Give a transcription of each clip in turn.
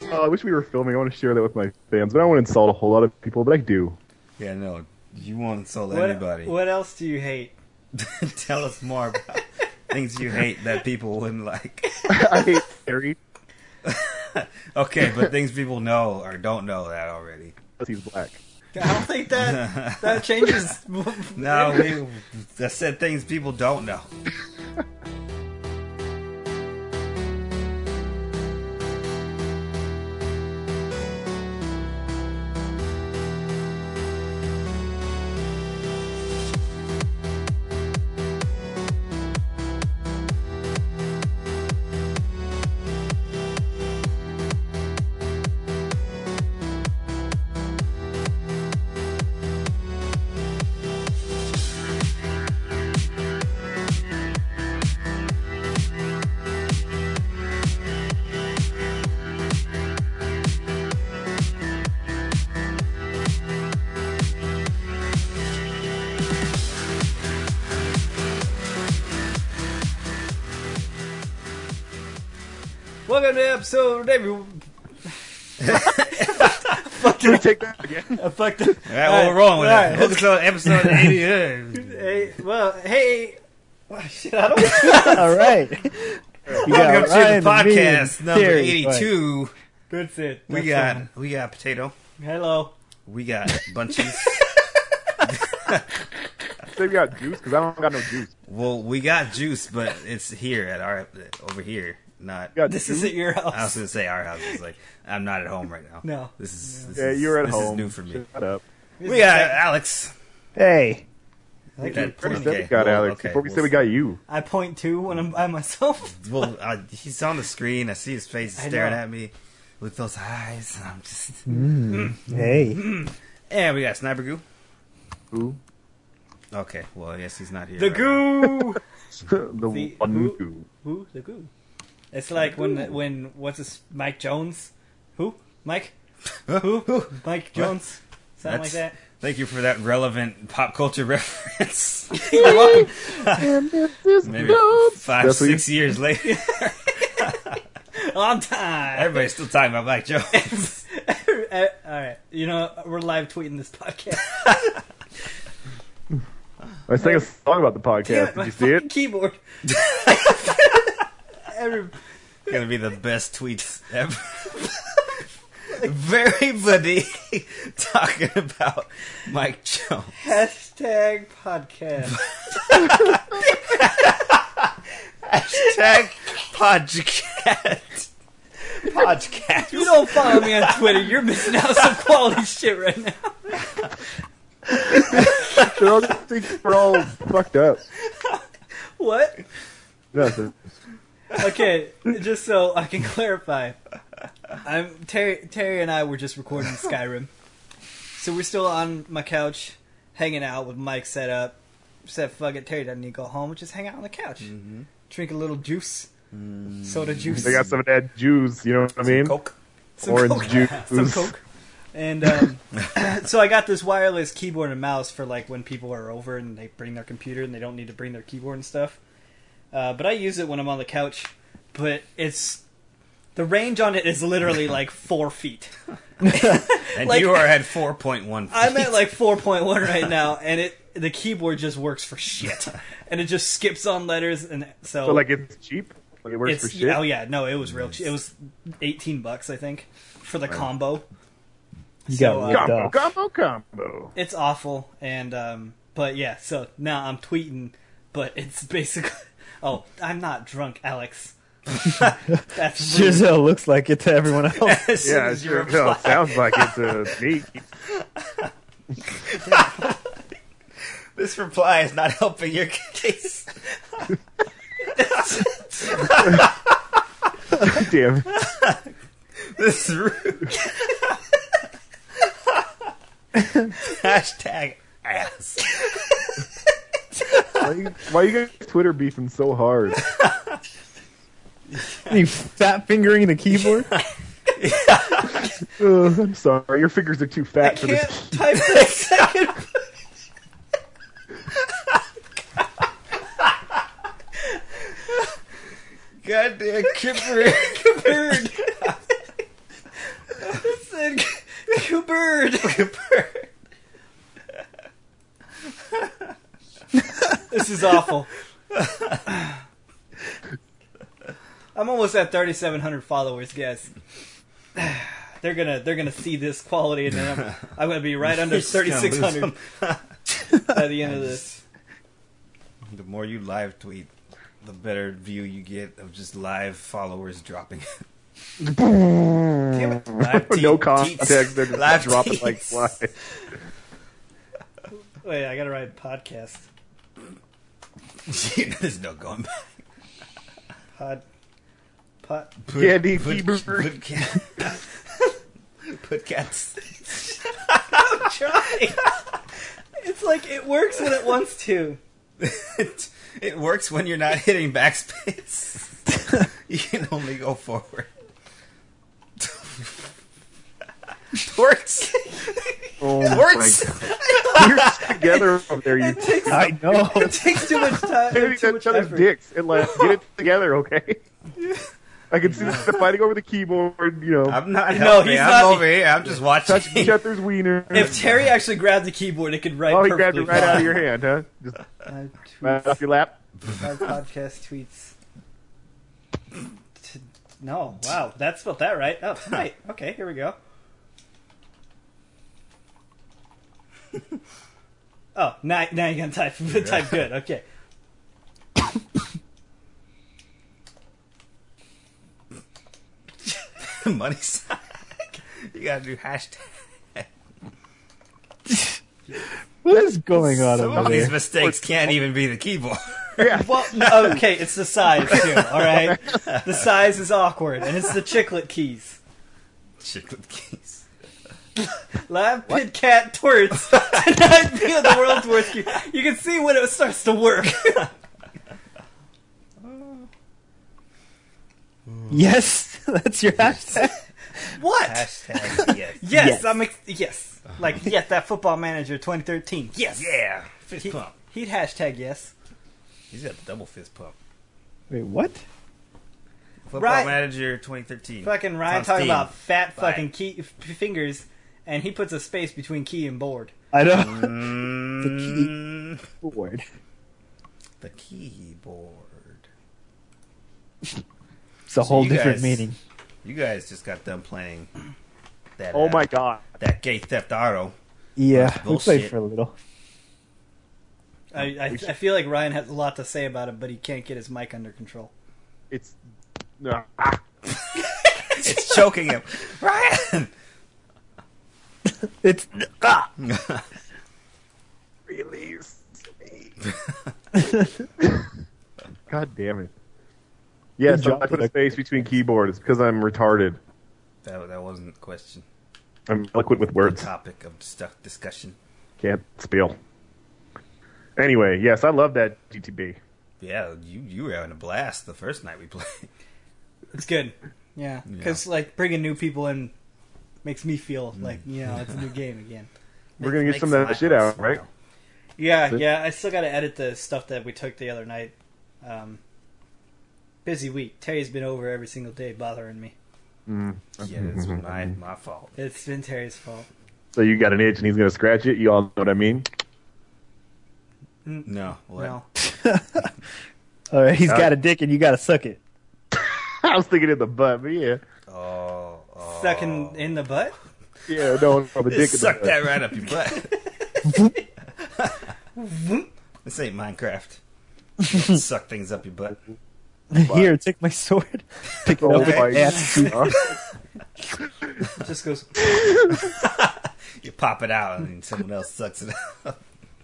Oh, I wish we were filming. I want to share that with my fans, but I don't want to insult a whole lot of people, but I do. Yeah, no, you won't insult anybody. What else do you hate? Tell us more about things you hate that people wouldn't like. I hate Harry. Okay, but things people know or don't know that already. He's black. I don't think that changes. No, I said things people don't know. Welcome to episode everyone. Can we take that again? I fucked up. All right, well, we're rolling with All it. right. Episode 80. Hey, well, hey. Oh, shit, I don't. All right. Welcome to the podcast number Terry, 82. That's it. We got Potato. Hello. We got Bunchies. Say we got juice, because I don't got no juice. Well, we got Juice, but it's here at our over here. Not. We got This juice? is at your house. I was gonna say our house. It's like I'm not at home right now. No. This is Yeah, you're at this home. is new for me. Shut up. We got Alex. Hey. That- First okay, said we got well, Alex. okay, Before we we'll say we got you. I point to when I'm by myself. Well, he's on the screen. I see his face I staring know. at me with those eyes. And I'm just. Hey. And we got Sniper Goo. Who? Okay, well, I guess he's not here. The right goo. The The- one who? who. Who? The goo. It's like when what's this? Mike Jones. Who? Mike. now. Who? Mike Jones. Something like That's- that. Thank you for that relevant pop culture reference. You're welcome. Maybe five, That's what 6 years later, On time. everybody's still talking about Mike Jones. All right. You know, we're live tweeting this podcast. I sang a song about the Damn podcast. it, my Did you see fucking it? keyboard. Every, Gonna be the best tweets ever. Everybody talking about Mike Jones. hashtag podcast. Hashtag podcast. Podcast. If you don't follow me on Twitter, you're missing out on some quality shit right now. We're all fucked up. What? Nothing. Okay, just so I can clarify, Terry and I were just recording Skyrim, so we're still on my couch, hanging out with Mike set up. Said, "Fuck it, Terry doesn't need to go home. We'll just hang out on the couch, drink a little juice, soda juice, They got some of that juice, you know what I mean? Coke. some orange Coke, juice. some Coke." And so I got this wireless keyboard and mouse for like when people are over and they bring their computer and they don't need to bring their keyboard and stuff. But I use it when I'm on the couch. But the range on it is literally like 4 feet. And Like- you are at 4.1 feet. I'm at like 4.1 right now, and the keyboard just works for shit, and it just skips on letters, and So, like, it's cheap? Like, it works it's for shit? oh yeah, no, it was real cheap. It was $18, I think, for the combo. You So, got ripped Combo, off. combo. It's awful, and but yeah. So now I'm tweeting, but it's basically. Oh, I'm not drunk, Alex. That's rude. Sure it looks like it to everyone else. As soon Yeah, as you sure. reply. No, sounds like it to me. This reply is not helping your case. Damn. This is rude. Hashtag ass. Why you guys Twitter beefing so hard? You fat fingering the keyboard? I'm sorry. Your fingers are too I fat for can't this. type for a second. Goddamn Kipper. Bird. It said Bird. This is awful. I'm almost at 3,700 followers, guys. They're gonna see this quality, and then I'm gonna be right under 3,600 by the end of this. The more you live tweet, the better view you get of just live followers dropping. Damn it. Live No context. They're just Live dropping tees. like flies. Wait, I gotta write podcast. There's no going back. Candy put, fever. Put cats. Try. It's like it works when it wants to. It works when you're not hitting backspace. You can only go forward. Works. Oh Works. my god. You're together up there. You I know. It takes too much time. hitting Too each much other's effort. dicks and like get it together, okay? I can see them fighting over the keyboard. You know, I'm not No, helping. he's I'm not- over here. I'm just watching. touching each other's wiener. If Terry actually grabbed the keyboard, it could write Oh, he perfectly grabbed it right out of fine. your hand, huh? Just Live right tweets, off your lap. live podcast tweets. No, wow, that spelled that right. Oh, tonight. Okay, here we go. Oh, now you're gonna type good. Okay. Money sack. You gotta do hashtag. What is going on Some over of these there? mistakes can't even be the keyboard. Yeah. Well, no, okay, it's the size too. All right, the size is awkward, and it's the chiclet keys. Chiclet keys. Live Pit Cat Twerts. Tonight feel the world's worst key. You can see when it starts to work. Yes, that's your hashtag. What? Hashtag yes. Yes, Yes. yes. Like, yes, that Football Manager 2013. Yes. Yeah. Fist He, pump. he'd hashtag yes. He's got the double fist pump. Wait, what? Football Right. Manager 2013. Fucking It's Ryan on talking Steam. about fat Buy fucking it. key fingers, and he puts a space between key and board. I know. Mm, Word. the keyboard. It's a whole you different guys- meaning. You guys just got done playing that. Oh my god. That gay theft auto. Yeah, That's we played bullshit. for a little. I feel like Ryan has a lot to say about it, but he can't get his mic under control. It's It's choking him. Ryan. It's release me. God damn it. Yes, Good job, I put a Doug. space between keyboard. It's because I'm retarded. That wasn't the question. I'm eloquent with The words. topic of discussion. Can't spill. Anyway, yes, I love that GTB. Yeah, you were having a blast the first night we played. It's good. Yeah, because like bringing new people in makes me feel like it's a new game again. We're gonna get some of that shit out, right? Yeah. I still got to edit the stuff that we took the other night. Busy week. Terry's been over every single day bothering me. Mm. Yeah, it's my fault. It's been Terry's fault. So you got an itch and he's gonna scratch it. You all know what I mean? No, what? No. all right. He's got a dick and you got to suck it. I was thinking in the butt, but yeah, Oh, Sucking in the butt? yeah, no, the dick in the suck butt. that right up your butt. This ain't Minecraft. You don't suck things up your butt. Here, take my sword. Pick it Oh up with my your ass. God. It just goes. You pop it out and someone else sucks it up.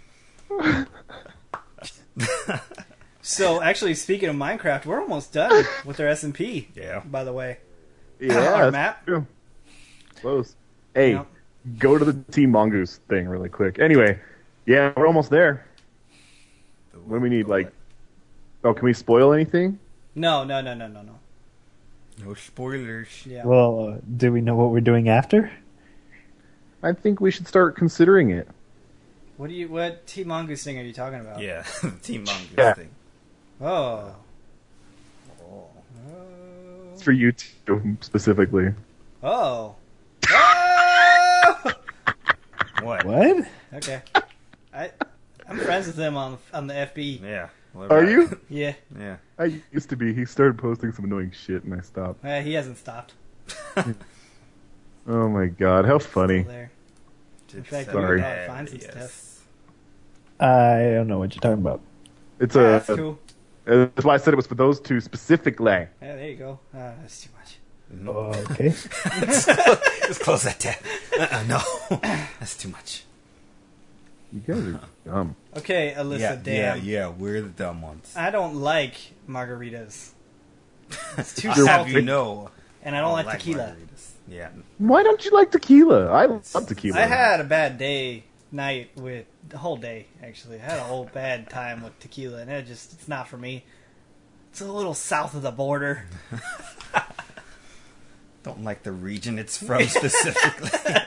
So, actually, speaking of Minecraft, we're almost done with our S&P. Yeah. By the way, Yeah, Our that's map. true. Close. Hey, Yep. go to the Team Mongoose thing really quick. Anyway, yeah, we're almost there. What do we need? Like, oh, can we spoil anything? No. No spoilers. Yeah. Well, do we know what we're doing after? I think we should start considering it. What Team Mongoose thing are you talking about? Yeah, Team Mongoose Yeah. thing. Oh. It's for you two specifically. Oh. What? What? Okay. I'm friends with him on the FB. Yeah. What Are about you? it? Yeah. Yeah. I used to be. He started posting some annoying shit, and I stopped. He hasn't stopped. Oh my god, how funny! Still there. In It's fact, Sorry. we can find some stuff. hilarious. I don't know what you're talking about. It's Yeah, that's cool. That's why I said it was for those two specifically. Yeah, there you go. That's too much. Okay. Just close that tab. No. That's too much. You guys are dumb. Okay, Alyssa, damn. Yeah, we're the dumb ones. I don't like margaritas. It's too I'll have salty, you know. and I don't like tequila. margaritas. Yeah. Why don't you like tequila? I love tequila. I had a bad night with the whole day. Actually, I had a whole bad time with tequila, and it's not for me. It's a little south of the border. Don't like the region it's from specifically.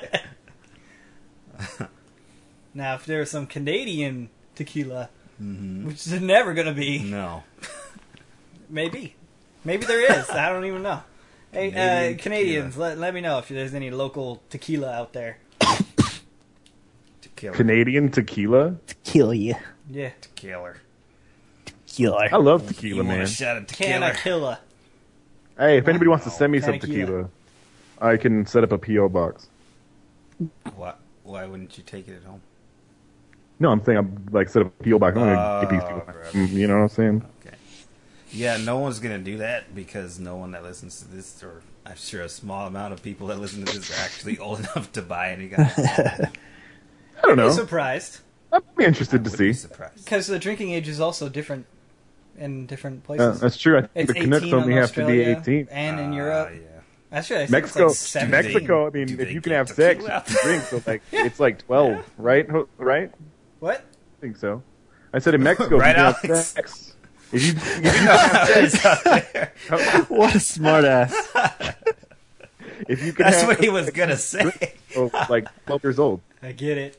Now, if there was some Canadian tequila, Mm-hmm. which is never gonna be, No. maybe there is. I don't even know. Hey, Canadian Canadians, let me know if there's any local tequila out there. Tequila. Canadian tequila. Kill you. Yeah, Tequila. Killer. I love tequila, You want man. a shot of tequila? Canakilla. Hey, if anybody wants to send me some Tequila. tequila, I can set up a PO box. Why wouldn't you take it at home? No, I'm saying I'm like set up a PO box. I'm gonna get these people. brother. You know what I'm saying? Okay. Yeah, no one's gonna do that because no one that listens to this, or I'm sure a small amount of people that listen to this, are actually old enough to buy any kind of. I don't I'm know. surprised I'd be interested to Would be see. surprised. because the drinking age is also different in different places. That's true. I think It's the Canucks 18 only in have to be Australia 18. and in Europe. Yeah. That's right. I think Mexico, it's like 17. Mexico. I mean, Do if they you can get have sex, tequila? you can drink. So like, it's like 12, right? Right? What? I think so. I said in Mexico, Right, if you can have Alex? sex. If you can It's out there. What a smartass. if you can That's have what he was gonna say. oh, like 12 years old. I get it.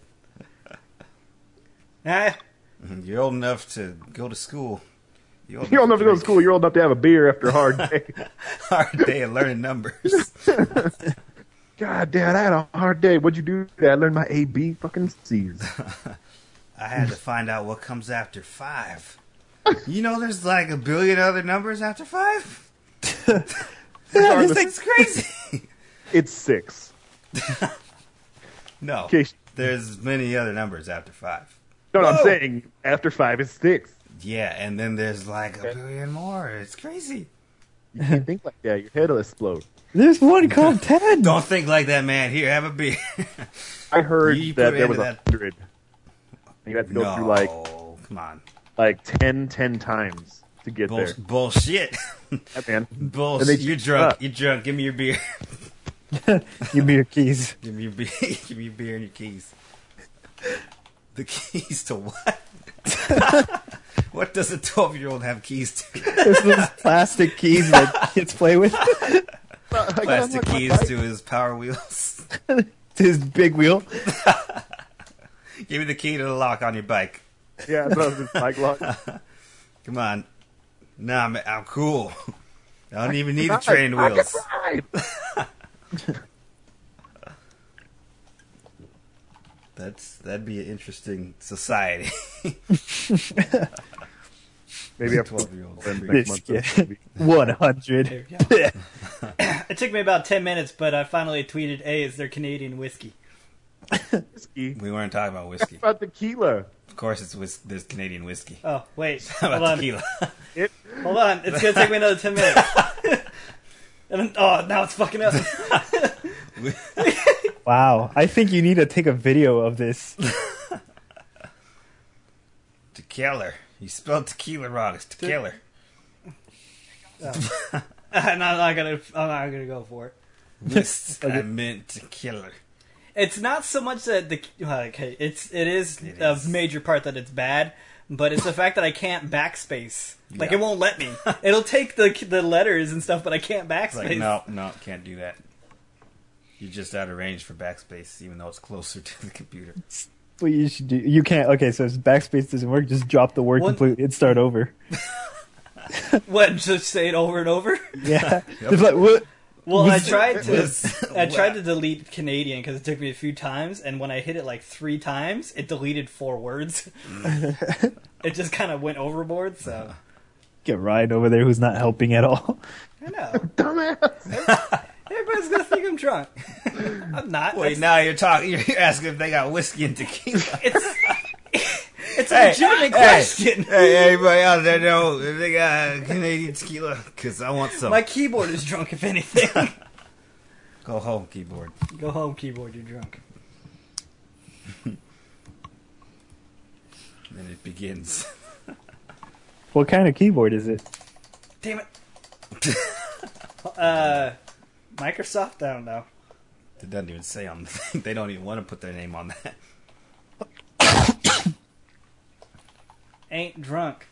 Ah, You're old enough to go to school. You're old enough to go to school. You're old enough to have a beer after a hard day. Hard day of learning numbers. God, Dad, I had a hard day. What'd you do? Dad, I learned my A, B, fucking C's. I had to find out what comes after 5. You know, there's like a billion other numbers after 5. Regardless, This thing's crazy. it's 6. No, Okay. there's many other numbers after 5. No, I'm Whoa. saying after 5 is 6. Yeah, and then there's like a billion more. It's crazy. You can't think like that. Your head will explode. There's one called 10. Don't think like that, man. Here, have a beer. I heard You that put there was into that- 100. You had to go no, through like come on. 10 times to get there. Bullshit. Yeah, man. Bullshit. And they- You're drunk. You're drunk. Give me your beer. Give me your keys. Give me your beer. Give me your beer and your keys. The keys to what? What does a 12-year-old have keys to? There's those plastic keys that kids play with. Plastic keys to his Power Wheels. To his big wheel. Give me the key to the lock on your bike. Yeah, that was his bike lock. Come on. Nah, man, I'm cool. I don't even need the Right, trained I can wheels. ride. That'd be an interesting society. Maybe after 12-year-olds. next month. Biscuit. 100. there we go. It took me about 10 minutes, but I finally tweeted, "A is their Canadian whiskey." Whiskey. We weren't talking about whiskey. About tequila. Of course, there's Canadian whiskey. Oh, wait. How Hold about on. tequila? Hold on. It's going to take me another 10 minutes. And then, now it's fucking up. Wow. I think you need to take a video of this. Tequila. You spelled tequila wrong. It's tequila. I'm not gonna go for it. I meant tequila. It's not so much that it is It a is. major part that it's bad, but it's the fact that I can't backspace. Like, Yeah. it won't let me. It'll take the letters and stuff, but I can't It's backspace. like, no, can't do that. You're just out of range for backspace, even though it's closer to the computer. What you should do. You can't. Okay, so if backspace doesn't work, just drop the word What? completely and start over. What? Just say it over and over? Yeah. Yep. Just like, what? Well, I tried was- to delete Canadian because it took me a few times, and when I hit it like 3 times, it deleted 4 words. It just kind of went overboard. So Get Ryan over there who's not helping at all. I know Dumbass. everybody's gonna think I'm drunk. I'm not. Wait, now you're talking. You're asking if they got whiskey and tequila. It's a legitimate question. Hey, everybody out there know if they got Canadian tequila? Because I want some. My keyboard is drunk. If anything, Go home, keyboard. go home, keyboard. You're drunk. And it begins. What kind of keyboard is it? Damn it. Microsoft. I don't know. It doesn't even say on the thing. They don't even want to put their name on that. Ain't drunk.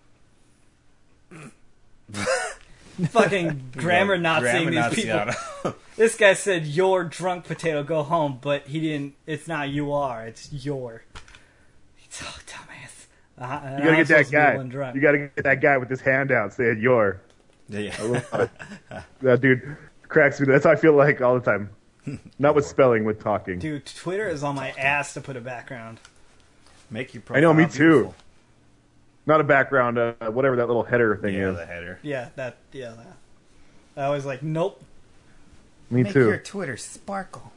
Fucking grammar Naziing these people. This guy said, "You're drunk, potato. Go home," but he didn't. It's not "you are." It's "your." It's oh, dumbass. You gotta get that guy. You gotta get that guy with his hand out saying "your." Yeah. That dude cracks me. That's how I feel like all the time. Not with spelling, with talking. Dude, Twitter is on my ass to put a background. Make your I know, me profile too. beautiful. Not a background, whatever that little header thing Yeah, is. the header. Yeah, that. I was like, nope. Me Make too. your Twitter sparkle.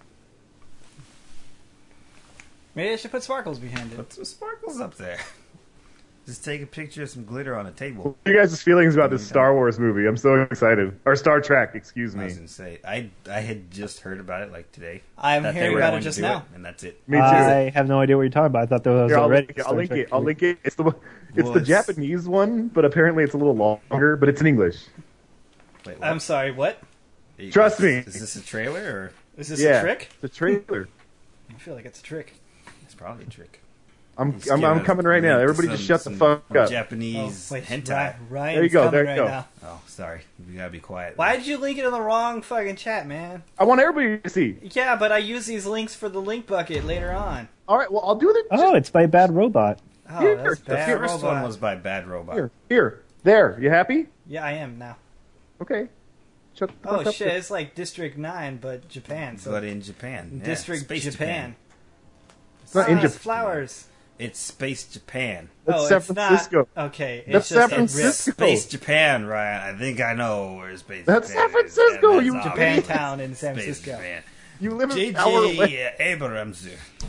Maybe I should put sparkles behind it. Put some sparkles up there. Just take a picture of some glitter on a table. What are you guys' feelings about this Star Wars movie? I'm so excited. Or Star Trek, excuse I me. was gonna say I had just heard about it like today. I'm that they hearing were about going it to just do now. it, and that's it. Me too. I have no idea what you're talking about. I thought that was Here, already. I'll link it. I'll link it. It's the Well, the it's- Japanese one, but apparently it's a little longer, but it's in English. Wait, what? I'm sorry, what? Trust me. Is this a trailer or Is this Yeah. a trick? The trailer. I feel like it's a trick. it's probably a trick? I'm Just give us coming right now. link to Everybody just shut the fuck up. Japanese hentai. Ryan's There you go, coming there you right go. now. Oh, sorry. You gotta be quiet. Why did you link it in the wrong fucking chat, man? I want everybody to see. Yeah, but I use these links for the link bucket later on. All right, well, I'll do the Oh, it's by Bad Robot. Oh, Here, that's the The bad. first Robot. one was by Bad Robot. here. There. You happy? Yeah, I am now. Okay. Shut the Oh fuck up. shit, it's like District 9, but Japan. So But in Japan. Yeah, District Space Japan. It's not in it's Japan. flowers. It's Space Japan. That's San it's Francisco. Not, okay, That's it's just San Francisco. Space Japan, Ryan. I think I know where Space That's Japan San is. Francisco, And that's you obvious. Japantown in San Space Francisco. Japan. You live an hour away. J.J. Abrams.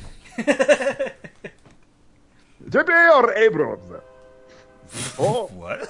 J.J. or Abrams. Oh, What?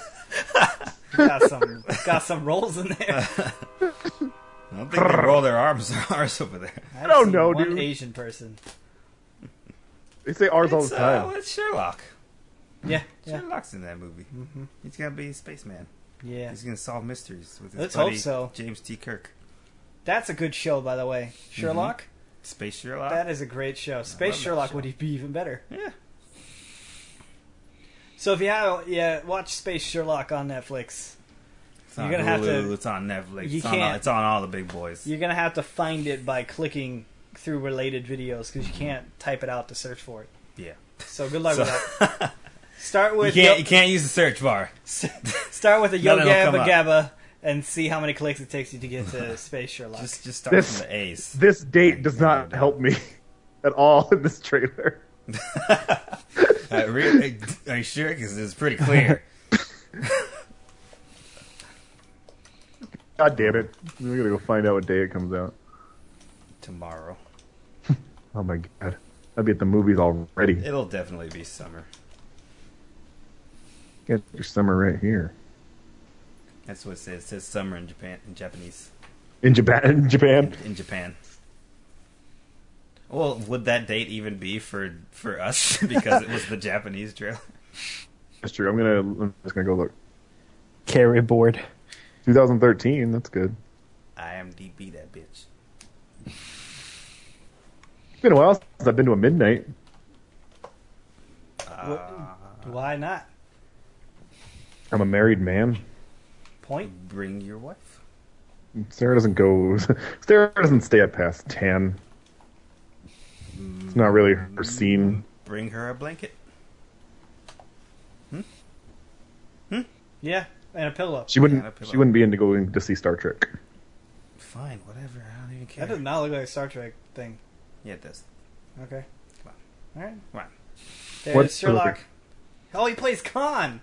Got some rolls in there. I don't think they roll their arms over there. I don't see know, one dude. Asian person. they say ours all It's, the time. it's Sherlock. Yeah, yeah, Sherlock's in that movie. He's gonna be a spaceman. yeah. He's gonna solve mysteries with his Let's buddy hope so. James T. Kirk. That's a good show, by the way. Sherlock. Space Sherlock. That is a great show. Space love that Sherlock show. would be even better. Yeah. So if you have, watch Space Sherlock on Netflix. It's You're on gonna have Hulu, to- It's on Netflix. you It's on, all, can't- it's on all the big boys. You're gonna have to find it by clicking through related videos because you can't type it out to search for it. Yeah. So good luck So- with that. Start You with can't use the search bar. start with a Yo Nothing will come Gabba up. Gabba and see how many clicks it takes you to get to Space Sherlock. Just start This- from the A's. This date does not help me at all in this trailer. Really, are you sure? Because it's pretty clear. God damn it. We're gonna go find out what day it comes out. Tomorrow. Oh my god. I'll be at the movies already. It'll definitely be summer. Get your summer right here. That's what it says. It says summer in Japan, in Japanese. In Japan? In Japan. Well, would that date even be for us because it was the Japanese trailer? That's true. I'm just gonna go look. Carry board. 2013, that's good. IMDb that bitch. It's been a while since I've been to a midnight. Why not? I'm a married man. Point. Bring your wife. Sarah doesn't stay up past 10. It's not really her scene. Bring her a blanket. Yeah, and a pillow. She wouldn't be into going to see Star Trek. fine, whatever. I don't even That care. does not look like a Star Trek thing. Yeah, it does. Okay. Come All right. Come on. There's What's Sherlock. the- Oh, he plays Khan.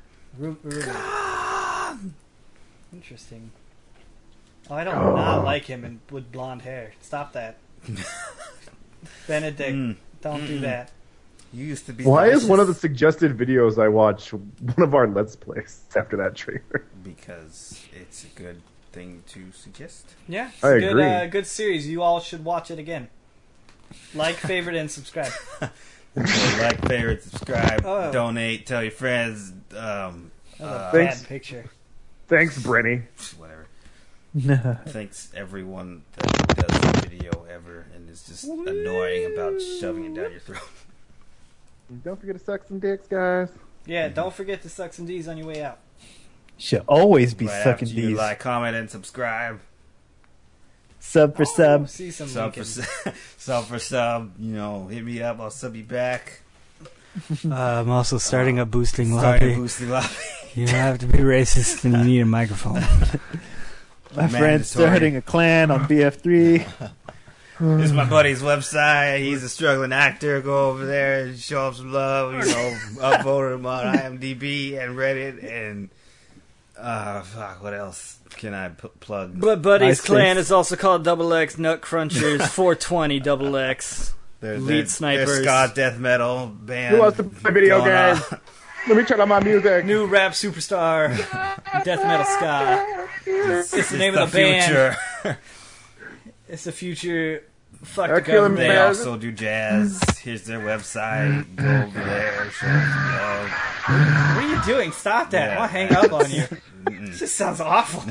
Khan! Interesting. Oh, I don't not like him with blonde hair. Stop that. Benedict, don't do that. You used to be. Why is one of the delicious. suggested videos I watch one of our Let's Plays after that trailer? Because it's a good thing to suggest. Yeah, it's I a good, agree. good series. You all should watch it again. Like, favorite, and subscribe. Like, favorite, subscribe, Oh. donate, tell your friends. That was a Thanks. bad picture. Thanks, Brenny. Whatever. Thanks everyone that does the video ever and is just annoying about shoving it down your throat. Don't forget to suck some dicks, guys. Yeah, don't forget to suck some D's on your way out. Should always be Right sucking after you these. like, comment, and subscrib. Sub for sub. See some Sub for Lincoln. sub for sub. You know, hit me up. I'll sub you back. I'm also starting a boosting Starting boosting lobby. You don't have to be racist and you need a microphone. My friend's Mandatory. starting a clan on BF3. This is my buddy's website. He's a struggling actor. Go over there and show him some love. You know, upvote him on IMDb and Reddit and fuck. What else can I plug? But Buddy's MySpace. clan is also called Double X Nut Crunchers 420 Double X. They're Lead snipers. ska death metal band. Who wants to play video going on. games? Let me turn on my music. New rap superstar. Death metal ska. It's the name of the band. Future. It's the future. Fuck They're the killing government. They Man. also do jazz. Here's their website. Go over there. Show them some love. What are you doing? Stop that. Yeah. I want to hang up on you. Mm-mm. This just sounds awful.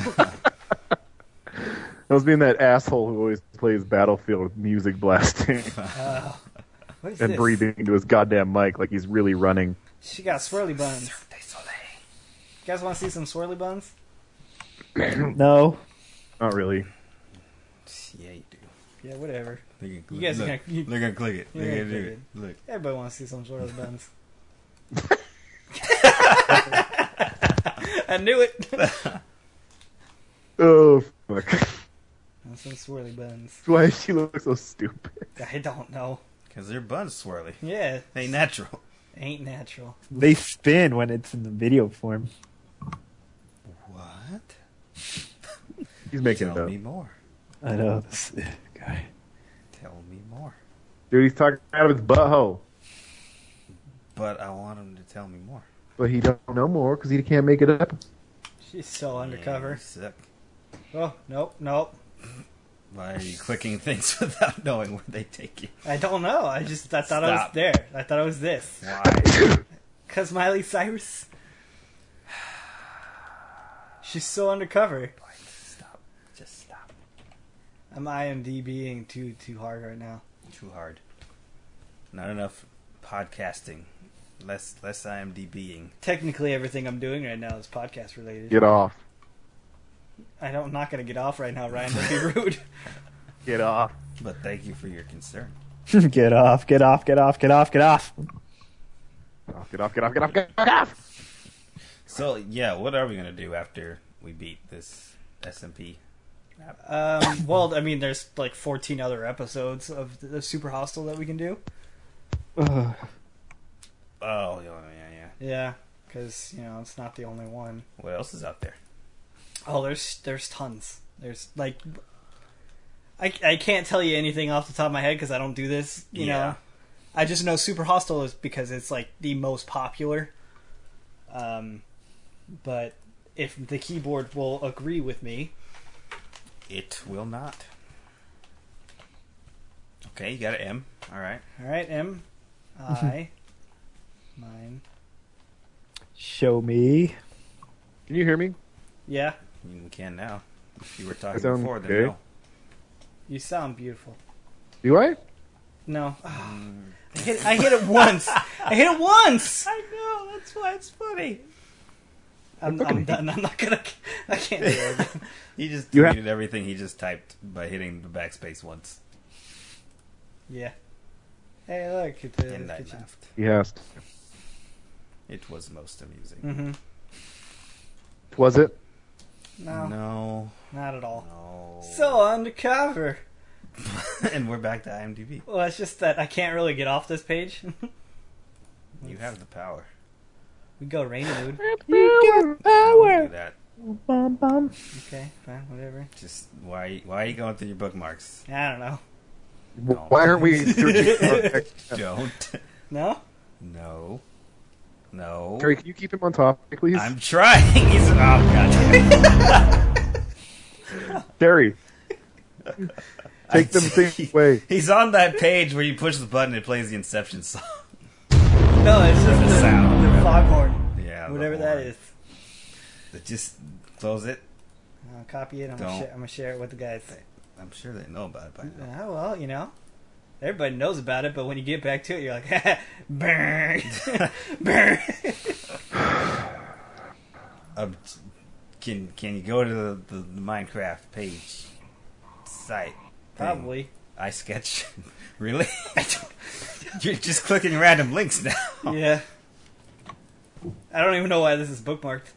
I was being that asshole who always plays Battlefield with music blasting What is and this? breathing into his goddamn mic like he's really running. She got swirly buns. Cirque du Soleil. You guys want to see some swirly buns? No. Not really. Yeah, you do. Yeah, whatever. You guys are gonna- They're gonna click it. You're They're gonna gonna do click it. Look. Everybody wants to see some swirly buns. I knew it. Oh, fuck. Some swirly buns. That's why she looks so stupid. I don't know. Because their buns swirly. Yeah, Ain't natural. ain't natural. They spin when it's in the video form. What? He's making Tell it up. me more. I know this guy. Tell me more. Dude, he's talking out of his butthole. But I want him to tell me more. But he don't know more because he can't make it up. She's so undercover. Yeah, you suck. Oh, nope. Why are you clicking things without knowing where they take you? I don't know. I thought I was Stop. there. I thought I was this. Why? Cause Miley Cyrus. She's so undercover. Stop. Just stop. I'm IMDbing too hard right now. Too hard. Not enough podcasting. Less IMDbing. Technically, everything I'm doing right now is podcast related. Get off. I'm not gonna get off right now, Ryan. Don't be rude. Get off. But thank you for your concern. Get off, get off, get off, get off, get off. Get off, get off, get off, get off. So, yeah, what are we going to do after we beat this SMP? Well, I mean, there's like 14 other episodes of the Super Hostile that we can do. Ugh. Oh, yeah. Yeah, because it's not the only one. What else is out there? Oh, there's tons. There's like, I can't tell you anything off the top of my head because I don't do this. You know, I just know Super Hostile is because it's like the most popular. But if the keyboard will agree with me, It will not. Okay, you got an M. All right. all right, M, I, mine, Show me. Can you hear me? yeah. You can now. If you were talking sound before, then okay? no. You sound beautiful. Do I? No, I hit it once. I hit it once. I know, that's why it's funny. I'm done. I'm not gonna. I can't do it again. He just You deleted everything he just typed by hitting the backspace once. Yeah. Hey, look at the And I kitchen. laughed. He has to. It was most amusing. Mm-hmm. Was it? No, No. not at all. No. So undercover. And we're back to IMDb. Well, it's just that I can't really get off this page. You have the power. We go rainy mood. Don't do that. Bum, bum. Okay, fine, whatever. Just why are you going through your bookmarks? I don't know. Why aren't we doing Don't. No? No. No. Terry, can you keep him on topic, please? I'm trying. He's oh god. Terry, take them things away. He's on that page where you push the button, it plays the Inception song. No, it's just The the sound. the foghorn. Yeah. the Whatever that horn. is. Just close it. I'll copy it. I'm Don't. gonna share it with the guys. I'm sure they know about it by now. Oh, well, you know. Everybody knows about it, but when you get back to it, you're like, burn. Burn. Can you go to the Minecraft page site? Probably. iSketch. Really? You're just clicking random links now. Yeah. I don't even know why this is bookmarked.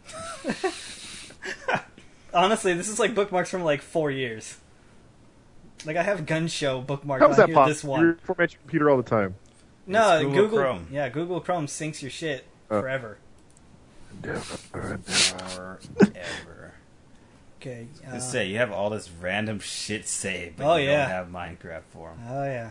Honestly, this is like bookmarks from like 4 years. Like I have Gun Show bookmarked How is on that here, this possible? one. You format your computer all the time. No, It's Google Chrome. Yeah, Google Chrome syncs your shit forever. Forever. Okay. Just say you have all this random shit saved, but Oh, you yeah. don't have Minecraft for them. Oh yeah.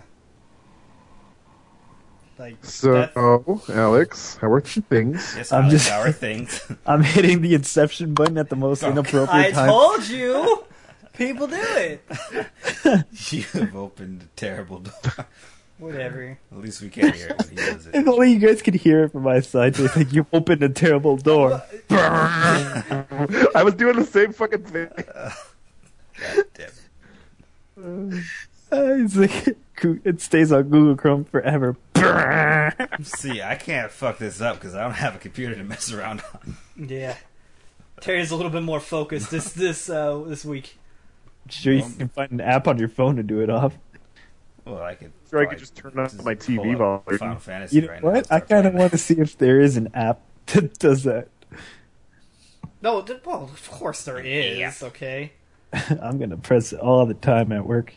Like So, that's- Alex, how are things? Yes, I'm Alex, just- how are things? I'm hitting the Inception button at the most inappropriate I time. told you. People do it. You have opened a terrible door. Whatever. At least we can't hear it when he does If it. only you guys could hear it from my side. It's like you opened a terrible door. I was doing the same fucking thing. God damn it. It's like it stays on Google Chrome forever. See, I can't fuck this up because I don't have a computer to mess around on. Yeah. Terry's a little bit more focused this week. Sure, you can find an app on your phone to do it off. Well, I could. Sure, I probably could just turn on just my pull TV up volume. Final Fantasy You know right now and what? I start kind of playing want to see if there is an app that does that. No, well, of course there is. Yeah. Okay. I'm gonna press it all the time at work.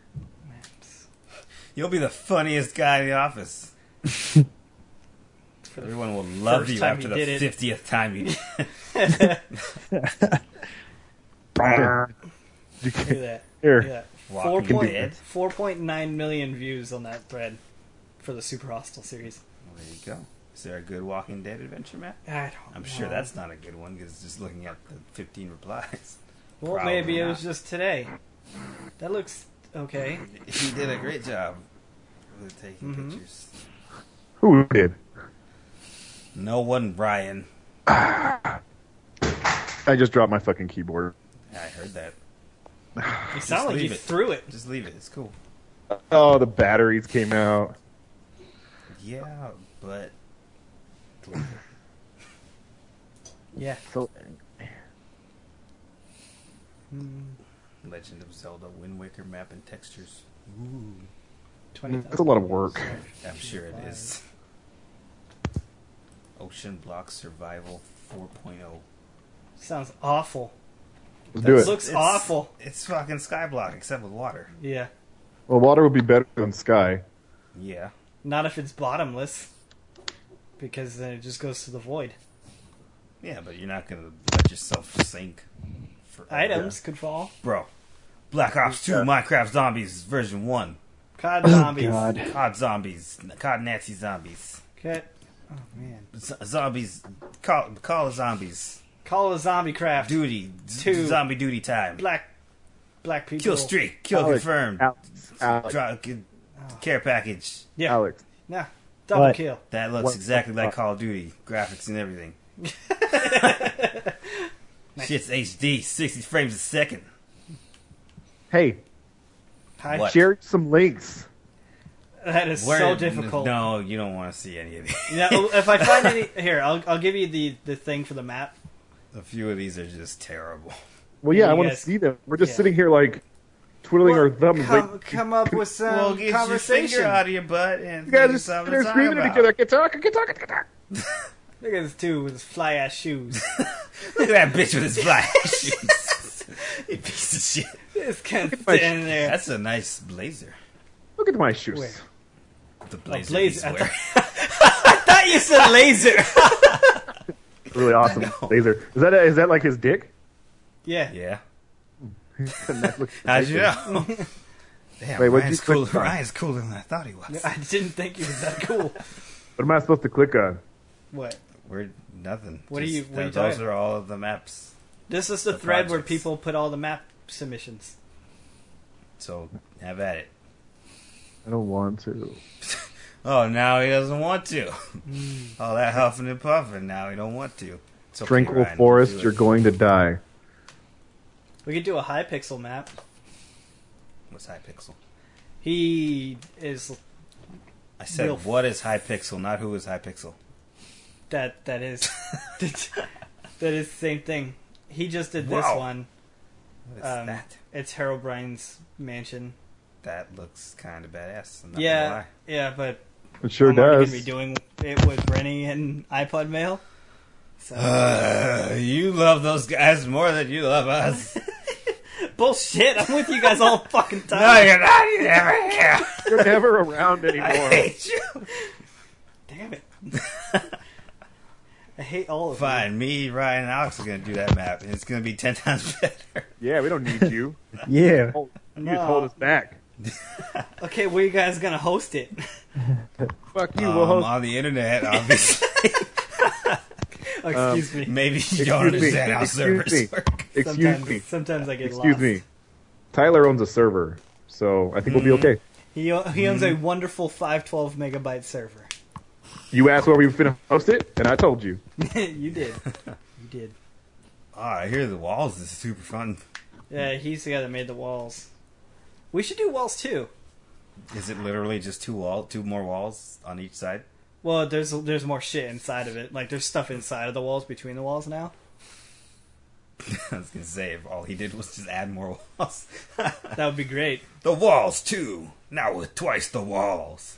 You'll be the funniest guy in the office. For the Everyone will love first you time after you the did it. 50th time you did. You Look at can't that. hear. Look at that. Walking Dead. 4.9 million views on that thread for the Super Hostile series. Well, there you go. Is there a good Walking Dead adventure map? I don't I'm know. sure that's not a good one because just looking at the 15 replies. Well, Probably maybe it not. was just today. That looks okay. He did a great job with taking Mhm. pictures. Who did? No one, Brian. I just dropped my fucking keyboard. I heard that. You sound like you leave it. threw it. Just leave it. It's cool. Oh, the batteries came out. Yeah, but leave it. Yeah. So, Legend of Zelda Wind Waker map and textures. Ooh, 20,000. that's a lot of work. I'm sure it is. Ocean Block Survival 4.0. Sounds awful. Let's do it. Looks awful. It's fucking Skyblock except with water. Yeah. Well, water would be better than sky. Yeah. Not if it's bottomless. Because then it just goes to the void. Yeah, but you're not gonna let yourself sink. Forever. Items could fall. Bro. Black Ops 2 Minecraft Zombies version 1. COD zombies. God. COD Zombies. COD Nazi Zombies. Okay. Oh man. Zombies. Call of Zombies. Call of Zombie Craft. Duty. 2. Zombie duty time. Black people. Kill streak. Kill Alex, confirmed. Alex, Care package. Yeah. Alex. Nah. Double What? kill. That looks What exactly the like fuck? Call of Duty. Graphics and everything. Shit's HD. 60 frames a second. Hey, Hi. What? share some links. That is Where- so difficult. No, you don't want to see any of these. Yeah, if I find any here, I'll give you the thing for the map. A few of these are just terrible. Well, yeah, You I want to guys- see them. We're just yeah. sitting here like twiddling our thumbs. Come up with some Well, get your conversation. finger out of your butt and You guys think are of something sitting there to talk screaming at about. each other. I can talk. Look at this dude with his fly ass shoes. Look at that bitch with his fly shoes. You piece of shit. This kind of my standing there. That's a nice blazer. Look at my shoes. Where? The blazer. blazer. he's I wearing. I thought you said laser. Really awesome laser. Is that like his dick? Yeah. Yeah. That looks How'd you ridiculous. know? Damn, Wait, what'd Ryan's you click cooler. on? Ryan's cooler than I thought he was. I didn't think he was that cool. What am I supposed to click on? What? We're nothing. What are you Those talking- are all of the maps. This is the The thread where projects. people put all the map submissions. So have at it. I don't want to. Oh, now he doesn't want to. All that huffing and puffing. Now he don't want to. It's okay, Tranquil Ryan, we'll forest, do it. you're going to die. We could do a Hypixel map. What's Hypixel? He is I said, Real- what is Hypixel, not who is Hypixel. that is that is the same thing. He just did this Wow. one. What is that? It's Harold Bryan's mansion. That looks kind of badass. I'm not gonna Yeah, lie. yeah, but It sure I'm already does. gonna be doing it with Brenny and iPod Mail. So You love those guys more than you love us. bullshit. I'm with you guys all fucking time. No, you're not. You're never here. You're never around I anymore. hate you. Damn it. I hate all of Fine, me, Ryan, and Alex are going to do that map, and it's going to be 10 times better. Yeah, we don't need you. Yeah. You just hold us back. you. Okay, where you guys gonna host it? Fuck you. We'll host. On the internet, obviously. Oh, excuse me. Maybe you don't Excuse me. understand how Excuse servers me. work. Excuse me. Sometimes I get Excuse lost. me. Tyler owns a server, so I think we'll be okay. He owns a wonderful 512 megabyte server. You asked where we were finna host it, and I told you. You did. You did. Oh, I hear the walls is super fun. Yeah, he's the guy that made the walls. We should do walls too. Is it literally just two more walls on each side? Well, there's more shit inside of it. Like there's stuff inside of the walls, between the walls now. I was going to say, if all he did was just add more walls. That would be great. The walls, too. Now with twice the walls.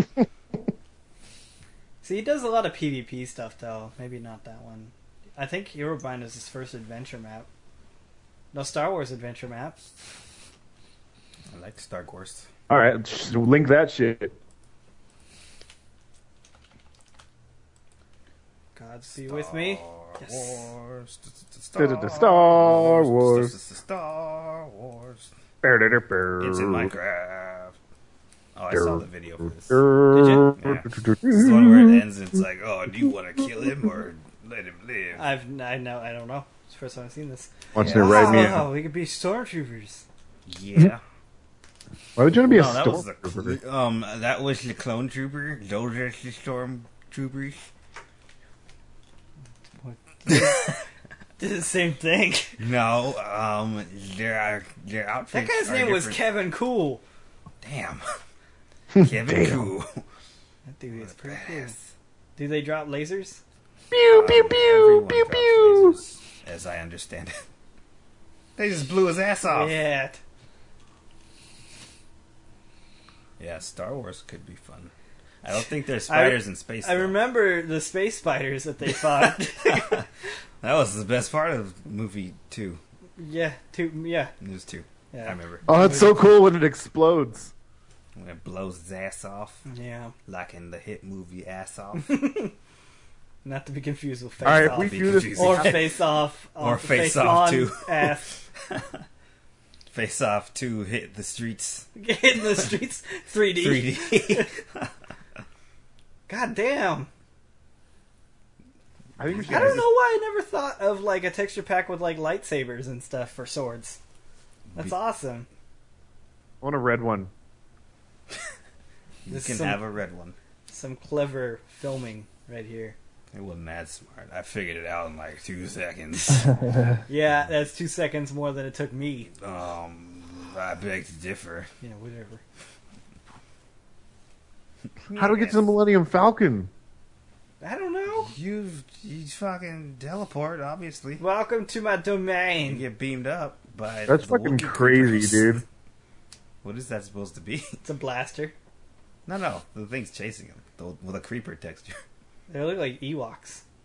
See, he does a lot of PvP stuff though. Maybe not that one. I think Herobrine is his first adventure map. No, Star Wars adventure map. I like Star Wars. All right, link that shit. Gods be with me. Yes. Wars. Star Wars. Star Wars. It's It's in Minecraft. Oh, I saw the video for this. Did you? Yeah. It's the one where it ends and it's like, oh, do you want to kill him or let him live? I don't know. It's the first time I've seen this. Wants to write me Wow, out. we could be stormtroopers. Yeah. Why would you want to be a No, that was stormtrooper? that was the clone trooper. Those are the storm troopers. Did the same thing. No, their outfits. That guy's are name was different. Kevin Cool. Damn. Kevin Damn. Cool. That dude is pretty cool. Badass. Do they drop lasers? Pew pew pew Everyone pew drops pew. lasers, as I understand it. They just blew his ass off. Yeah. Yeah, Star Wars could be fun. I don't think there's spiders in space. I though. remember the space spiders that they fought. That was the best part of movie 2. Yeah, It was 2. I yeah, remember. Oh, it's so cool when it explodes. When it blows his ass off, yeah. like in the hit movie Ass Off. Not to be confused with Face All right, Off. we be do this. confusing. Or Face Off. Or the Face Off, on too. Ass. Face Off 2 hit the streets. Get in the streets. 3D. 3D. God damn. I think we should. I don't know why I never thought of like a texture pack with like lightsabers and stuff for swords. That's awesome. I want a red one. You This can is some- have a red one. Some clever filming right here. It wasn't that smart. I figured it out in like 2 seconds. Yeah, that's 2 seconds more than it took me. I beg to differ. Yeah, whatever. How do we get to the Millennium Falcon? I don't know. You fucking teleport, obviously. Welcome to my You domain. get beamed up by That's the fucking Wookiee crazy, creepers. dude. What is that supposed to be? It's a blaster. No, the thing's chasing him with a creeper texture. They look like Ewoks.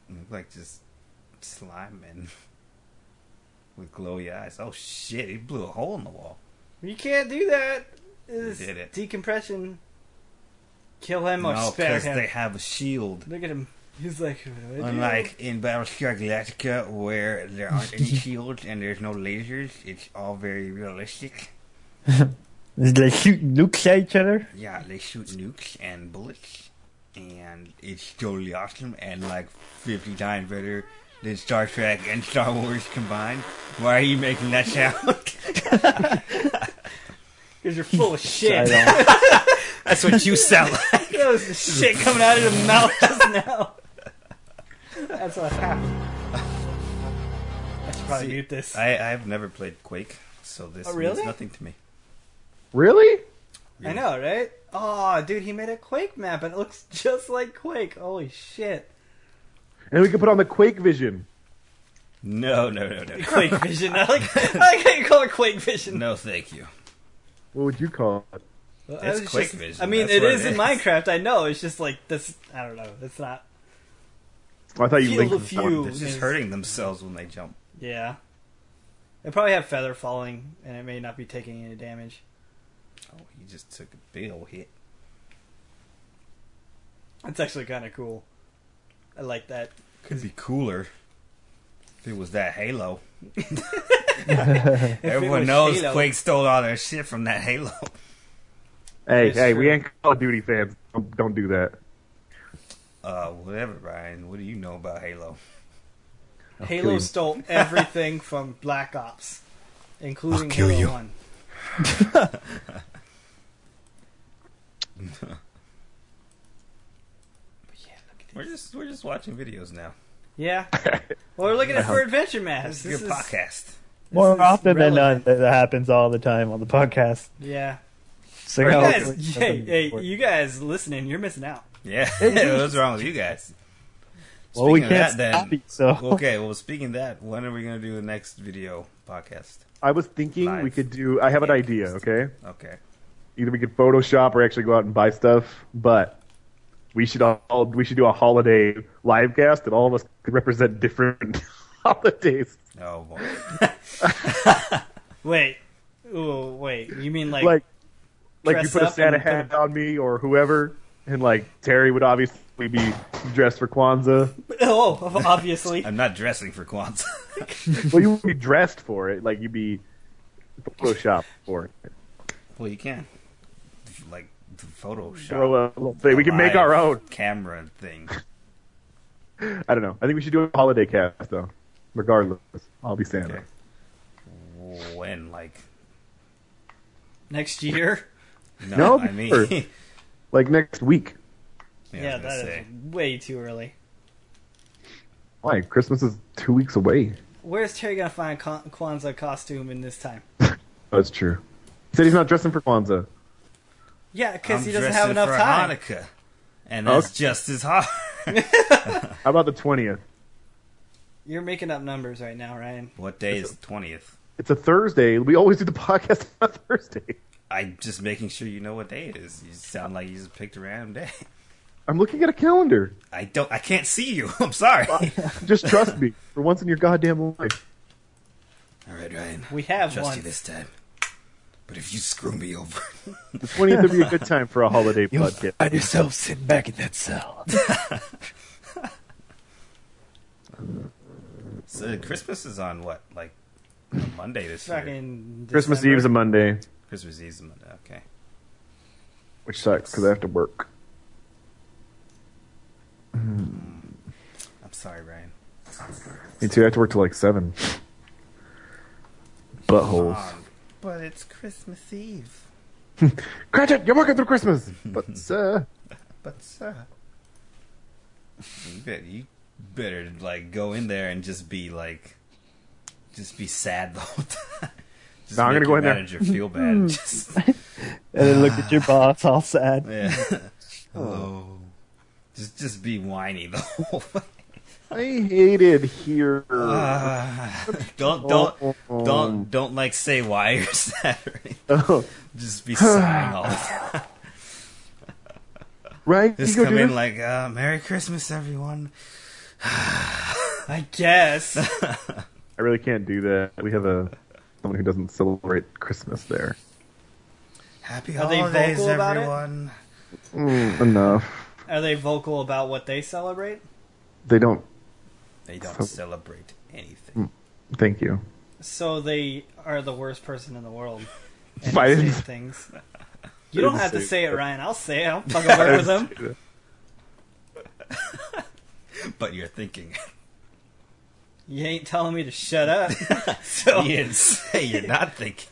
Look like just slime and with glowy eyes. Oh shit! He blew a hole in the wall. You can't do that. It's did it. decompression. Kill him or No, spare because him. they have a shield. Look at him. He's like, what do I do? Unlike in Battlestar Galactica, where there aren't any shields and there's no lasers, it's all very realistic. They shoot nukes at each other. Yeah, they shoot nukes and bullets, and it's totally awesome and like 50 times better than Star Trek and Star Wars combined. Why are you making that sound? Because you're full of shit. That's what you sound like. That was the shit coming out of your mouth just now. That's what happened. I should probably mute this. I've never played Quake, so this Oh, really? means nothing to me. Really? I know, right? Oh, dude, he made a Quake map and it looks just like Quake. Holy shit. And we can put on the Quake Vision. No. Quake Vision. I like how you call it Quake Vision. No, thank you. What would you call it? Well, It's I was Quake just- Vision, I mean, that's it what is it in is. Minecraft. I know. It's just like this. I don't know. It's not. Oh, I thought you Field linked of it on- View. They're just is- hurting themselves when they jump. Yeah. They probably have feather falling, and it may not be taking any damage. Oh, he just took a big old hit. That's actually kind of cool. I like that. Could be cooler if it was that Halo. If it Everyone was knows Halo- Quake stole all their shit from that Halo. Hey, It's hey, true. we ain't Call of Duty fans. Don't do that. Whatever, Brian. What do you know about Halo? Halo kill you. stole everything from Black Ops, including I'll kill Halo you. 1. But yeah, look at this. We're just watching videos now. Yeah. Well, we're looking at for adventure maps. This is your podcast. More is often than relevant. not, that happens all the time on the podcast. Yeah. So You now- guys, hey, you guys listening, you're missing out. Yeah, what's wrong with you guys? well, we Speaking of can't that, stop then. you, so Okay, well, speaking of that, when are we going to do the next video podcast? I was thinking Live. we could do. I have an idea. Okay, Okay. either we could Photoshop or actually go out and buy stuff. But we should do a holiday live cast, and all of us could represent different holidays. Oh, boy. Wait. Ooh, wait. You mean like Like you dress put a up Santa and put a- hat on me or whoever, and like Terry would obviously be dressed for Kwanzaa. oh, obviously. I'm not dressing for Kwanzaa. Well, you would be dressed for it. Like you'd be Photoshop for it. Well, you can. Like, the Photoshop. Throw a little thing. We can make our live own. camera thing. I don't know. I think we should do a holiday cast though. Regardless, I'll be Santa. Okay. When, like... Next year. No, I mean... sure. Like next week. I Yeah, was gonna that say. is way too early. Why? Christmas is 2 weeks away. Where's Terry gonna find a Kwanzaa costume in this time? That's true. He said he's not dressing for Kwanzaa. Yeah, because I'm he doesn't have dressing enough for time. Hanukkah, and that's Okay. just as hard. How about the 20th? You're making up numbers right now, Ryan. What day is the 20th? It's a Thursday. We always do the podcast on a Thursday. I'm just making sure you know what day it is. You sound like you just picked a random day. I'm looking at a calendar. I can't see you. I'm sorry. Just trust me for once in your goddamn life. All right, Ryan. We have Trust one. you this time. But if you screw me over, The 20th would be a good time for a holiday you'll podcast. find yourself sitting back in that cell. so Christmas is on what, like a Monday this year? Fucking Christmas December. Eve's a Monday, Christmas Eve's a Monday. Okay. which sucks because I have to work. I'm sorry, Ryan. Me too. I have to work till like 7. Buttholes. But it's Christmas Eve. Cratchit, you're working through Christmas. But But you better like go in there and just be sad the whole time. Just No, I'm make gonna go your in there. manager feel bad. Just, And then look at your boss all sad. yeah. Hello. Just be whiny the whole. I hate it here. Don't like say why you're sad. Or anything. Oh, Just be sighing all the time. right? Just You go come do in this? like, Merry Christmas, everyone. I guess. I really can't do that. We have someone who doesn't celebrate Christmas there. Happy Are they holidays, vocal about it? everyone. Enough. Are they vocal about what they celebrate? They don't. They don't celebrate anything. Thank you. So they are the worst person in the world. And I say didn't- things. You don't have to say say it, that. Ryan. I'll say it. I'll fucking work with them. But you're thinking. You ain't telling me to shut up. So You didn't say you're not thinking.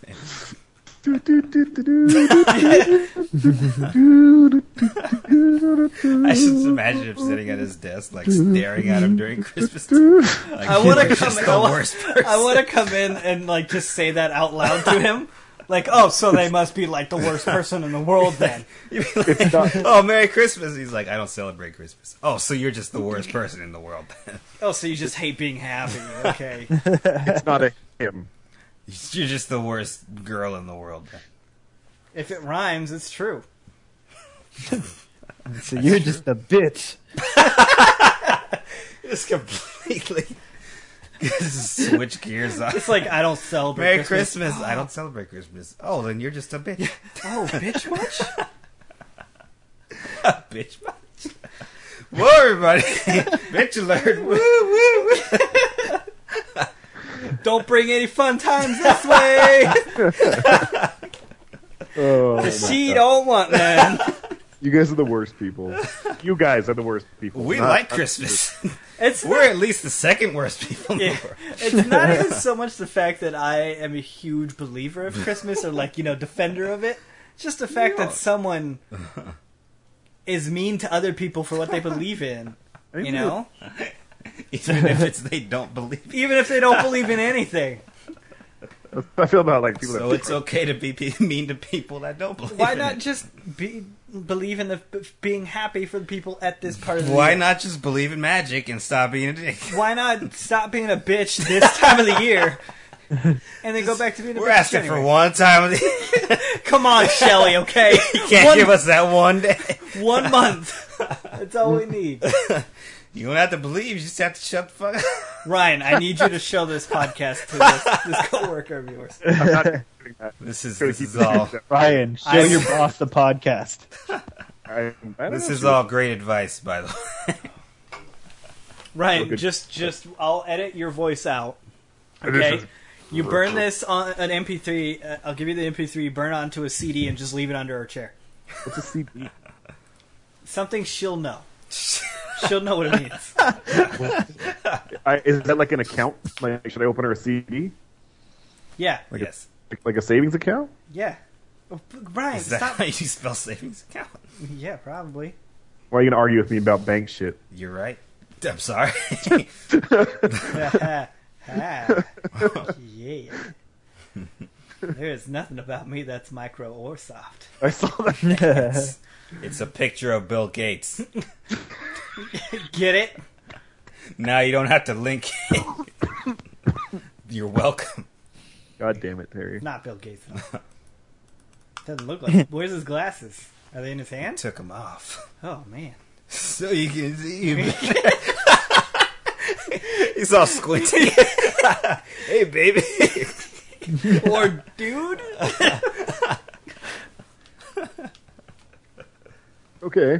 I just imagine him sitting at his desk, like staring at him during Christmas time. Like, I want to you're come. just the worst person. I want to come in and like just say that out loud to him. Like, oh, so they must be like the worst person in the world then. You'd be like, oh, Merry Christmas. He's like, I don't celebrate Christmas. Oh, so you're just the worst person in the world then. Oh, so you just hate being happy. Okay. It's not a him. You're just the worst girl in the world then. If it rhymes, it's true. So you're just a bitch. Just completely switch gears on. It's like I don't celebrate Merry Christmas. I don't celebrate Christmas. Oh, then you're just a bitch. Oh, bitch much? A bitch much. Whoa, everybody. Bitch alert. Woo, woo, woo. Don't bring any fun times this way. Oh, my She God. don't want none. You guys are the worst people. You guys are the worst people. We Not- like Christmas. It's We're at least the second worst people in Yeah. the world. It's not even so much the fact that I am a huge believer of Christmas or like, defender of it. It's just the fact that someone is mean to other people for what they believe in. You know? Even if they don't believe it. Even if they don't believe in anything. I feel about like people So that. it's okay to be mean to people that don't believe Why in not it. just believe in being happy for the people at this part of the Why year? not just believe in magic and stop being a dick? Why not stop being a bitch this time of the year and then go back to being a We're bitch asking anyway? for one time of the year. Come on, Shelly, okay? You can't give us that one day. 1 month. That's all we need. You don't have to believe, you just have to shut the fuck up. Ryan, I need you to show this podcast to this coworker of yours. I'm not doing that. This Gotta is keep all Ryan, show your boss the podcast. I don't this know. is all great advice, by the way. Ryan, Okay. just I'll edit your voice out. This Okay? is- You burn this on an MP3. I'll give you the MP3. Burn it onto a CD and just leave it under her chair. What's a CD? Something she'll know. She'll know what it means. Is that like an account? Like, should I open her a CD? Yeah, Like Yes. like a savings account? yeah. Oh, Ryan, Is that stop. how you spell savings account? Yeah, probably. Why are you gonna argue with me about bank shit? You're right. I'm sorry. Yeah. There's nothing about me that's micro or soft. I saw that. It's a picture of Bill Gates. Get it? Now you don't have to link it. You're welcome. God damn it, Terry. Not Bill Gates. No. Doesn't look like. Where's his glasses? Are they in his hand? Took him off. Oh man. So you can see him. He's all squinty. Hey, baby. Or dude. Okay.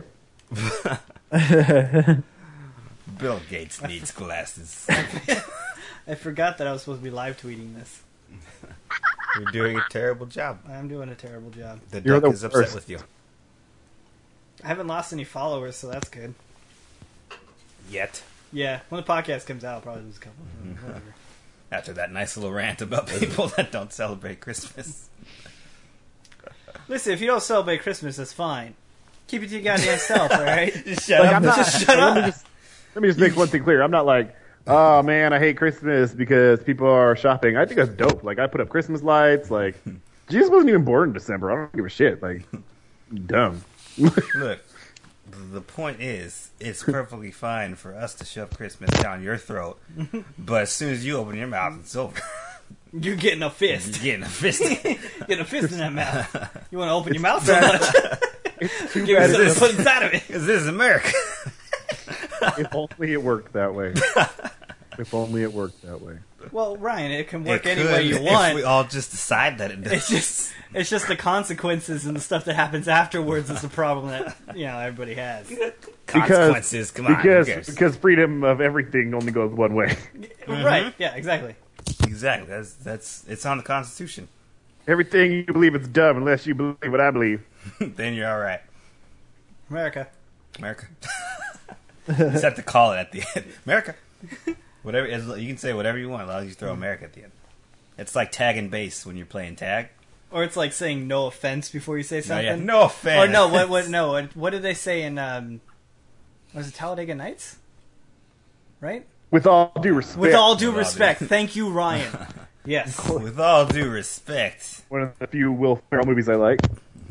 Bill Gates needs glasses. I forgot that I was supposed to be live tweeting this. You're doing a terrible job. I'm doing a terrible job. The You're duck the is upset worst. with you. I haven't lost any followers, so that's good. Yet. Yeah, when the podcast comes out, I'll probably lose a couple. Whatever. After that nice little rant about people that don't celebrate Christmas. Listen, if you don't celebrate Christmas, that's fine. Keep it to your goddamn self, all right? Just shut Like, up. I'm not, Just shut up. let me just make one thing clear. I'm not like, oh man, I hate Christmas because people are shopping. I think that's dope. Like, I put up Christmas lights. Like, Jesus wasn't even born in December. I don't give a shit. Like, dumb. Look, the point is, it's perfectly fine for us to shove Christmas down your throat, but as soon as you open your mouth, it's over. You're getting a fist. You're getting a fist. Getting a fist in that mouth. You want to open your mouth so much? It's too Give me bad. something to put inside of it. Because this is America. If only it worked that way. If only it worked that way. Well, Ryan, it can work It any could way you if want. we all just decide that it does. It's just the consequences and the stuff that happens afterwards is the problem that everybody has. Consequences. Come on. who cares? Because freedom of everything only goes one way. Right? Yeah, exactly. Exactly. That's it's on the Constitution. Everything you believe is dumb unless you believe what I believe. Then you're all right. America. America. You just have to call it at the end. America. Whatever you can say whatever you want as long as you throw America at the end. It's like tag and base when you're playing tag. Or it's like saying no offense before you say something. No offense. Or no, what did they say in was it Talladega Nights? Right? With all due respect. With all due respect. Thank you, Ryan. Yes. With all due respect. One of the few Will Ferrell movies I like.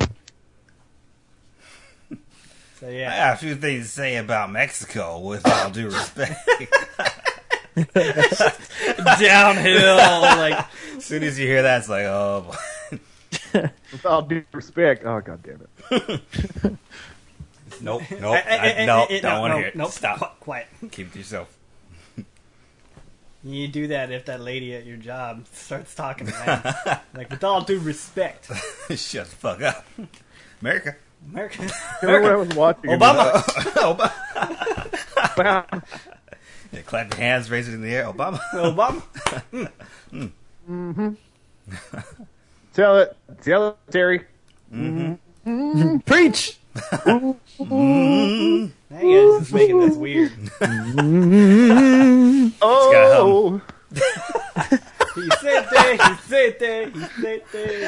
So I yeah. got a few things to say about Mexico, with all due respect. Downhill. Like As soon as you hear that, it's like, oh boy. With all due respect. Oh, God damn it. Nope. Don't want to hear it. Nope. Stop. Quiet. Keep it to yourself. You do that if that lady at your job starts talking, man. Like, with all due respect. Shut the fuck up. America. America. Remember when I was watching Obama. Obama. Yeah, clap your hands, raise it in the air. Obama. Obama. Tell it, Terry. Preach. Now you guys just making this weird. Oh, He said that, he said that, he said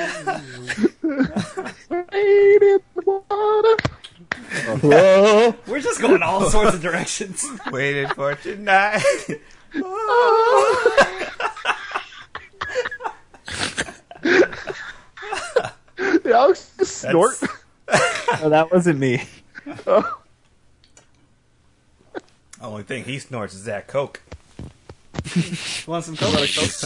that. wade in the water. Whoa. We're just going all sorts of directions. Waiting for tonight. Did Alex just snort? Oh, that wasn't me. Oh. Only thing he snorts is that Coke. Want some Coke?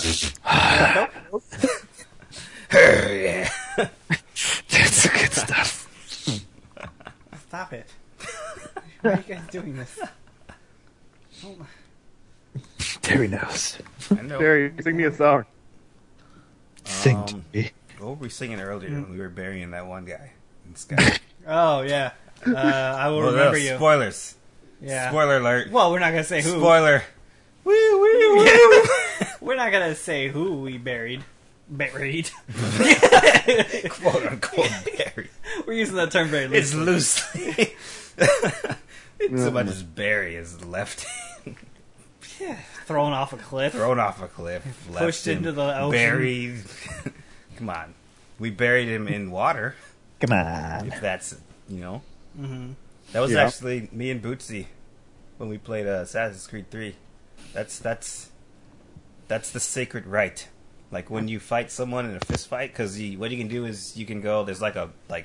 Yeah. That's good stuff. Stop it. Why are you guys doing this? Oh my. Terry knows. I know. Terry, sing me a song. Sing to me. What were we singing earlier when we were burying that one guy in the sky? Oh, yeah. I will Well, remember no, you. Spoilers. Yeah. Spoiler alert. Well, we're not going to say who. Spoiler. Woo, woo, woo. We're not going to say who we buried. Buried. Quote unquote buried. We're using that term very It's loosely. loosely. Somebody just bury his left hand. Yeah. Thrown off a cliff. Thrown off a cliff. Left Pushed him into the ocean. Buried. Come on. We buried him in water. Come on. If that's, Mm-hmm. That was Yeah. actually me and Bootsy when we played Assassin's Creed 3. That's the sacred right. Like when you fight someone in a fist fight, because what you can do is you can go. There's like a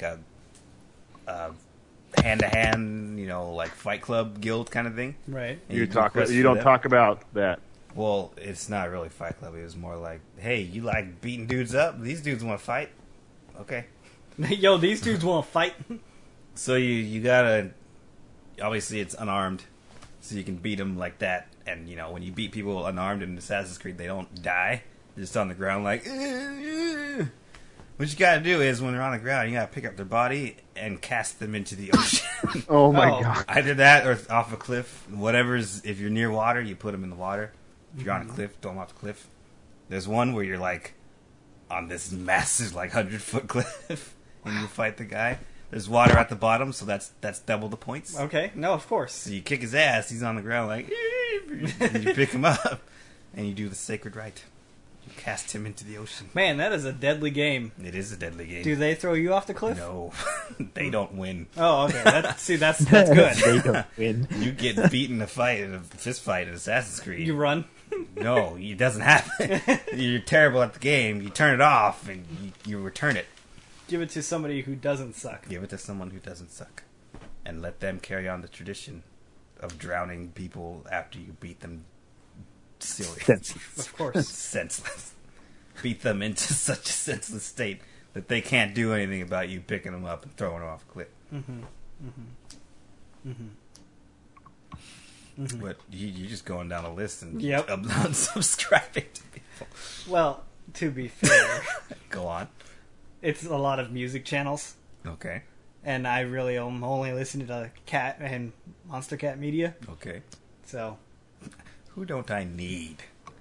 hand to hand, like Fight Club guild kind of thing. Right. And You do quests don't for them. talk about that. Well, it's not really Fight Club. It was more like, hey, you like beating dudes up? These dudes want to fight. Okay. Yo, these dudes want to fight. So you gotta, obviously it's unarmed, so you can beat them like that. And when you beat people unarmed in Assassin's Creed, they don't die. They're just on the ground like. What you gotta do is when they're on the ground, you gotta pick up their body and cast them into the ocean. Oh my Oh. God. Either that or off a cliff. Whatever's, if you're near water, you put them in the water. If you're on a cliff, throw them off the cliff. There's one where you're like on this massive 100-foot cliff and you fight the guy. There's water at the bottom, so that's double the points. Okay. No, of course. So you kick his ass, he's on the ground like, and you pick him up, and you do the sacred rite. You cast him into the ocean. Man, that is a deadly game. It is a deadly game. Do they throw you off the cliff? No, they don't win. Oh, okay. That's good. They don't win. You get beaten in a fight, in a fist fight in Assassin's Creed. You run. No, it doesn't happen. You're terrible at the game. You turn it off, and you return it. Give it to somebody who doesn't suck. Give it to someone who doesn't suck. And let them carry on the tradition of drowning people after you beat them silly. Of course. Senseless. Beat them into such a senseless state that they can't do anything about you picking them up and throwing them off a cliff. But you're just going down a list and Yep. unsubscribing to people. Well, to be fair, Go on. it's a lot of music channels, Okay. and I really am only listening to Cat and Monster Cat Media. Okay. So Who don't I need?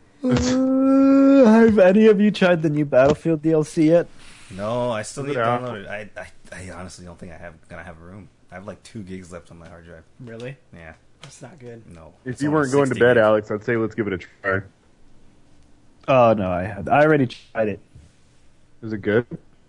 Have any of you tried the new Battlefield DLC yet? No, I still need to Yeah. download it. I honestly don't think gonna have room. I have like 2 gigs left on my hard drive. really, Yeah. that's not good. No. If It's you only weren't going to 60 bed, gigs. Alex, I'd say let's give it a try. Oh no, I already tried it. Is it good?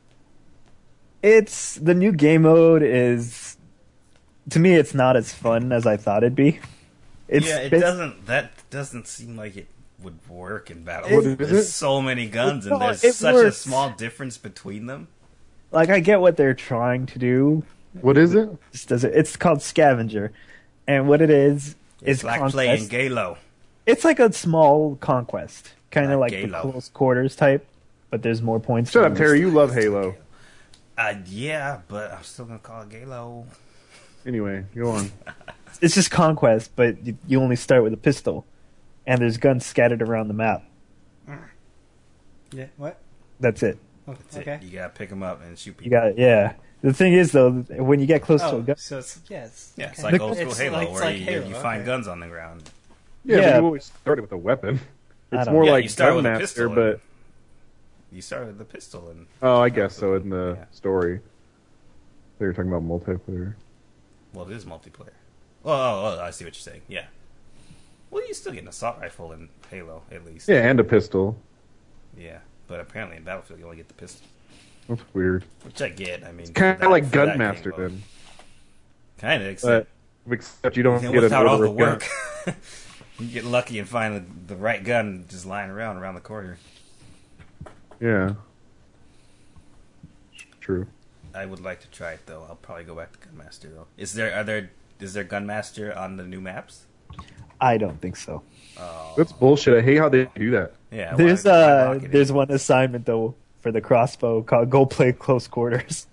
It's the new game mode is, to me, it's not as fun as I thought it'd be. It's Yeah, it bas- doesn't. That doesn't seem like it would work in battle. What is There's it? so many guns, No, and there's it such a works. small difference between them. Like I get what they're trying to do. What is it? It's called Scavenger, and what it is It's like conquest. playing Galo. It's like a small conquest, kind of Like like the Halo. close quarters type, but there's more points. Shut for up, this. Terry. You love Halo. Yeah, but I'm still gonna call it Galo. Anyway, go on. It's just conquest, but you only start with a pistol, and there's guns scattered around the map. Yeah. What? That's it. Oh, That's okay. it. You gotta pick them up and shoot You people. got it. Yeah. The thing is, though, when you get close to a Oh, gun, so it's yes. Yeah, it's okay. like old school It's Halo, like- it's where like you Halo, find okay. guns on the ground. Yeah, Yeah. but you always started with a weapon. I It's don't more know. Yeah, like you start with a Gunmaster, pistol, but You start with the pistol, and oh, I guess so in the Yeah. story. They were talking about multiplayer. well, it is multiplayer. Oh, I see what you're saying. Yeah. Well, you still get an assault rifle in Halo, at least. Yeah, and a pistol. Yeah, but apparently in Battlefield you only get the pistol, That's weird. which I get. I mean, Kind that- of like for that Gunmaster game mode. then, Kind of, except except you don't get an without all order the of gun. work. You get lucky and find the right gun just lying around the corner. Yeah, true. I would like to try it though. I'll probably go back to Gunmaster though. Is there Gunmaster on the new maps? I don't think so. Oh, That's bullshit. I hate how they do that. yeah. There's why lock it there's in? one assignment though for the crossbow called "Go Play Close Quarters."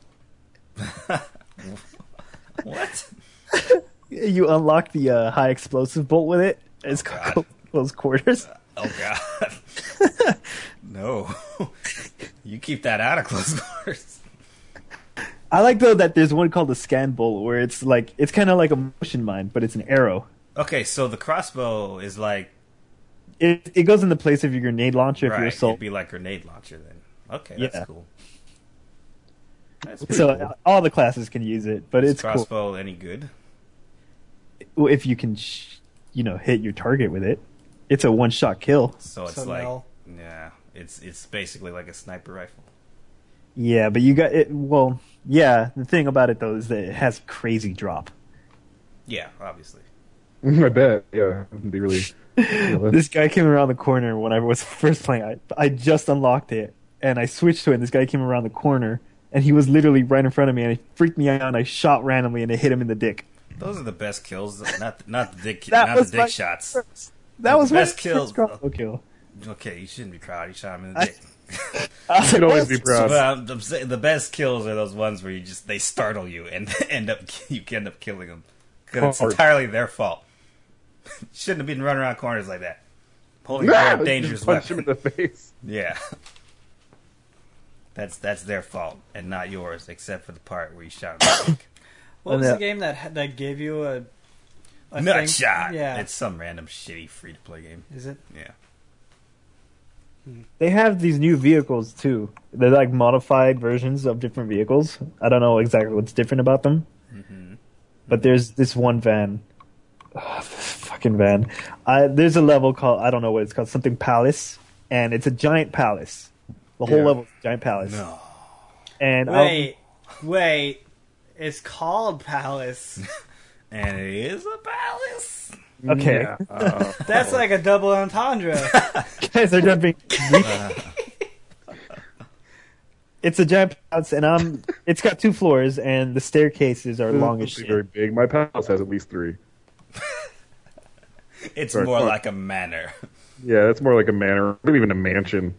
What? You unlock the high explosive bolt with it. It's Oh, called God. Go Close Quarters. Oh God. No. You keep that out of close quarters. I like though that there's one called the scan bolt where it's kind of like a motion mine, but it's an arrow. Okay, so the crossbow is like It goes in the place of your grenade launcher if you're right. assault. It'd be like grenade launcher then. Okay, Yeah. that's cool. That's pretty So cool. all the classes can use it, but Is it's cool crossbow any good? if you can, hit your target with it. It's a one-shot kill. So it's So like no. yeah, it's basically like a sniper rifle. Yeah, but you got it. Well, yeah. The thing about it though is that it has crazy drop. Yeah, obviously. I bet. Yeah, it'd be really. This guy came around the corner when I was first playing. I just unlocked it and I switched to it. And this guy came around the corner and he was literally right in front of me and it freaked me out. And I shot randomly and it hit him in the dick. Those are the best kills. Not the dick That not the was dick my shots. That was my best kills. first crossbow kill. Okay, you shouldn't be proud. You shot him in the I- dick. I was You could like, always be proud. But I'm saying the best kills are those ones where they startle you and end up killing them because it's Hard. entirely their fault. Shouldn't have been running around corners like that, holding Ah, a dangerous just punch him weapon. in the face. Yeah, that's their fault and not yours, except for the part where you shot him in the dick. What was Yeah. the game that gave you a Nut thing? shot. Yeah. It's some random shitty free to play game. Is it? Yeah. They have these new vehicles too. They're like modified versions of different vehicles. I don't know exactly what's different about them. But there's this one van. This fucking van. There's a level called, I don't know what it's called, something palace. And it's a giant palace. The whole Yeah. level is a giant palace. No. And Wait. It's called Palace. And it is a palace. Okay. Yeah. That's like a double entendre. Guys are done being It's a giant palace and it's got 2 floors and the staircases are long as It's shit. very big. My palace has at least 3. It's Sorry, more fuck. like a manor. Yeah, that's more like a manor, not even a mansion.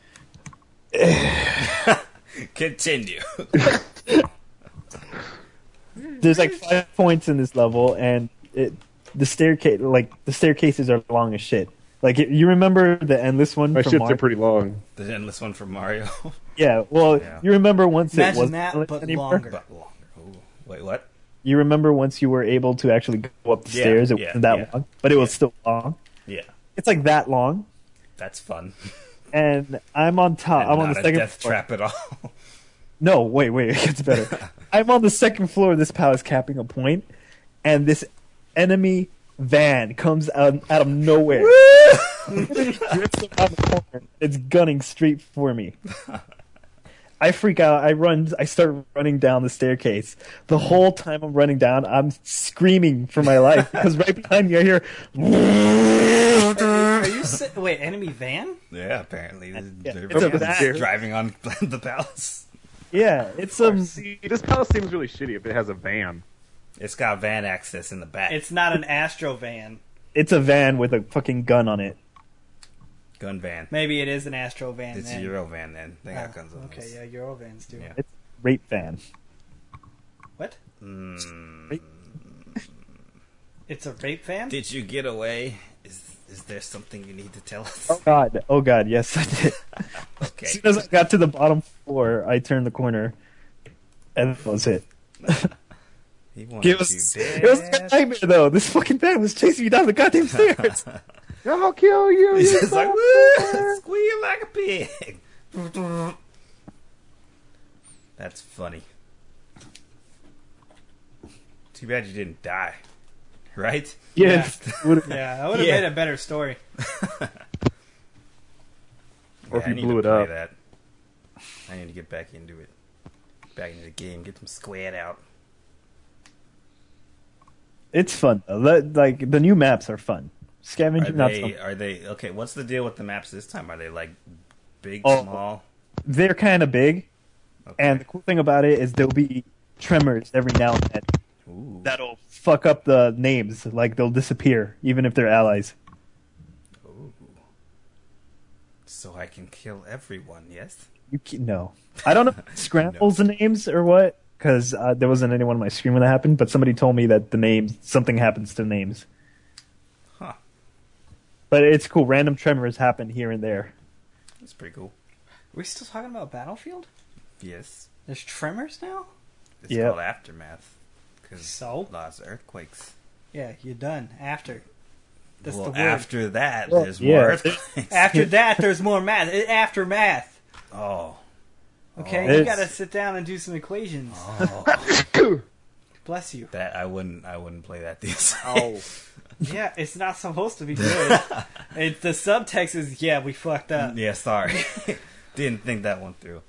Continue. There's like 5 points in this level and the staircases are long as shit. Like you remember the endless one My from shits Mario? are pretty long. The endless one from Mario. Yeah, well, Yeah. you remember once it Imagine wasn't that, endless but anymore? longer. But longer. Ooh. Wait, what? You remember once you were able to actually go up the Yeah, stairs? It yeah, wasn't that yeah. long, but it was still long. Yeah, It's like that long, that's fun. and I'm on top. And I'm on not the a second death floor. trap at all. No, wait, it gets better. I'm on the second floor of this palace capping a point, and this enemy van comes out of nowhere. Drifts around the corner. It's gunning straight for me. I freak out. I start running down the staircase. The whole time I'm running down, I'm screaming for my life because right behind me I hear. Are you wait, enemy van? Yeah, apparently Yeah, they're it's a just van. driving on the palace. Yeah, it's See, this palace seems really shitty if it has a van. It's got van access in the back. It's not an Astro van. it's a van with a fucking gun on it. Gun van. Maybe it is an Astro van. It's a then. Euro van then. They got Oh, guns on okay, those. yeah, Euro vans do. Yeah. It's a rape van. What? Mm. It's a rape van? Did you get away? Is there something you need to tell us? Oh god, yes I did. Okay. As soon as I got to the bottom floor, I turned the corner, and that was it. He wanted It was, you it was like a dead. nightmare though. This fucking van was chasing me down the goddamn stairs. I'll kill you. He's you just like, bastard. woo, squeal like a pig. That's funny. Too bad you didn't die. Right? Yeah, Yeah, that would have Yeah. made a better story. Or if I you need blew to it play up. That. I need to get back into it. Back into the game. Get some squad out. it's fun though. Like the new maps are fun. Scavenging, not so. Are they okay? What's the deal with the maps this time? Are they like big, Oh. small? They're kind of big, Okay. and the cool thing about it is there'll be tremors every now and then Ooh. that'll fuck up the names. Like they'll disappear even if they're allies. Ooh. So I can kill everyone. Yes. No, I don't know if it scrambles the names or what, because there wasn't anyone on my screen when that happened. But somebody told me that the names, something happens to names. Huh. But it's cool. Random tremors happen here and there. That's pretty cool. Are we still talking about Battlefield? Yes. There's tremors now? It's Yep. called Aftermath. Because So? lots of earthquakes. Yeah, you're done. After. That's Well, the word. after that, Well, there's yeah. more earthquakes. After that, there's more math. Aftermath. Oh. Okay, Oh. you It's- gotta sit down and do some equations. Oh. Bless you. That I wouldn't play that this. Oh. Yeah, it's not supposed to be good. The subtext is, yeah, we fucked up. Yeah, sorry. Didn't think that one through.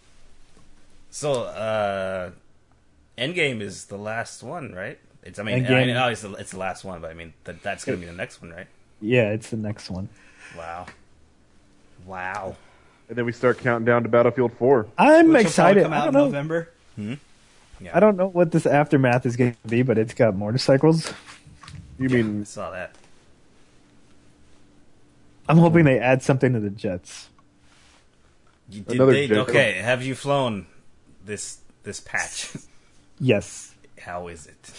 So, Endgame is the last one, right? I Endgame- know it's the last one, but I mean that's gonna be the next one, right? Yeah, it's the next one. Wow. And then we start counting down to Battlefield 4. I'm Which will excited. probably come I out don't in know. November. Yeah, I don't know what this aftermath is going to be, but it's got motorcycles. You I mean saw that. I'm hoping they add something to the jets. Another jet. Okay, have you flown this patch? Yes. How is it?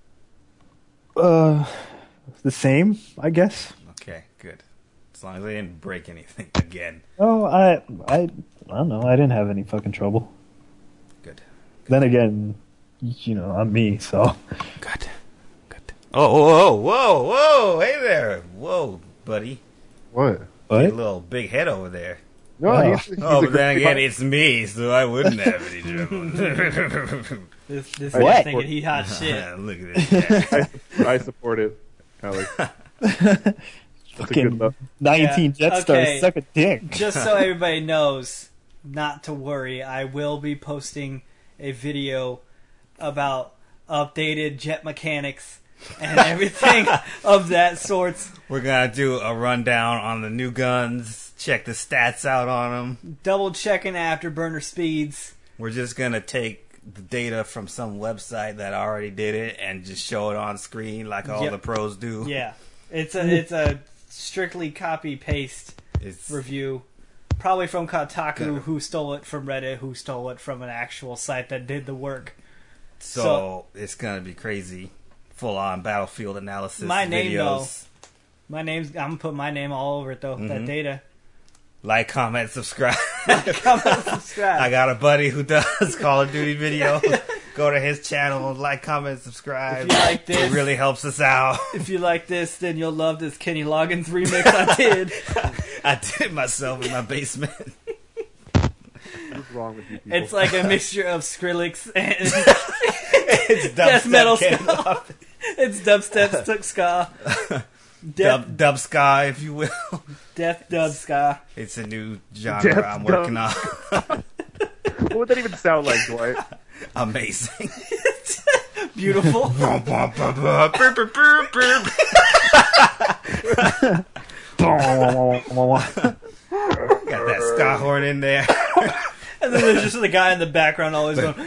The same, I guess. Okay, good. As long as they didn't break anything again. Oh, I don't know. I didn't have any fucking trouble. Good. Then again, I'm me, so. Good. Good. Oh, whoa, hey there. Whoa, buddy. what? Your What? little big head over there. No, Oh. he's Oh, a but then great again, pilot. it's me, so I wouldn't have any trouble. This What? guy's thinking he hot shit. Look at this guy. I support it, Alex. That's a good Fucking enough. 19 Yeah, jet stars okay. suck a dick. Just so everybody knows, not to worry, I will be posting a video about updated jet mechanics and everything of that sort. We're gonna do a rundown on the new guns, check the stats out on them. Double checking afterburner speeds. We're just gonna take the data from some website that already did it and just show it on screen like all Yep. the pros do. Yeah, it's a strictly copy paste It's review. Probably from Kotaku, Good. who stole it from Reddit, who stole it from an actual site that did the work. so it's gonna be crazy. full-on Battlefield analysis My name, videos. I'm gonna put my name all over it though. That data. Like, comment, subscribe. Comment, subscribe. I got a buddy who does Call of Duty video. Go to his channel, like, comment, subscribe. If you like this, it really helps us out. If you like this, then you'll love this Kenny Loggins remix I did. I did it myself in my basement. What's wrong with you people? It's like a mixture of Skrillex and It's death metal Kenny ska. Loggins. It's dubstep ska. Dub ska, if you will. Death dub ska. It's a new genre Death I'm working on. What would that even sound like, Dwight? Amazing. Beautiful. Got that ska horn in there. And then there's just the guy in the background always going.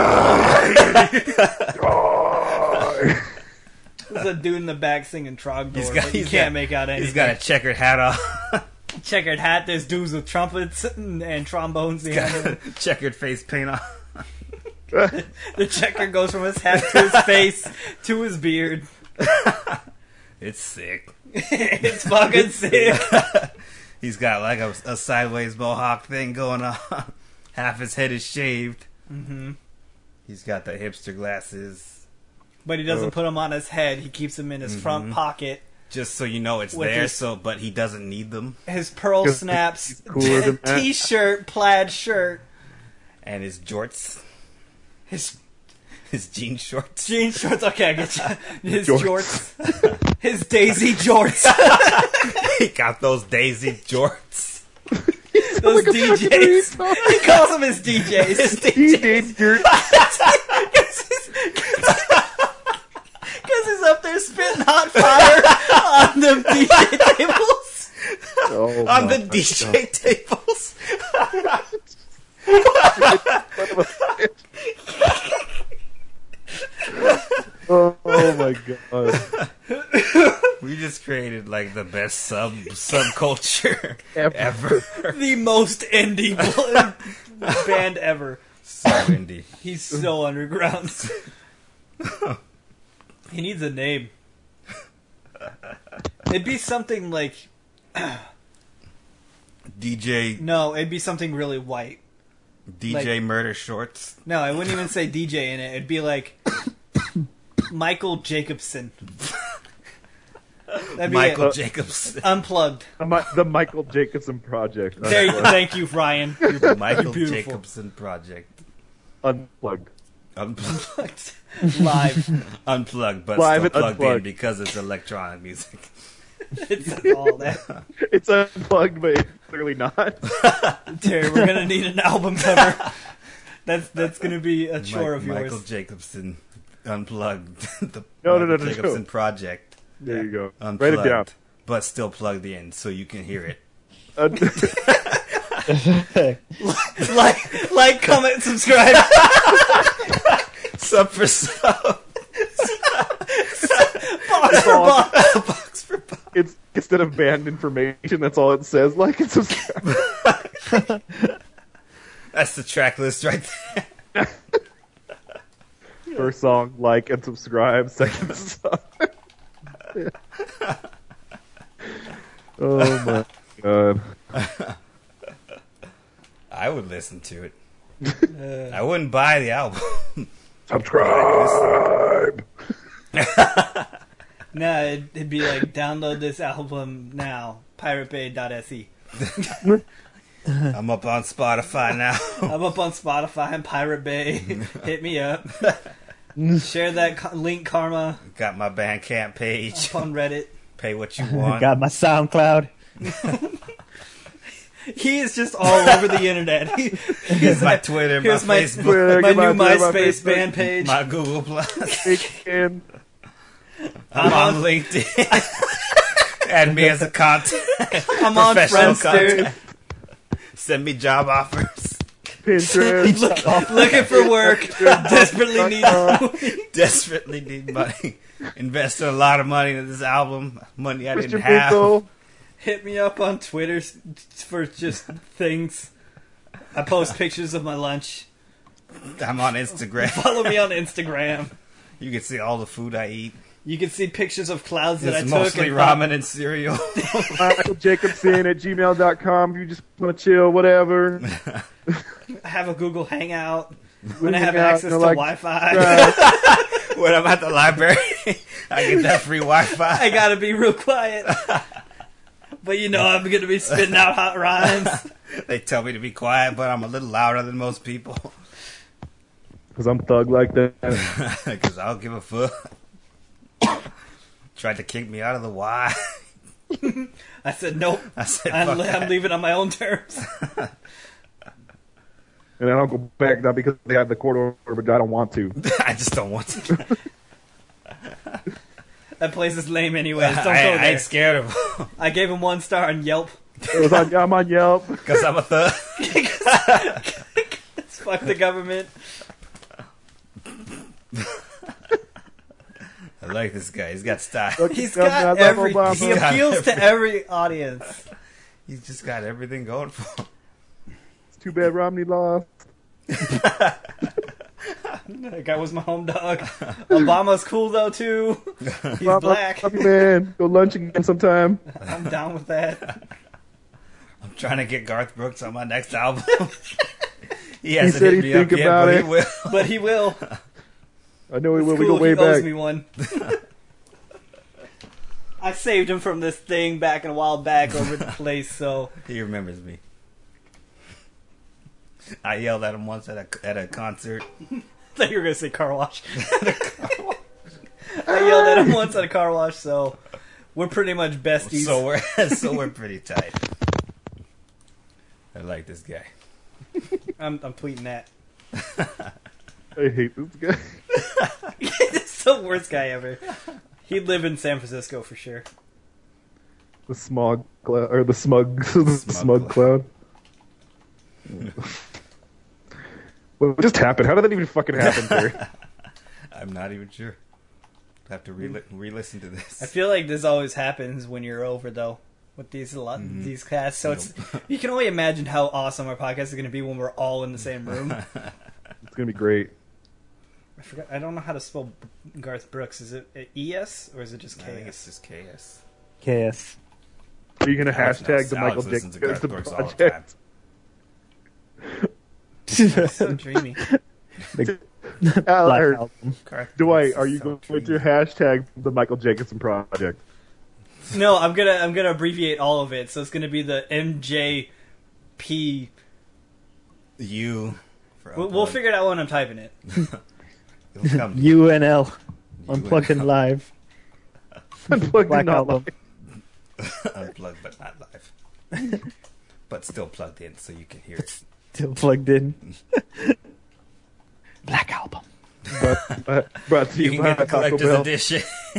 There's a dude in the back singing Trogdor, but you can't make out anything. He's got a checkered hat on. Checkered hat. There's dudes with trumpets and trombones behind him. Checkered face paint on. The checker goes from his hat to his face to his beard. It's sick. It's fucking sick. He's got like a sideways mohawk thing going on. Half his head is shaved. Mm-hmm. He's got the hipster glasses. But he doesn't put them on his head. He keeps them in his front pocket. Just so you know it's With there, his- but he doesn't need them. His pearl He's snaps, cooler than that. t-shirt, plaid shirt, And his jorts. his His jean shorts. jean shorts. Okay, I get you. His Jorts. jorts. His daisy jorts. He got those daisy jorts. Those DJs. He calls them his DJs. He did your Because he's up there spitting hot fire on the DJ tables. oh, On my the DJ tables. oh my god. We just created like the best subculture Ever. ever. The most indie band ever. So indie. He's so underground. He needs a name. It'd be something like... DJ No, it'd be something really white. like- Murder Shorts. No, I wouldn't even say DJ in it. It'd be like... Michael Jacobson. That'd be Michael it. Jacobson. Unplugged. The Michael Jacobson Project. There you, thank you, Ryan. You're Michael beautiful. Jacobson Project. Unplugged. Unplugged. Live. Unplugged, but Live still and plugged in unplugged. because it's electronic music. It's all that. It's unplugged, but it's clearly not. Terry, we're gonna need an album cover. That's gonna be a chore of yours. Michael Jacobson Unplugged. The No, Michael Jacobson Project. There you go. Unplugged, Write it down. but still plugged in so you can hear it. Like, comment, subscribe. Sub for sub. Box for box. Box for box. It's instead of band information, that's all it says. Like and subscribe. That's the track list right there. First song, like and subscribe. Second song. Oh my god. I would listen to it. I wouldn't buy the album. Subscribe. Nah, it'd be like, download this album now. PirateBay.se. I'm up on Spotify now. I'm up on Spotify and Pirate Bay. Hit me up. Share that link, Karma, Got my Bandcamp page. up on Reddit. Pay what you want. Got my SoundCloud. He is just all over the internet. Here's my Twitter, my here's my Facebook, my my new Twitter, my MySpace Facebook. band page. my Google Plus. And I'm on LinkedIn. Add me as a contact. I'm on Professional Friendster. contact. Send me job offers. Pinterest. Looking for work. Desperately need money. Desperately need money. Invested a lot of money into this album. Money I didn't Mr. have. Pinkle. Hit me up on Twitter for just things. I post pictures of my lunch. I'm on Instagram. Follow me on Instagram. You can see all the food I eat. You can see pictures of clouds that I It's took. mostly and ramen and cereal. Michael Jacobson at gmail.com if you just want to chill, whatever. I have a Google Hangout. When I Hang have out, access you know, to like, Wi-Fi. When I'm at the library, I get that free Wi-Fi. I gotta be real quiet. But you know I'm gonna be spitting out hot rhymes. They tell me to be quiet, but I'm a little louder than most people. Because I'm thug like that. Because I don't give a fuck. Tried to kick me out of the Y. I said nope. I said, I'm fuck that. leaving on my own terms. And I don't go back, not because they have the court order, but I don't want to. I just don't want to. That place is lame anyways. Don't go I there. ain't scared of him. I gave him 1 star on Yelp. I'm on Yelp. Because I'm a thug. Fuck the government. I like this guy. He's got style. He's Yeah, got I love every. Obama. He appeals to every audience. He's just got everything going for him. It's too bad Romney lost. That guy was my home dog. Obama's cool though too. He's black. Love you, man. Go lunch again sometime. I'm down with that. I'm trying to get Garth Brooks on my next album. He hasn't said hit he'd me up think yet, about but it. he will. But he will. I know he It's will. We cool. go way He owes back. me one. I saved him from this thing back in a while back over the place, so He remembers me. I yelled at him once at a concert. I thought you were gonna say car wash. I yelled at him once at a car wash, so we're pretty much besties. So we're pretty tight. I like this guy. I'm tweeting that. I hate this guy. It's the worst guy ever. He'd live in San Francisco for sure. The smog cloud, or the smug, the smug cloud. What just happened? How did that even fucking happen, Terry? I'm not even sure. I have to re-listen to this. I feel like this always happens when you're over though with these casts. So it's you can only imagine how awesome our podcast is going to be when we're all in the same room. It's gonna be great. I forgot. I don't know how to spell Garth Brooks. Is it ES or is it just I think KS? it's just KS. KS. Are you gonna Alex hashtag knows. the Alex Michael listens to Garth Jacobson Brooks all the project? So dreamy. The Black Black Album. Correct. Dwight, are you So going to dreamy. hashtag the Michael Jacobson project? No, I'm gonna abbreviate all of it. So it's gonna be the MJP. U. For We'll Unplugged. figure it out when I'm typing it. It'll come to UNL. you. Unplugged and live. Unplugged Black and not Album. Unplugged but not live. But still plugged in so you can hear it. Still plugged in. Black Album. Brought to You you can by get the Taco collector's Bell. edition.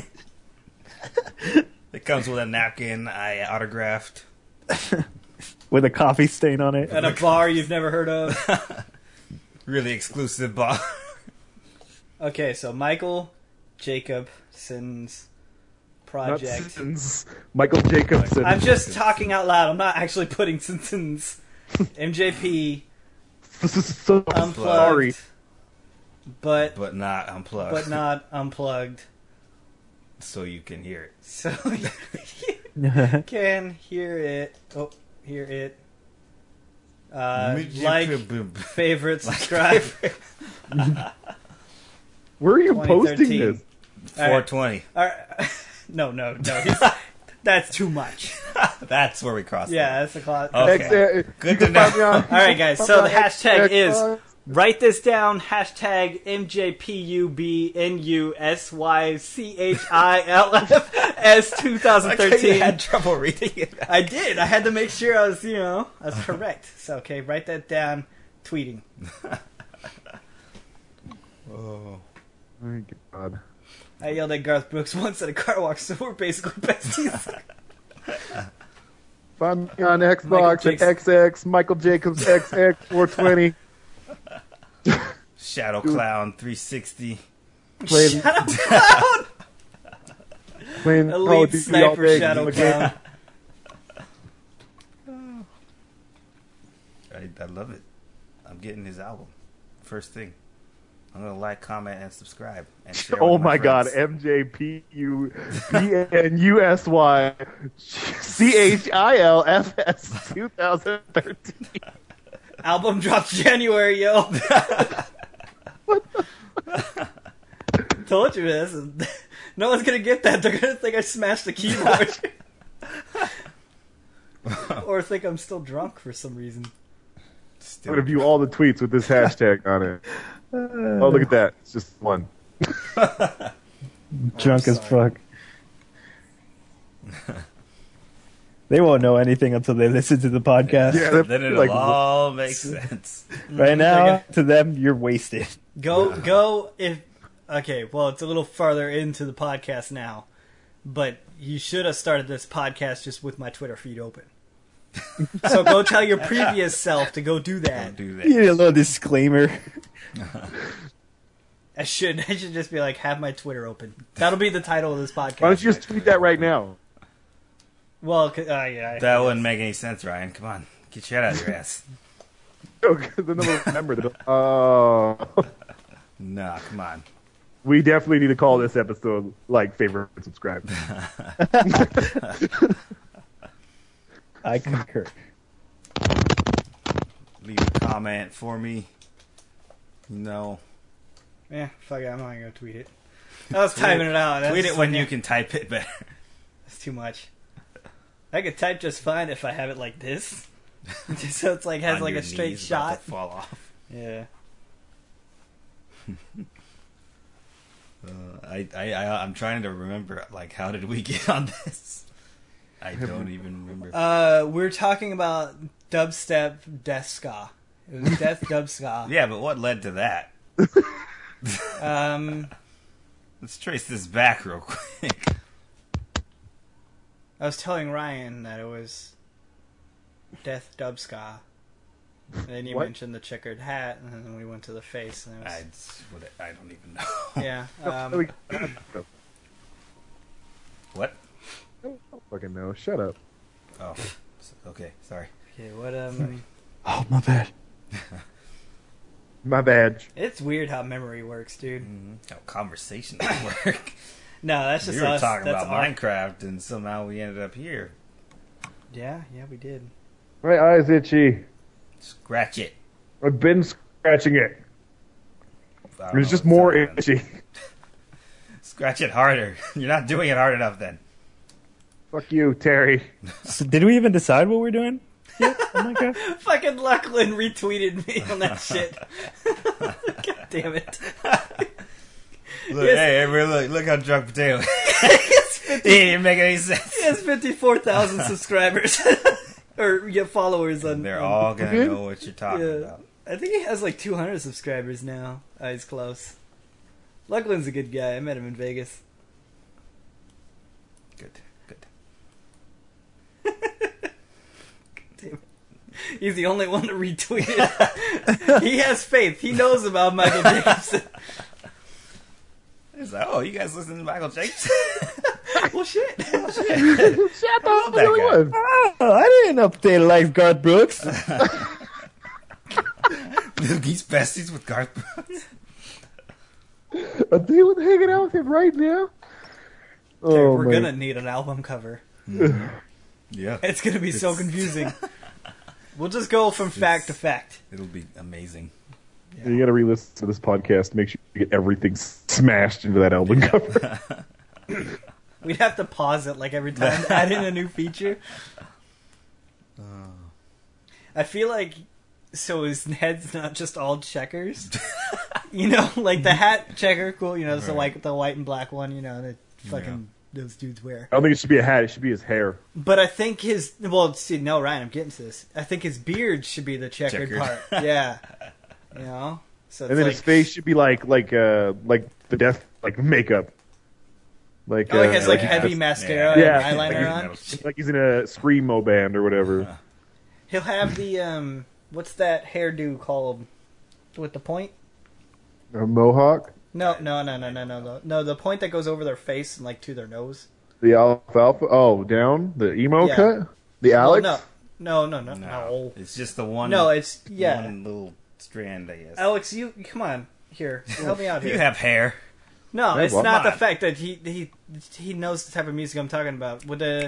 It comes with a napkin I autographed. With a coffee stain on it. At a bar you've never heard of. Really exclusive bar. Okay, so Michael Jacobson's Not project. Simpsons. Michael Jacobson. I'm just talking out loud. I'm not actually putting Simpsons. MJP so unplugged, sorry. but But not unplugged. but not unplugged. So you can hear it. So you can hear it. Oh, hear it. Like, favorite, subscribe. Where are you posting 2013. this? 420. All right. No. That's too much. That's where we cross. Yeah, that's the clock. Okay. Good You to can know. find me on- All right, guys. So the hashtag is Xbox. write this down. Hashtag MJPUBNUSYCHILFS You 2013. had trouble reading it. I did. I had to make sure I was, I was correct. So okay, write that down. Tweeting. Oh. My God. I yelled at Garth Brooks once at a car wash, so we're basically besties. Find me on Xbox Michael at Jakes. XX Michael Jacobs XX 420. Shadow Clown 360. Playing, Shut up, Clown! playing Call of Elite Duty all Sniper day. Shadow Okay. Clown. I love it. I'm getting his album. First thing. I'm gonna like, comment, and subscribe. And share Oh with my God, friends. MJPUPNUSYCHILFS 2013. Album drops January, yo. Told you this. No one's gonna get that. They're gonna think I smashed the keyboard. Or think I'm still drunk for some reason. I'm gonna view all the tweets with this hashtag on it. Oh, look at that. It's just one. Drunk as fuck. They won't know anything until they listen to the podcast. Yeah, Then it'll like, all make sense. Right now, to them, you're wasted. Go if okay, well it's a little farther into the podcast now. But you should have started this podcast just with my Twitter feed open. So go tell your previous self to go do that. Don't do You need a that. little disclaimer. I should just be like, have my Twitter open. That'll be the title of this podcast. Why don't you just tweet that right now? Well, yeah. That wouldn't make any sense, Ryan. Come on, get your head out of your ass. Oh, 'cause then they'll remember that. Oh, Nah, come on. we definitely need to call this episode like, favorite, and subscribe. I concur. Leave a comment for me. Yeah, fuck it. I'm not gonna tweet it. I was typing it out. Tweet it when you can type it better. That's too much. I could type just fine if I have it like this. So it's like has On like your a straight knees, about shot. to fall off. Yeah. I'm trying to remember, like, how did we get on this? I don't even remember. We're talking about dubstep death ska. It was death dub ska. Yeah, but what led to that? Let's trace this back real quick. I was telling Ryan that it was death dub ska. And then you What? mentioned the checkered hat, and then we went to the face. And it I don't even know. was, yeah. I don't What? fucking know. Shut up. Oh, okay, sorry. Okay, what Oh, my bad. My badge. It's weird how memory works, dude. How conversations work. No, that's just We were us. talking That's about our- Minecraft, and somehow we ended up here. Yeah, we did. My eye's itchy. Scratch it. I've been scratching it. I don't It's know just what's more happening. itchy. Scratch it harder. You're not doing it hard enough then. Fuck you, Terry. So did we even decide what we're doing? Yeah. Oh my god. Fucking Lachlan retweeted me on that shit. God damn it. Look, Yes. hey, look how drunk Potato is. It didn't make any sense. He has 54,000 subscribers. Or followers on. They're on- all gonna Okay. know what you're talking Yeah. about. I think he has like 200 subscribers now. He's close. Lachlan's a good guy. I met him in Vegas. Good. Damn it. He's the only one to retweet it. He has faith. He knows about Michael Jackson. It's like, oh, you guys listen to Michael Jackson? Well, shit. Shut up, I'm the that only guy. one. Oh, I didn't update Lifeguard Brooks. He's besties with Garth Brooks. Are they hanging out with him right now? Oh, We're my- gonna need an album cover. Yeah. It's gonna be so confusing. We'll just go from fact to fact. It'll be amazing. You gotta re-listen to this podcast to make sure you get everything smashed into that album cover. We'd have to pause it like every time to add in a new feature. I feel like so his head's not just all checkers. You know, like the hat checker, cool. You know, so Right. like the white and black one. You know, that fucking those dudes wear. I don't think it should be a hat. It should be his hair. But I think his see, no, Ryan, I'm getting to this. I think his beard should be the checkered Checkered. part. Yeah, you know. So it's And then like, his face should be like the death makeup. Like oh, he has like yeah. heavy mascara Yeah. and eyeliner Like, on. like he's in a screamo band or whatever. He'll have the what's that hairdo called with the point? A mohawk, No, the point that goes over their face and like to their nose. the alfalfa. Oh, down the emo Yeah. cut. The Alex. No. No, it's just the one. No, it's yeah. one little strand, I guess. Alex, you come on. Here, help me out here. You have hair. No, Hey, it's well, not the come on. fact that he knows the type of music I'm talking about. With the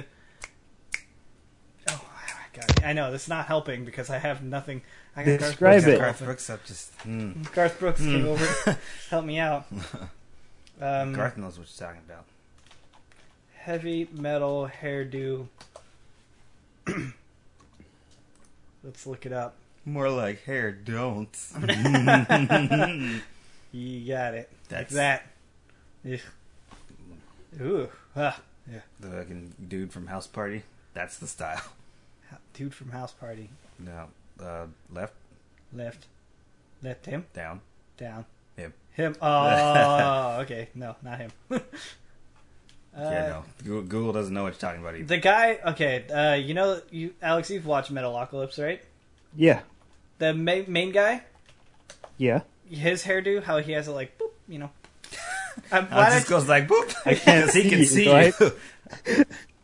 my God, I know that's not helping because I have nothing. I got Garth Describe Brooks it. Garth Brooks up just. Garth Brooks came over, help me out. Garth knows what you're talking about. Heavy metal hairdo. Let's look it up. More like hair don't. You got it. That's Like that. Ugh. Ooh. Ah. Yeah. the fucking dude from House Party. That's the style. Dude from House Party. No, left, Left. Left him. down, Down. him. Him. Oh, okay. No, not him. Yeah, no. Google doesn't know what you're talking about either. The guy. Okay. You Alex, you've watched Metalocalypse, right? Yeah. The main guy. Yeah. His hairdo. How he has it like, boop. You know. It just goes like boop. I can't he can see, see right? you.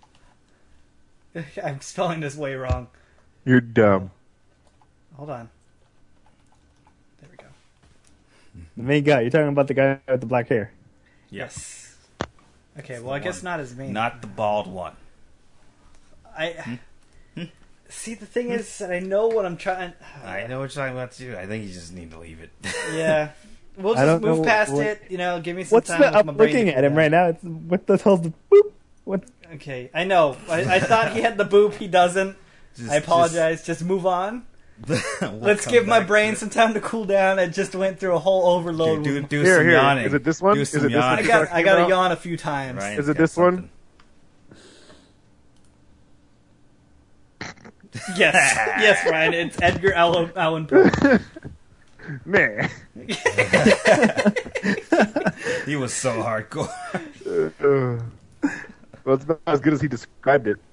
I'm spelling this way wrong. You're dumb. Hold on. There we go. The main guy. You're talking about the guy with the black hair. Yes. Okay. It's Well, I the guess one. not as main. Not the bald one. I. See, the thing is that I know what I'm trying. I know what you're talking about too. I think you just need to leave it. Yeah. We'll I just don't move know past what- it. Give me some What's time. the? with I'm my brain looking to at cool him down. right now. It's what the hell's the boop? What? Okay, I know. I thought he had the boop. He doesn't. I apologize. Just move on. Let's give my brain some time to cool down. I just went through a whole overload. Do Here, some here. yawning. Is it this one? Do Is some it this one? yawning. I got to about? yawn a few times. Ryan's Is it got this one? something. Yes, yes, Ryan. It's Edgar Allan Poe. Man. He was so hardcore. Well, it's not as good as he described it.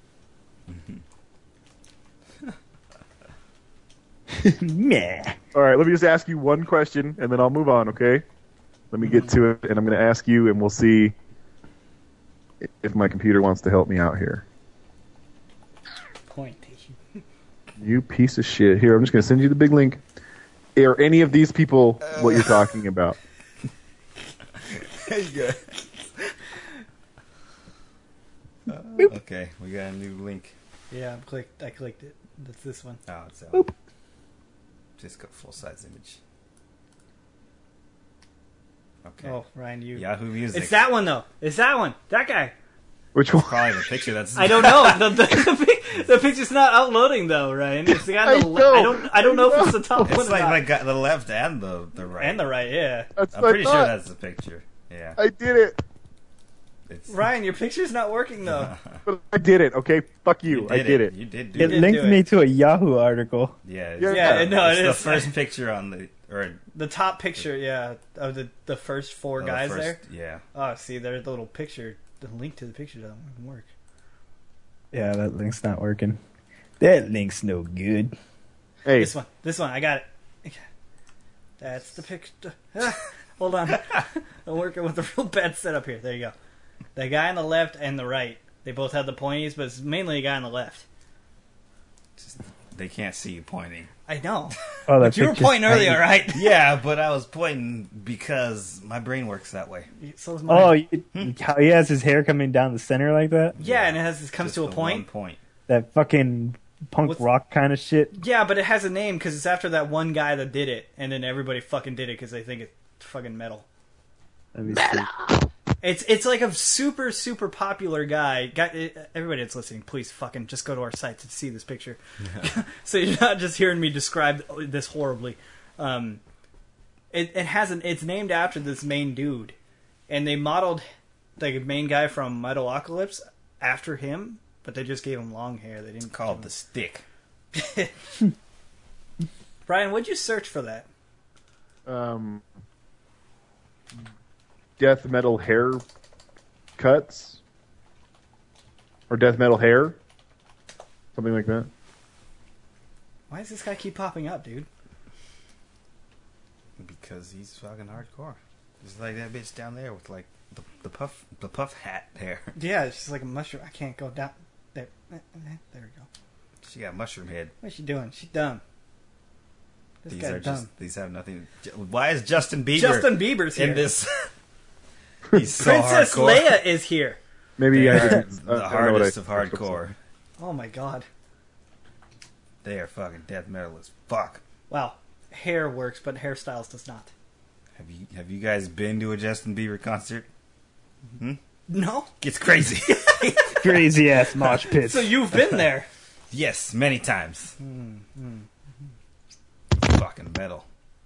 Meh. All right, let me just ask you one question, and then I'll move on, okay? Let me get to it, and I'm going to ask you, and we'll see if my computer wants to help me out here. Point. You piece of shit. Here, I'm just going to send you the big link. Are any of these people what you're talking about? Okay, we got a new link. Yeah, I clicked it. That's this one. Oh, it's just got full size image. Okay. Oh, Ryan, you. Yahoo Music. It's that one though. It's that one. That guy. Which one? Probably the picture that's. I don't know. The picture's not uploading though, Ryan. It's the guy on the I left. I don't know if it's the top one It's or like not. my guy, the left and the right. And the right, yeah. That's I'm what I pretty sure thought. that's the picture. Yeah. I did it. It's, Ryan, your picture's not working though. But I did it, okay? Fuck you. you I did it. You did do It it. did linked do me it. to a Yahoo article. Yeah. Yeah, no, it's it the is. first picture on the or The top picture, yeah, of the first four the guys first- there. Yeah. Oh, see, there's the little picture. The link to the picture doesn't even work. Yeah, that link's not working. That link's no good. Hey, This one, I got it. Okay. That's the picture. Hold on, I'm working with a real bad setup here. There you go. The guy on the left and the right, they both have the pointies, but it's mainly the guy on the left. They can't see you pointing. I know. Oh, that But you were picture's pointing tiny. earlier, right? Yeah, but I was pointing because my brain works that way. So is mine. Oh, how he has his hair coming down the center like that? Yeah, and it comes Just to a the point. One point. That fucking punk What's- rock kind of shit. Yeah, but it has a name because it's after that one guy that did it, and then everybody fucking did it because they think it's fucking metal. Let me see. It's like a super super popular guy. Everybody that's listening, please fucking just go to our site to see this picture, so you're not just hearing me describe this horribly. It's named after this main dude, and they modeled the main guy from Metalocalypse after him, but they just gave him long hair. They didn't Called the stick. Brian, what'd you search for that? death metal hair cuts? Or death metal hair? Something like that. Why does this guy keep popping up, dude? Because he's fucking hardcore. Just like that bitch down there with like the puff hat hair. Yeah, it's just like a mushroom. I can't go down there. There we go. She got mushroom head. What's she doing? She's dumb. This These guy's are dumb. just. These have nothing. Why is Justin Bieber Justin Bieber's here. in this? He's so Princess hardcore. Leia is here. Maybe They I are didn't. the hardest of hardcore. Oh my god. They are fucking death metal as fuck. Wow. Hair works, but hairstyles does not. Have you guys been to a Justin Bieber concert? No? It's crazy. Crazy ass mosh pits. So you've been there. Yes, many times. Fucking metal.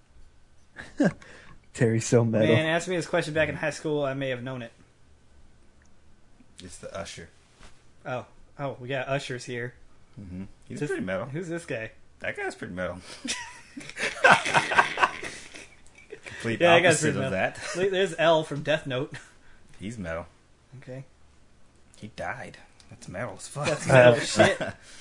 Terry's so metal. Man, ask me this question back in high school, I may have known it. It's the Usher. Oh, we got Ushers here. He's This- pretty metal. Who's this guy? That guy's pretty metal. Complete Yeah, that guy's opposite pretty of metal. that. There's L from Death Note. He's metal. Okay. He died. That's metal as fuck. That's metal shit.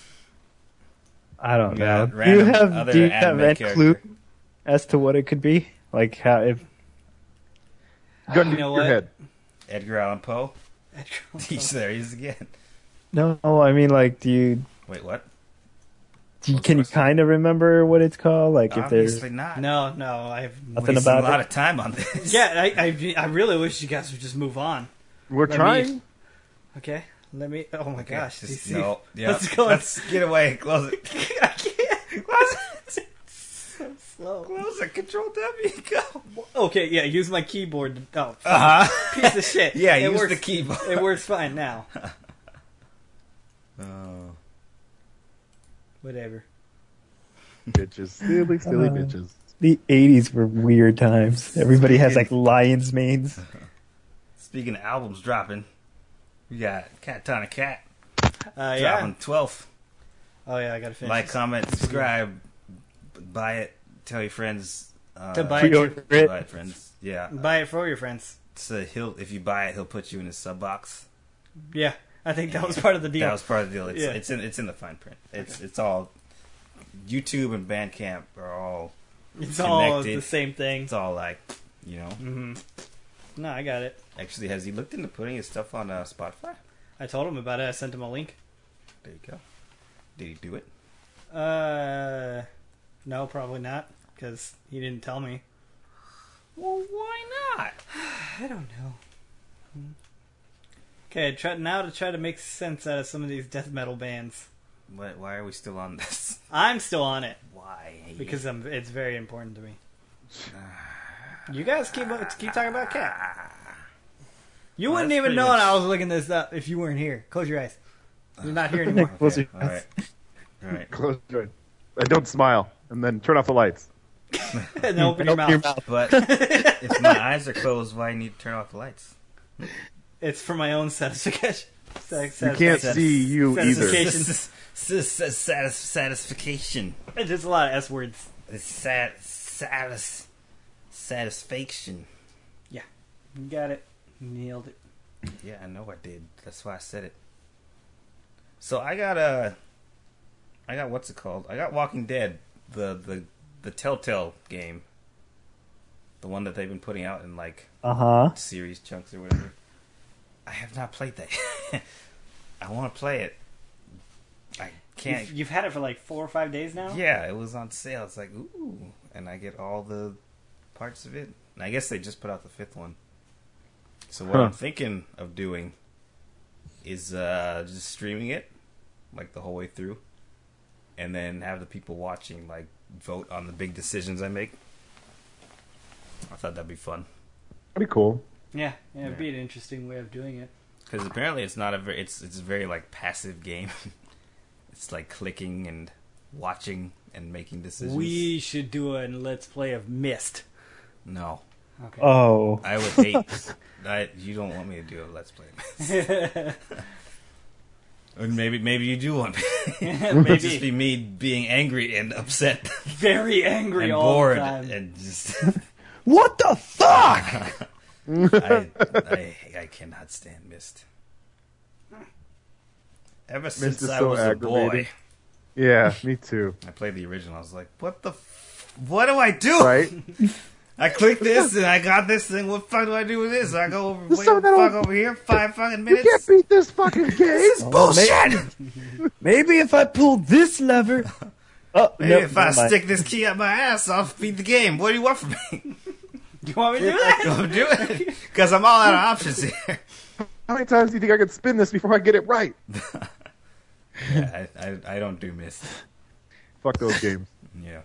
I don't Yeah, know. random other Do you have anime any character. clue as to what it could be? Like how if Gun You to know your what? head. Edgar Allan Poe. He's there. He's again. no, I mean like do you Wait, what? can you kind of remember what it's called? Like if there's Obviously not. No, I have. Nothing Wasting about a lot it? of time on this. Yeah, I really wish you guys would just move on. We're Let trying. me- Okay, let me. Oh my Okay, gosh, just- DC. no. Yeah, Let's go. Let's get away. Close it. I can't. Close it. So slow. Close it. Control W. Go. Okay, yeah, use my keyboard. Oh, Uh huh. piece of shit. Yeah, it use works, the keyboard. It works fine now. Oh. Whatever. Bitches. Silly bitches. the 80s were weird times. Everybody has like lion's manes. Speaking of albums dropping, we got Cat Cat Yeah. dropping 12th. Oh yeah, I gotta finish. Like, this. comment, subscribe, buy it, tell your friends. To buy Pre-order it. it. Buy it, friends. Yeah. Buy it for your friends. So if you buy it, he'll put you in his sub box. Yeah, I think that was part of the deal. That was part of the deal. It's, Yeah. it's in the fine print. It's all YouTube and Bandcamp are all. It's all connected. the same thing. It's all like, you know. Mm-hmm. No, I got it. Actually, has he looked into putting his stuff on Spotify? I told him about it. I sent him a link. There you go. Did he do it? No, probably not, because he didn't tell me. Well, why not? I don't know. Okay, try to make sense out of some of these death metal bands. Why are we still on this? I'm still on it Why? because it's very important to me. You guys keep talking about Cat. You Well, wouldn't that's even pretty know much- I was looking this up if you weren't here. Close your eyes. You're not here anymore. Close Okay, your all eyes. right. All right. Close your eyes. Don't smile. And then turn off the lights. And open your mouth. But if my eyes are closed, why need to turn off the lights? It's for my own satisfaction. You can't see you either. Satisfaction. Satisfaction. There's a lot of S words. It's satisfaction. You got it. Nailed it. Yeah, I know I did. That's why I said it. So I got what's it called? I got Walking Dead, the Telltale game, the one that they've been putting out in like series chunks or whatever. I have not played that. I want to play it. I can't. You've had it for like 4 or 5 days now? Yeah, it was on sale. It's like ooh, and I get all the parts of it. And I guess they just put out the 5th one. So what I'm thinking of doing is just streaming it like the whole way through, and then have the people watching like vote on the big decisions I make. I thought that'd be fun That'd be cool. Yeah, it'd be an interesting way of doing it. because apparently it's not a very it's a very like passive game. It's like clicking and watching and making decisions. We should do a let's play of Myst. No, Okay. Oh, I would hate. You don't want me to do a let's play. Or maybe you do want me. It'd just be Maybe. me being angry and upset Very angry and all bored the time. and just what the fuck? I cannot stand Myst. Ever since is I so was a boy, aggravating. Yeah, me too. I played the original. I was like, what what do I do? Right? I click this and I got this thing. What the fuck do I do with this? I go over, wait So the that'll- fuck over here, 5 fucking You minutes. can't beat this fucking game. Bullshit! Maybe if I pull this lever. Oh, Maybe no, if I never mind. stick this key up my ass, I'll beat the game. What do you want from me? You want me to do that? Go do it. Because I'm all out of options here. How many times do you think I could spin this before I get it right? Yeah, I don't do Myst. Fuck those games. Yeah.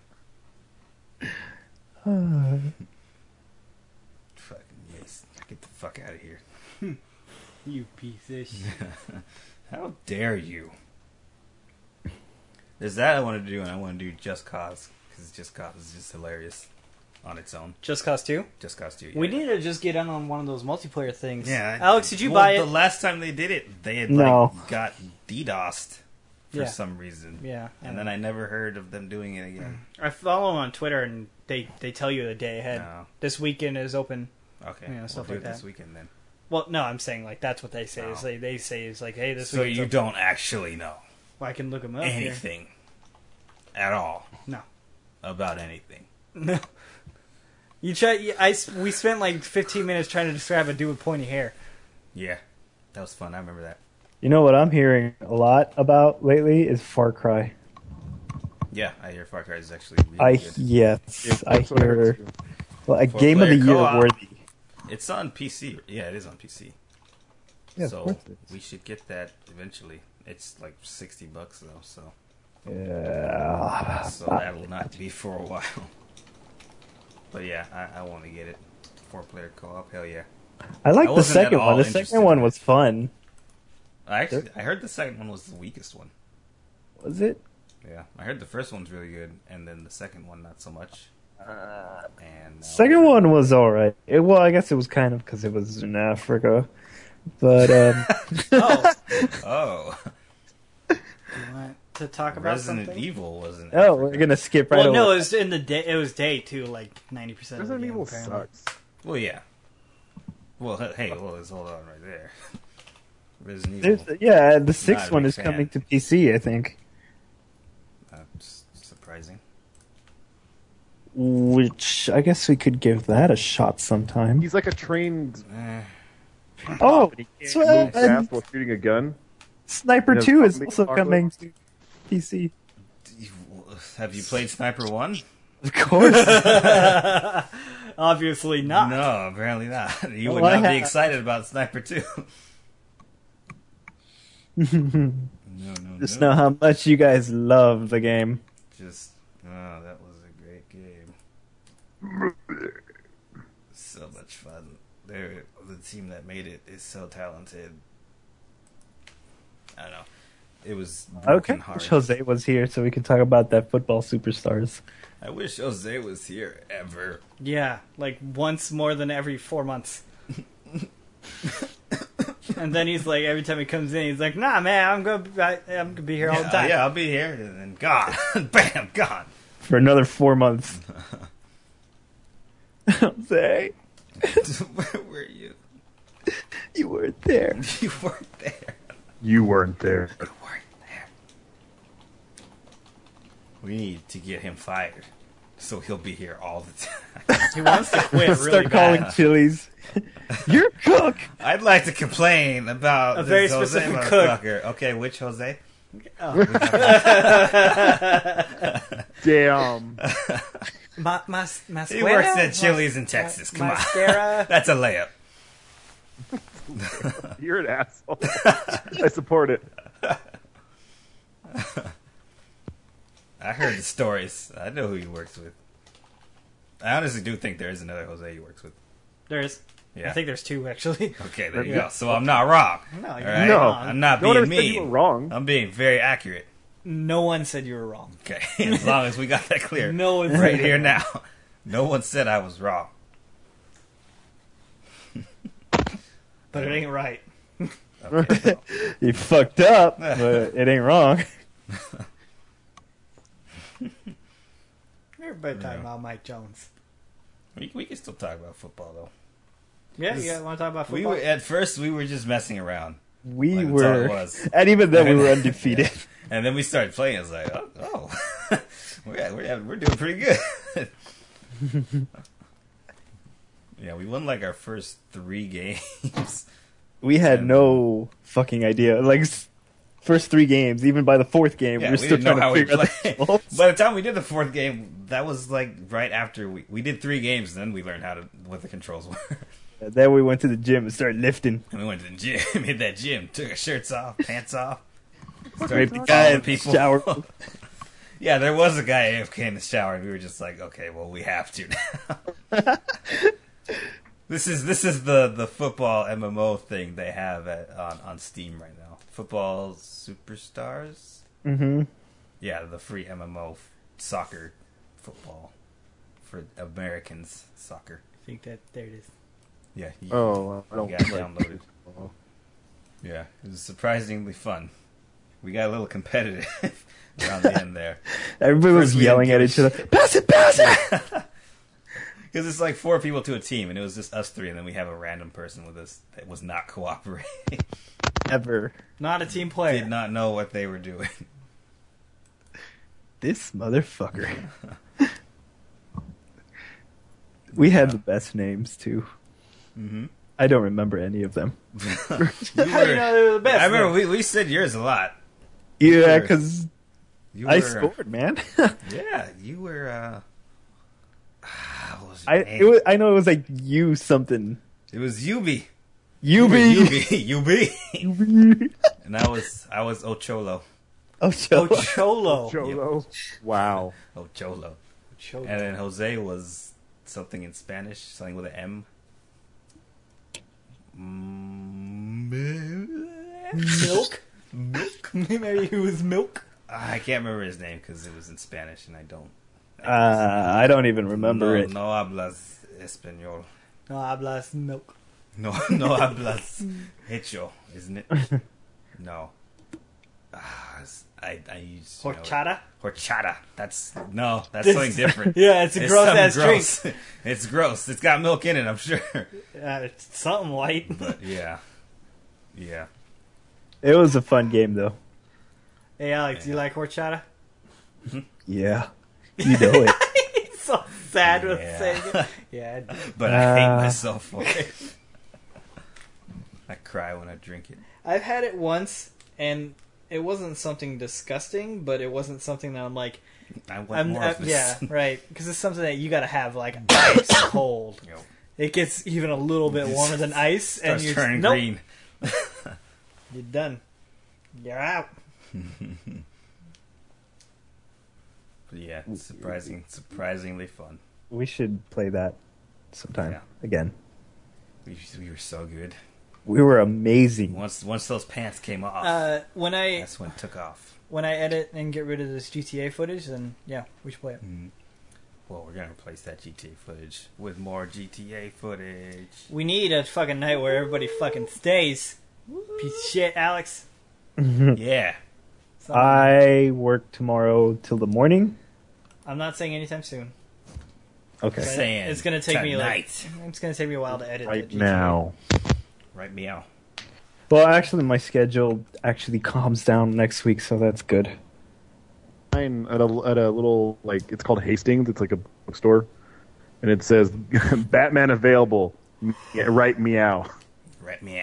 Fucking yes. Get the fuck out of here. You piece of shit. How dare you? There's that I want to do, and I want to do Just Cause. Because Just Cause is just hilarious on its own. Just Cause 2? Just Cause 2. We yeah. need to just get in on one of those multiplayer things. Yeah. Alex, did you well, buy it? The last time they did it, they had No. got DDoSed for Yeah. some reason. Yeah. And then I never heard of them doing it again. I follow them on Twitter, and they tell you the day ahead. No. This weekend is open. Okay. Yeah, we'll stuff do like it this that. weekend then. Well, no, I'm saying like that's what they say. Oh. Is they say is like, hey, this So weekend's you open. don't actually know Well, I can look them up anything at all No. about anything. here. No. You try. We spent like 15 minutes trying to describe a dude with pointy hair. Yeah. That was fun. I remember that. You know what I'm hearing a lot about lately is Far Cry. Yeah, I hear Far Cry is actually really good. Yes, I That's what heard hear too. a game of the Four-player year co-op. worthy. It's on PC. Yeah, it is on PC. Yeah, of so course it is. we should get that eventually. It's like $60 though, so Yeah. that'll not be for a while. But yeah, I want to get it. 4-player co-op, hell yeah. I like I the wasn't at second all one. The interested second one in it. was fun. I heard the second one was the weakest one. Was it? Yeah, I heard the first one's really good, and then the second one not so much. And Second one was alright. Well, I guess it was kind of because it was in Africa. But, Oh, Oh, you want to talk about Resident something? Evil wasn't. oh, we're gonna skip right Well, over. no, it was in the day. It was day 2, like 90% of the Resident game. Evil apparently. sucks. Well, yeah. Well, hey, well, let's hold on right there. Resident There's, Evil. yeah, the Not sixth a one big is fan. coming to PC, I think. Surprising. Which I guess we could give that a shot sometime. He's like a trained Oh, move so, fast while shooting a gun. Sniper Yeah, 2 is zombie also coming apocalypse. to PC. Have you played Sniper 1? Of course. Obviously not. No, apparently not. You would Well, I not be have- excited about Sniper 2. No. Just know how much you guys love the game. Just, oh, that was a great game. So much fun. The team that made it is so talented. I don't know. It was Okay, broken heart. wish Jose was here so we could talk about that football superstars. I wish Jose was here ever. Yeah, like once more than every 4 months. And then he's like, every time he comes in, he's like, "Nah, man, I'm gonna be here all the time." Yeah, I'll be here, and then gone. Bam, gone. For another 4 months. Jose, Where were you? you weren't there. You weren't there. You weren't there. You weren't there. We need to get him fired, so he'll be here all the time. He wants to quit really Start calling bad. Chili's. You're a cook. I'd like to complain about A this very Jose specific cook. motherfucker. Okay, which Jose? Oh. Damn. He works at Chili's in Texas. Come on. Mascara. That's a layup. You're an asshole. I support it. I heard the stories. I know who he works with. I honestly do think there is another Jose he works with. There is. Yeah. I think there's 2 actually. Okay, there you go. So I'm not wrong. No, All you're right? No. I'm not No one being ever said you mean. were wrong. I'm being very accurate. No one said you were wrong. Okay, as long as we got that clear. No one right said here now. No one said I was wrong. But it ain't right. Okay, well, You fucked up, but it ain't wrong. Everybody talking about Mike Jones. we can still talk about football though. Yeah, This- you guys want to talk about We football? were at first we were just messing around, We Like, that's all it were. was. And even then, we were undefeated. and then we started playing. It's like, oh, we're doing pretty good. Yeah, we won like our first 3 games. We had no fucking idea. Like, first 3 games. Even by the 4th game, Yeah, we were still trying to figure out the controls. By the time we did the 4th game, that was like right after we did 3 games, and then we learned what the controls were. And then we went to the gym and started lifting. And we went to the gym, hit that gym, took our shirts off, pants off, Raped started the guy in the people. shower. Yeah, there was a guy AFK in the shower, and we were just like, okay, well, we have to now. This is the football MMO thing they have on Steam right now. Football Superstars? Mm-hmm. Yeah, the free MMO soccer football for Americans soccer. I think that there it is. Yeah, you, Oh, I don't you got it like downloaded. baseball. Yeah, it was surprisingly fun. We got a little competitive around the end there. Everybody was First we yelling at didn't each give other. Pass it, pass it! Because it's like 4 people to a team, and it was just us 3, and then we have a random person with us that was not cooperating. Ever. Not a team player. Did not know what they were doing. This motherfucker. We had the best names, too. Mm-hmm. I don't remember any of them. How do you know they were the best? I remember we said yours a lot. Yeah, Sure. because You I were, scored, man. Yeah, you were. What was your name? I know it was like you something. It was Yubi. UB. Yubi. And I was Ocholo. Oh, Joe. Oh, Cholo. Cholo. Wow. Ocholo. Cholo. And then Jose was something in Spanish, something with an M. Milk? Milk? Maybe he was Milk? I can't remember his name because it was in Spanish, and I don't. I don't even remember it. No hablas español. No hablas milk. No hablas hecho, isn't it? No. I use Horchata? Horchata. That's something different. Yeah, it's a It's gross ass something drink. gross. It's gross. It's got milk in it, I'm sure. It's something white. But yeah. It was a fun game, though. Hey, Alex, do you like horchata? Yeah. You know it. He's so sad with Yeah. saying it. Yeah, I do. But I hate myself for it. I cry when I drink it. I've had it once, and it wasn't something disgusting, but it wasn't something that I'm like, I want more of this. yeah, right, because it's something that you got to have like ice cold. You know, It gets even a little bit warmer than ice, and starts you're turning nope, green. You're done. You're out. But yeah, it's surprisingly fun. We should play that sometime Yeah. again. We were so good. We were amazing. Once those pants came off, When I that's when it took off. edit and get rid of this GTA footage, then yeah, we should play it. Well, we're gonna replace that GTA footage with more GTA footage. We need a fucking night where everybody fucking stays. Piece of shit, Alex. Yeah. I work tomorrow till the morning. I'm not saying anytime soon. Okay. Saying It's gonna take me tonight. it's gonna take me a while to edit Right the GTA. now. Right, meow. Well, actually, my schedule actually calms down next week, so that's good. I'm at a little, like, it's called Hastings. It's like a bookstore. And it says, Batman available. Yeah, right, meow. Right, meow.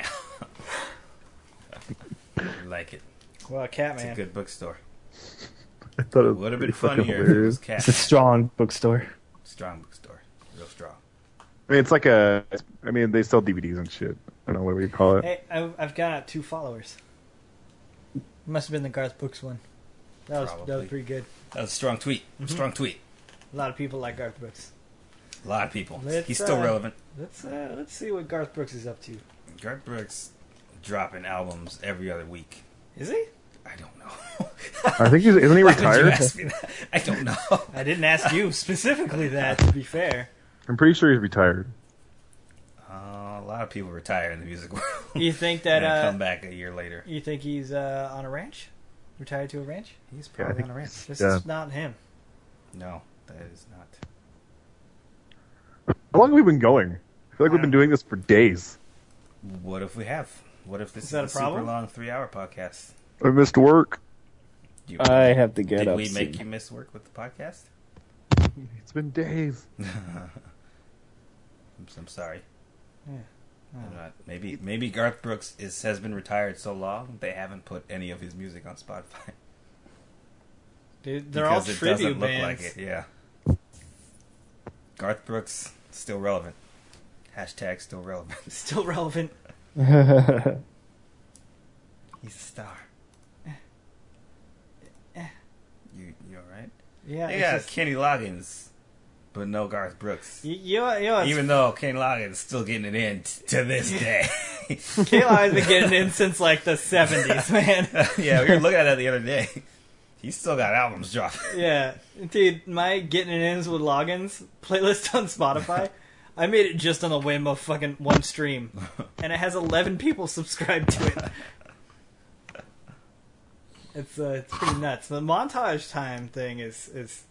I like it. Well, It's a Catman. good bookstore. I thought it Would have pretty been fucking funnier if it was hilarious. cat. It's a strong bookstore. Strong bookstore. Real strong. I mean, it's like they sell DVDs and shit. I don't know what you call it. Hey, I've got 2 followers. Must have been the Garth Brooks one. That was Probably. pretty good. That was a strong tweet. Strong tweet. A lot of people like Garth Brooks. A lot of people. Let's, He's still relevant. Let's see what Garth Brooks is up to. Garth Brooks dropping albums every other week. Is he? I don't know. I think isn't he Why would you retired? ask me that? I don't know. I didn't ask you specifically that, to be fair. I'm pretty sure he's retired. A lot of people retire in the music world. You think and that come back a year later. you think he's on a ranch? Retired to a ranch? He's Yeah, I probably think- on a ranch. This Yeah. is not him. No, that is not. How long have we been going? I feel like we've been doing this for days. What if we have? What if this Is is, that a a super problem? long 3-hour podcast? I missed work. You, I have to get did up we make soon. you miss work with the podcast? It's been days. I'm sorry. Maybe Garth Brooks has been retired so long they haven't put any of his music on Spotify. Dude, they're all Because it tribute doesn't look bands. like it. Yeah. Garth Brooks still relevant. Hashtag still relevant. Still relevant. He's a star. You alright? Yeah. They it's got just- Kenny Loggins, but no Garth Brooks. you know, it's- Even though Kenny Loggins is still getting it in to this day. Kayla has been getting in since like the 70s, man. Yeah, we were looking at that the other day. He's still got albums dropping. Yeah, dude, my getting it ins with logins playlist on Spotify, I made it just on a whim of fucking one stream, and it has 11 people subscribed to it. It's pretty nuts. The montage time thing is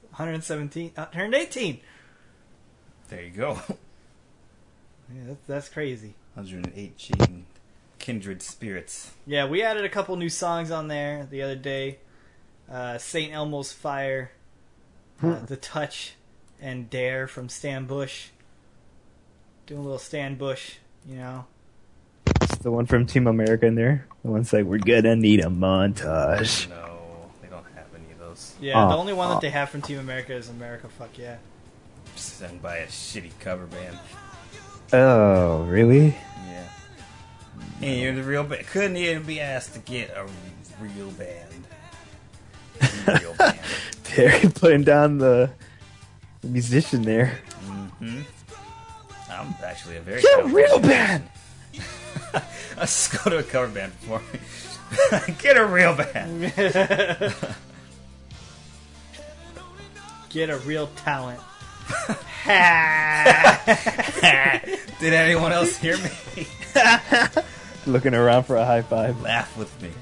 118. There you go. Yeah, that's crazy. 118 kindred spirits. Yeah, we added a couple new songs on there the other day. St. Elmo's Fire, The Touch, and Dare from Stan Bush. Doing a little Stan Bush, you know. It's the one from Team America in there. The one's like, we're gonna need a montage. No, they don't have any of those. Yeah, the only one that they have from Team America is America Fuck Yeah. Sung by a shitty cover band. Oh, really? Yeah. And you're the real band. Couldn't even be asked to get a real band. Real band. They're putting down the musician there. Mm-hmm. I'm actually a very Get a cover real band. band! Let's go to a cover band before we get a real band. Get a real talent. Did anyone else hear me? Looking around for a high five. Laugh with me.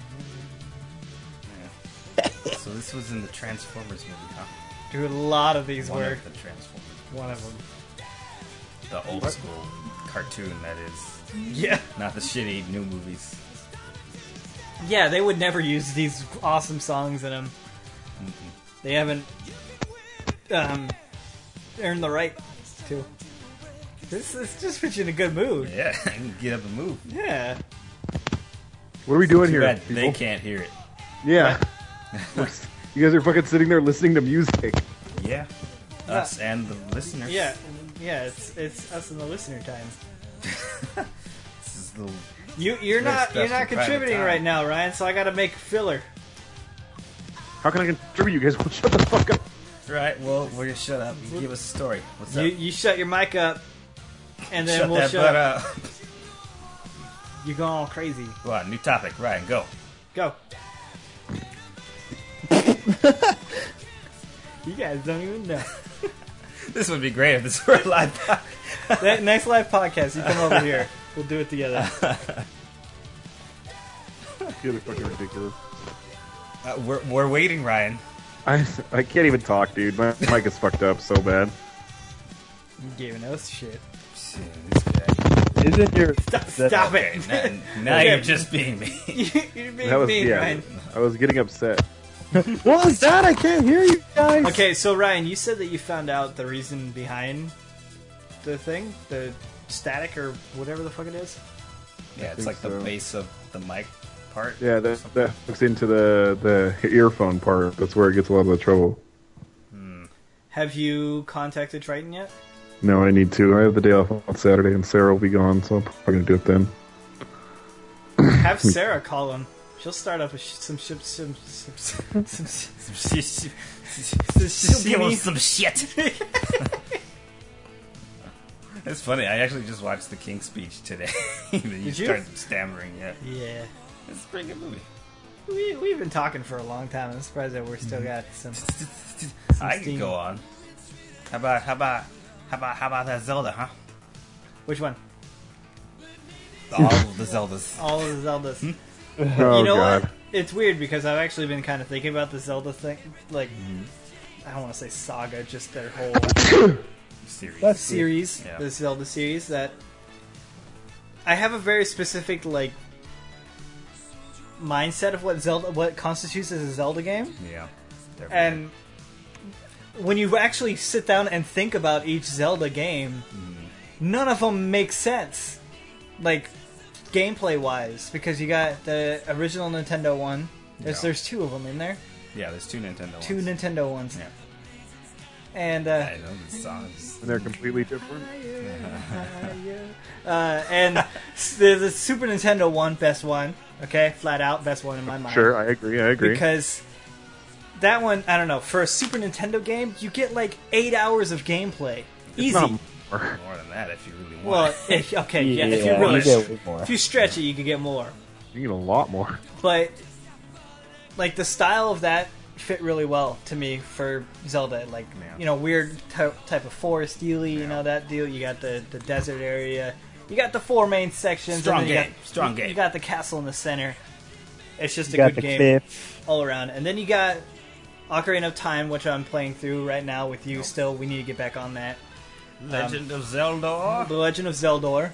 Yeah. So this was in the Transformers movie, huh? Dude, a lot of these One were. of the Transformers. One of them. The old school cartoon, that is. Yeah. Not the shitty new movies. Yeah, they would never use these awesome songs in them. They haven't earned the right to. This just puts you in a good mood. Yeah, I can get up and move. Yeah. What are we doing Too here? bad people? they can't hear it. Yeah. You guys are fucking sitting there listening to music. Yeah. Us and the listeners. Yeah. Yeah, it's us in the listener time. This is the You're Very not special private contributing time. right now, Ryan, so I gotta make filler. How can I contribute? You guys will shut the fuck up. right. Well, we're gonna shut up. You give us a story. What's up? You shut your mic up, and then shut we'll that shut butt up. up. You're going all crazy. Go on. New topic. Ryan, go. Go. You guys don't even know. This would be great if this were a live podcast. That next live podcast, you come over here. We'll do it together. You're fucking ridiculous. We're waiting, Ryan. I can't even talk, dude. My mic is fucked up so bad. You giving us shit. Shit, this guy. Isn't your... Stop Okay, it. now Okay. you're just being me. You're being That was mean, yeah. Ryan. I was getting upset. What was that? I can't hear you guys. Okay, so Ryan, you said that you found out the reason behind the thing, the static or whatever the fuck it is. Yeah, it's think like the so. base of the mic part. Yeah, that hooks into the earphone part. That's where it gets a lot of the trouble. Have you contacted Triton yet? No, I need to. I have the day off on Saturday, and Sarah will be gone, so I'm probably gonna do it then. Have Sarah call him. She'll start up some Some shit. It's funny. I actually just watched the King's Speech today. Did you? started stammering. Yeah, Yeah. it's a pretty good movie. We've been talking for a long time. I'm surprised that we're still got some. I could steam. go on. How about that Zelda, huh? Which one? All of the Zeldas. All of the Zeldas. Oh You know god. what? It's weird because I've actually been kind of thinking about the Zelda thing. Like, I don't want to say saga, just their whole Series. That's series, Yeah. the Zelda series. That I have a very specific like mindset of what constitutes as a Zelda game, Yeah. They're and when you actually sit down and think about each Zelda game, none of them make sense. like gameplay wise, because you got the original Nintendo one. There's two of them in there. Yeah, there's two Nintendo ones. Two Nintendo ones. Yeah. And I know the songs. And they're completely different. and the Super Nintendo one, best one. Okay, flat out best one in my mind. Sure, I agree. Because that one, I don't know, for a Super Nintendo game, you get like 8 hours of gameplay. Easy. Not more. More than that if you really want. Well, if you really you get way more. if you stretch it, you can get more. You get a lot more. But like the style of that fit really well to me for Zelda. Like weird type of forest dealy, that deal. You got the desert area. You got the four main sections. Strong and then game. You got the castle in the center. It's just You got a the good game cliff. all around. And then you got Ocarina of Time, which I'm playing through right now with you. Still, we need to get back on that. Legend of Zelda. The Legend of Zeldor.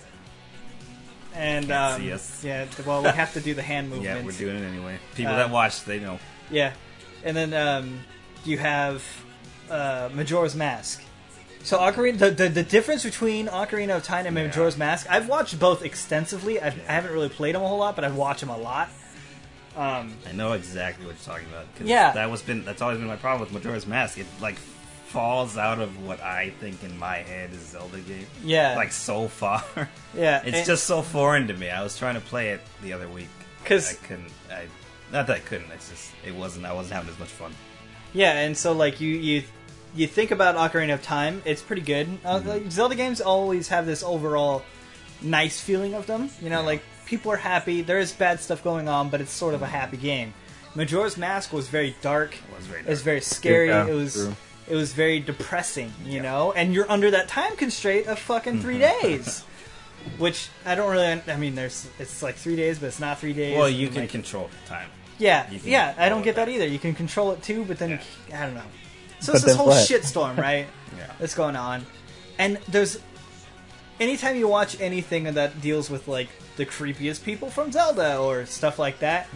And Can't see us. yeah, well, we have to do the hand movement. Yeah, we're doing it anyway. People that watch, they know. Yeah, and then you have Majora's Mask. So Ocarina, the difference between Ocarina of Time and Majora's Mask, I've watched both extensively. I haven't really played them a whole lot, but I've watched them a lot. I know exactly what you're talking about. 'Cause Yeah. that's always been my problem with Majora's Mask. It falls out of what I think in my head is a Zelda game. Yeah, So far. yeah, It's just so foreign to me. I was trying to play it the other week. because I couldn't. Not that I couldn't. It's just I wasn't having as much fun. yeah, and so you think about Ocarina of Time, it's pretty good. Like, Zelda games always have this overall nice feeling of them. Like people are happy. There is bad stuff going on, but it's sort of a happy game. Majora's Mask was very dark. It was very scary. Yeah, it was. true. It was very depressing, and you're under that time constraint of fucking 3 days, which I don't really. I mean, it's like 3 days, but it's not 3 days. Well, you and, can like, control time. Yeah, you can yeah. I don't control get that that. either. You can control it too, but then Yeah. I don't know. So But it's this then whole what? shitstorm, right? Yeah. That's going on, and there's anytime you watch anything that deals with like the creepiest people from Zelda or stuff like that.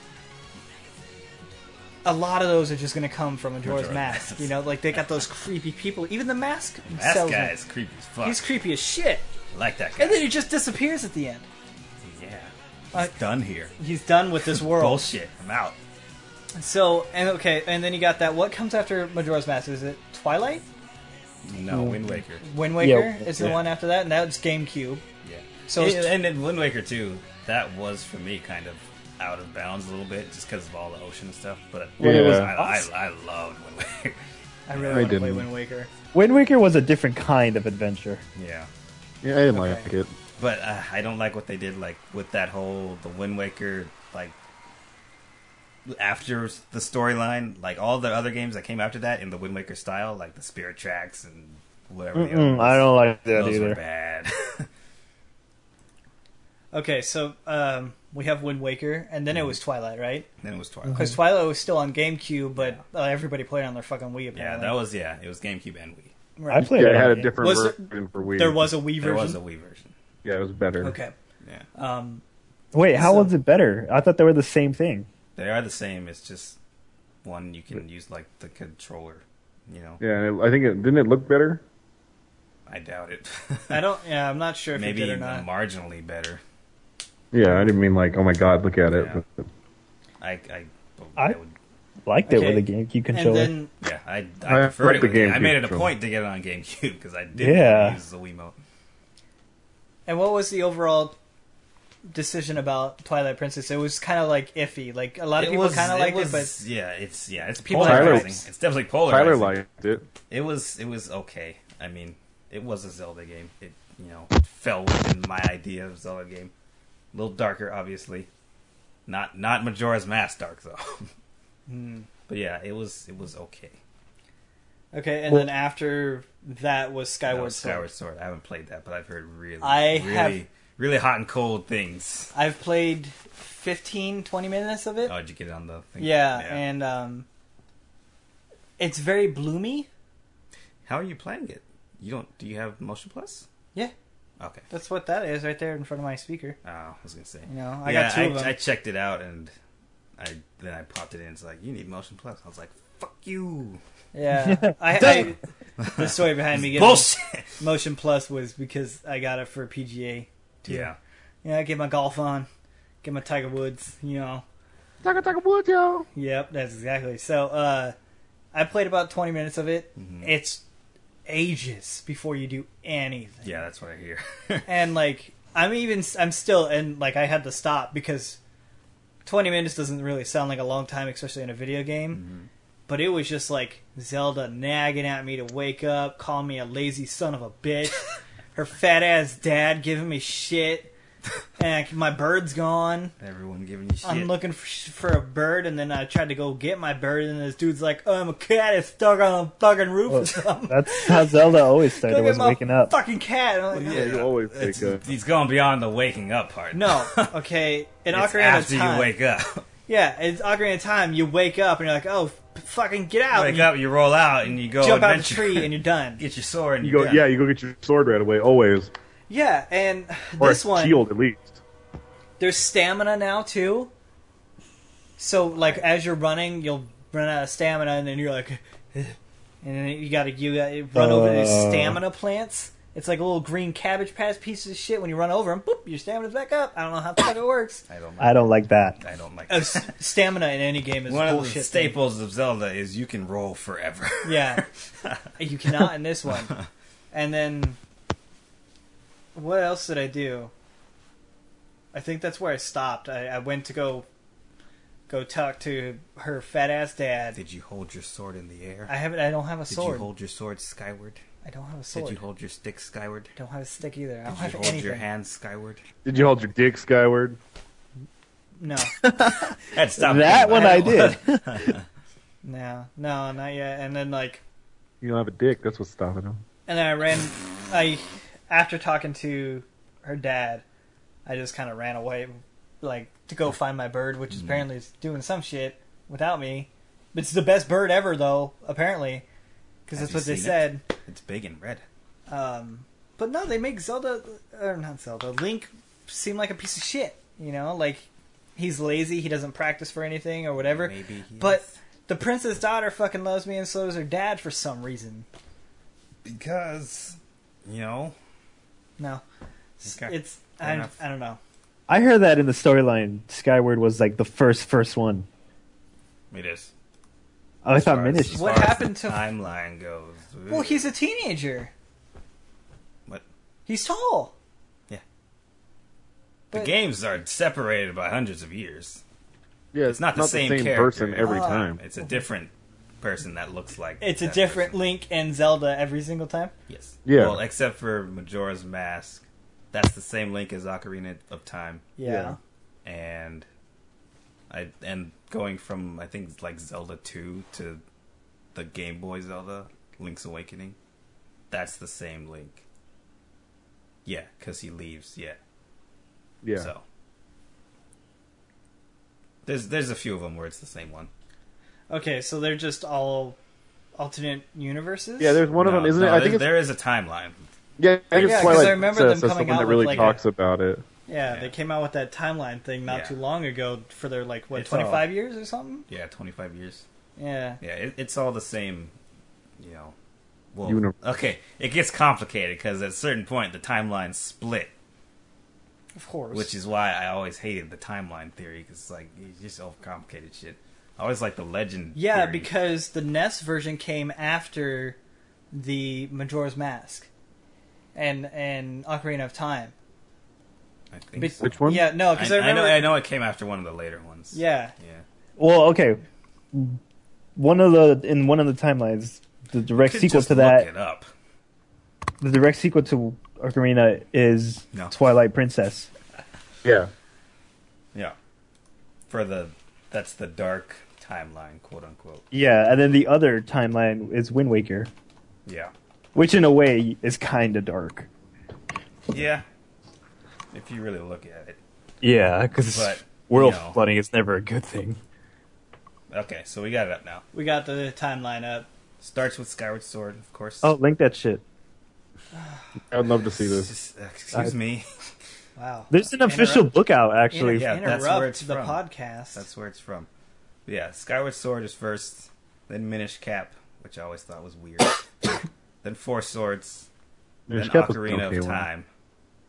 A lot of those are just going to come from Majora's Mask. Like they got those creepy people. Even the mask That salesman, guy is creepy as fuck. he's creepy as shit. I like that guy. And then he just disappears at the end. Yeah. He's done here. He's done with this world. Bullshit. I'm out. So, and then you got that. What comes after Majora's Mask? Is it Twilight? No, Wind Waker. Wind Waker Yeah. is the one after that, and that's GameCube. Yeah. So and then Wind Waker 2, that was for me kind of out of bounds a little bit just because of all the ocean and stuff. But Well, it was I loved Wind Waker. I really I want to play didn't. Wind Waker. Wind Waker was a different kind of adventure. Yeah. Yeah, I didn't Okay. like it. But I don't like what they did, with that whole the Wind Waker, after the storyline, all the other games that came after that in the Wind Waker style, like the Spirit Tracks and whatever. the other ones, I don't like that those were either. bad. Okay, so we have Wind Waker, and then it was Twilight, right? Then it was Twilight. Because Twilight was still on GameCube, but everybody played on their fucking Wii. Yeah, Apparently. it was GameCube and Wii. Right. I played Yeah, it. it had a on- different Was there- version for Wii. There was a Wii There version. was a Wii version. Yeah, it was better. Okay. Yeah. Wait, how So- was it better? I thought they were the same thing. They are the same. It's just one you can use the controller. Yeah, I think didn't it look better? I doubt it. I'm not sure if Maybe it did or not. marginally better. Yeah, I didn't mean oh my god, look at it. Yeah. But- I I- would. Liked it Okay. with a GameCube And controller. then Yeah, I I preferred like it. the with I GameCube made it a controller. point to get it on GameCube because I didn't Yeah. use the Wiimote. And what was the overall decision about Twilight Princess? It was kind of iffy. Like a lot of people kind of liked it, but it's People had polarizing. gripes. It's definitely polarizing. Tyler liked it. It was okay. I mean, it was a Zelda game. It fell within my idea of Zelda game. A little darker, obviously. Not Majora's Mask dark though. But yeah, it was okay. okay. And then after that was That Skyward was Sword. Skyward Sword. I haven't played that, but I've heard I really, have- really hot and cold things. I've played 15, 20 minutes of it. Oh, did you get it on the thing? Yeah, and it's very bloomy. How are you playing it? Do you have Motion Plus? Yeah. Okay. That's what that is right there in front of my speaker. Oh, I was gonna say. I got two of them. I checked it out and then I popped it in. It's like, you need Motion Plus. I was like, fuck you. Yeah, I the story behind me getting Bullshit. Motion Plus was because I got it for PGA. Too. Yeah. Get my golf on, get my Tiger Woods. Taka Woods, yo. Yep, that's exactly. So, I played about 20 minutes of it. Mm-hmm. It's ages before you do anything. Yeah, that's what I hear. And like I'm still, and like I had to stop because 20 minutes doesn't really sound like a long time, especially in a video game. Mm-hmm. But it was just like Zelda nagging at me to wake up, calling me a lazy son of a bitch, her fat ass dad giving me shit, and my bird's gone. Everyone giving you shit. I'm looking for a bird, and then I tried to go get my bird, and this dude's like, "Oh, I'm a cat. It's stuck on the fucking roof or something." That's how Zelda always started, Go was get my waking up. fucking cat. And I'm like, Yeah, you always wake up. He's going beyond the waking up part. No, okay. In It's Ocarina after of Time, you wake up. yeah, it's Ocarina of Time. You wake up and you're like, "Oh, fucking get out!" Wake and you up, you roll out, and you go jump out the adventure. tree, and you're done. Get your sword, and You you're go, done. yeah, you go get your sword right away, always. Yeah, and Or this a one, shield, at least. there's stamina now too. So like as you're running, you'll run out of stamina, and then you're like, and then you gotta run over these stamina plants. It's like a little green Cabbage Patch pieces of shit. When you run over them, boop, your stamina's back up. I don't know how the fuck it works. I don't like that. I don't like Stamina in any game is One of the bullshit. staples of Zelda is you can roll forever. Yeah, you cannot in this one. And then, what else did I do? I think that's where I stopped. I went to go talk to her fat ass dad. Did you hold your sword in the air? I don't have a Did sword. you hold your sword skyward? I don't have a sword. Did you hold your stick skyward? I don't have a stick either. I don't Did have you hold anything. your hands skyward? Did you hold your dick skyward? No, That's That one I did. no, not yet. And then You don't have a dick, that's what's stopping him. and then after talking to her dad, I just kind of ran away, to go find my bird, which apparently is doing some shit without me. It's the best bird ever, though, apparently, because Have that's you what they seen said. It's big and red. But no, they make not Zelda, Link seem like a piece of shit. He's lazy, he doesn't practice for anything or whatever. Maybe he But is. the princess daughter fucking loves me, and so does her dad for some reason. Because, No, Okay. it's Fair I enough. don't know. I heard that in the storyline, Skyward was like the first one. it is. Oh, I thought As Minish. What far as happened the to- timeline goes? Well, he's a teenager. What? He's tall. Yeah. But- The games are separated by hundreds of years. Yeah, It's not the same character. person every Ah. time. It's a different person that looks like. It's a that different person. Link and Zelda every single time. Yes. Yeah. Well, except for Majora's Mask, that's the same Link as Ocarina of Time, Yeah. and going from I think it's like Zelda 2 to the Game Boy Zelda, Link's Awakening, that's the same Link. Yeah, because he leaves. Yeah. Yeah. So there's a few of them where it's the same one. Okay, so they're just all alternate universes. Yeah, there's one of them, isn't it? I think it's, there is a timeline. yeah, I think Yeah, 'cause it's Twilight I remember Princess. them That's the coming one out that with, really like, talks about it. Yeah, Yeah. they came out with that timeline thing not Yeah. too long ago for their It's 25 years or something. Yeah, 25 years. Yeah. Yeah, it's all the same, Well, Universe. it gets complicated because at a certain point the timeline split, Of course. which is why I always hated the timeline theory because it's just all complicated shit. I always like the legend. yeah, theory. because the NES version came after the Majora's Mask and Ocarina of Time. I think Be- so. Which one? Yeah, no, because I I remember. know it came after one of the later ones. Yeah. Yeah. Well, okay. In one of the timelines, the direct Could sequel just to look that, it up. the direct sequel to Ocarina is No. Twilight Princess. Yeah. Yeah. That's the dark timeline, quote unquote. Yeah, and then the other timeline is Wind Waker, Yeah. which in a way is kind of dark. Yeah. If you really look at it. Yeah, because But, world you know. flooding is never a good thing. Okay, so we got it up now. We got the timeline up. Starts with Skyward Sword, of course. Oh, link that shit. I'd love to see this. Just, excuse me. Wow. There's an official book out, actually. Yeah, that's where it's the from. podcast. That's where it's from. But yeah, Skyward Sword is first, then Minish Cap, which I always thought was weird. Then Four Swords, Minish then Cap was Ocarina okay of one. Time,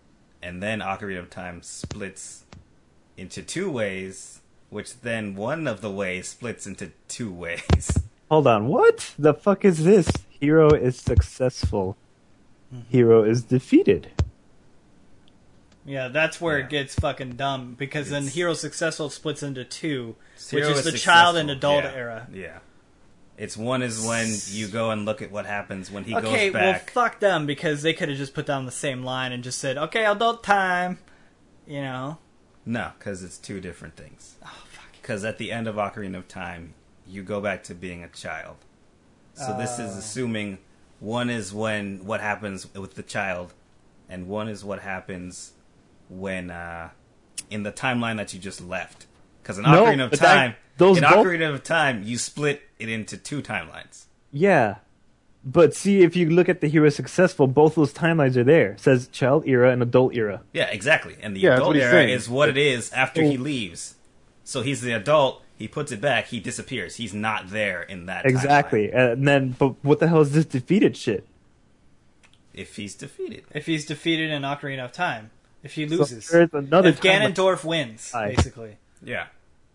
and then Ocarina of Time splits into two ways, which then one of the ways splits into two ways. Hold on, what the fuck is this? Hero is successful. Hero is defeated. Yeah, that's where Yeah. it gets fucking dumb, because then It's- Hero Successful splits into two, Hero which is the successful. child and adult Yeah. era. Yeah. It's one is when you go and look at what happens when he Okay, goes well, back. fuck them, because they could have just put down the same line and just said, okay, adult time. You know? No, because it's two different things. Oh, fuck. Because at the end of Ocarina of Time, you go back to being a child. So this is assuming one is when what happens with the child, and one is what happens when in the timeline that you just left. Because in No, Ocarina of but that- Time, those in both- Ocarina of Time, you split it into two timelines. Yeah. But see, if you look at the Hero Successful, both those timelines are there. It says child era and adult era. Yeah, exactly. And the Yeah, that's adult what he's era saying. is what it is after he leaves. So he's the adult. He puts it back. He disappears. He's not there in that Exactly. timeline. And then, but what the hell is this defeated shit? If he's defeated. If he's defeated in Ocarina of Time. If he loses. So there's another If timeline. Ganondorf wins, Aye. basically. Yeah.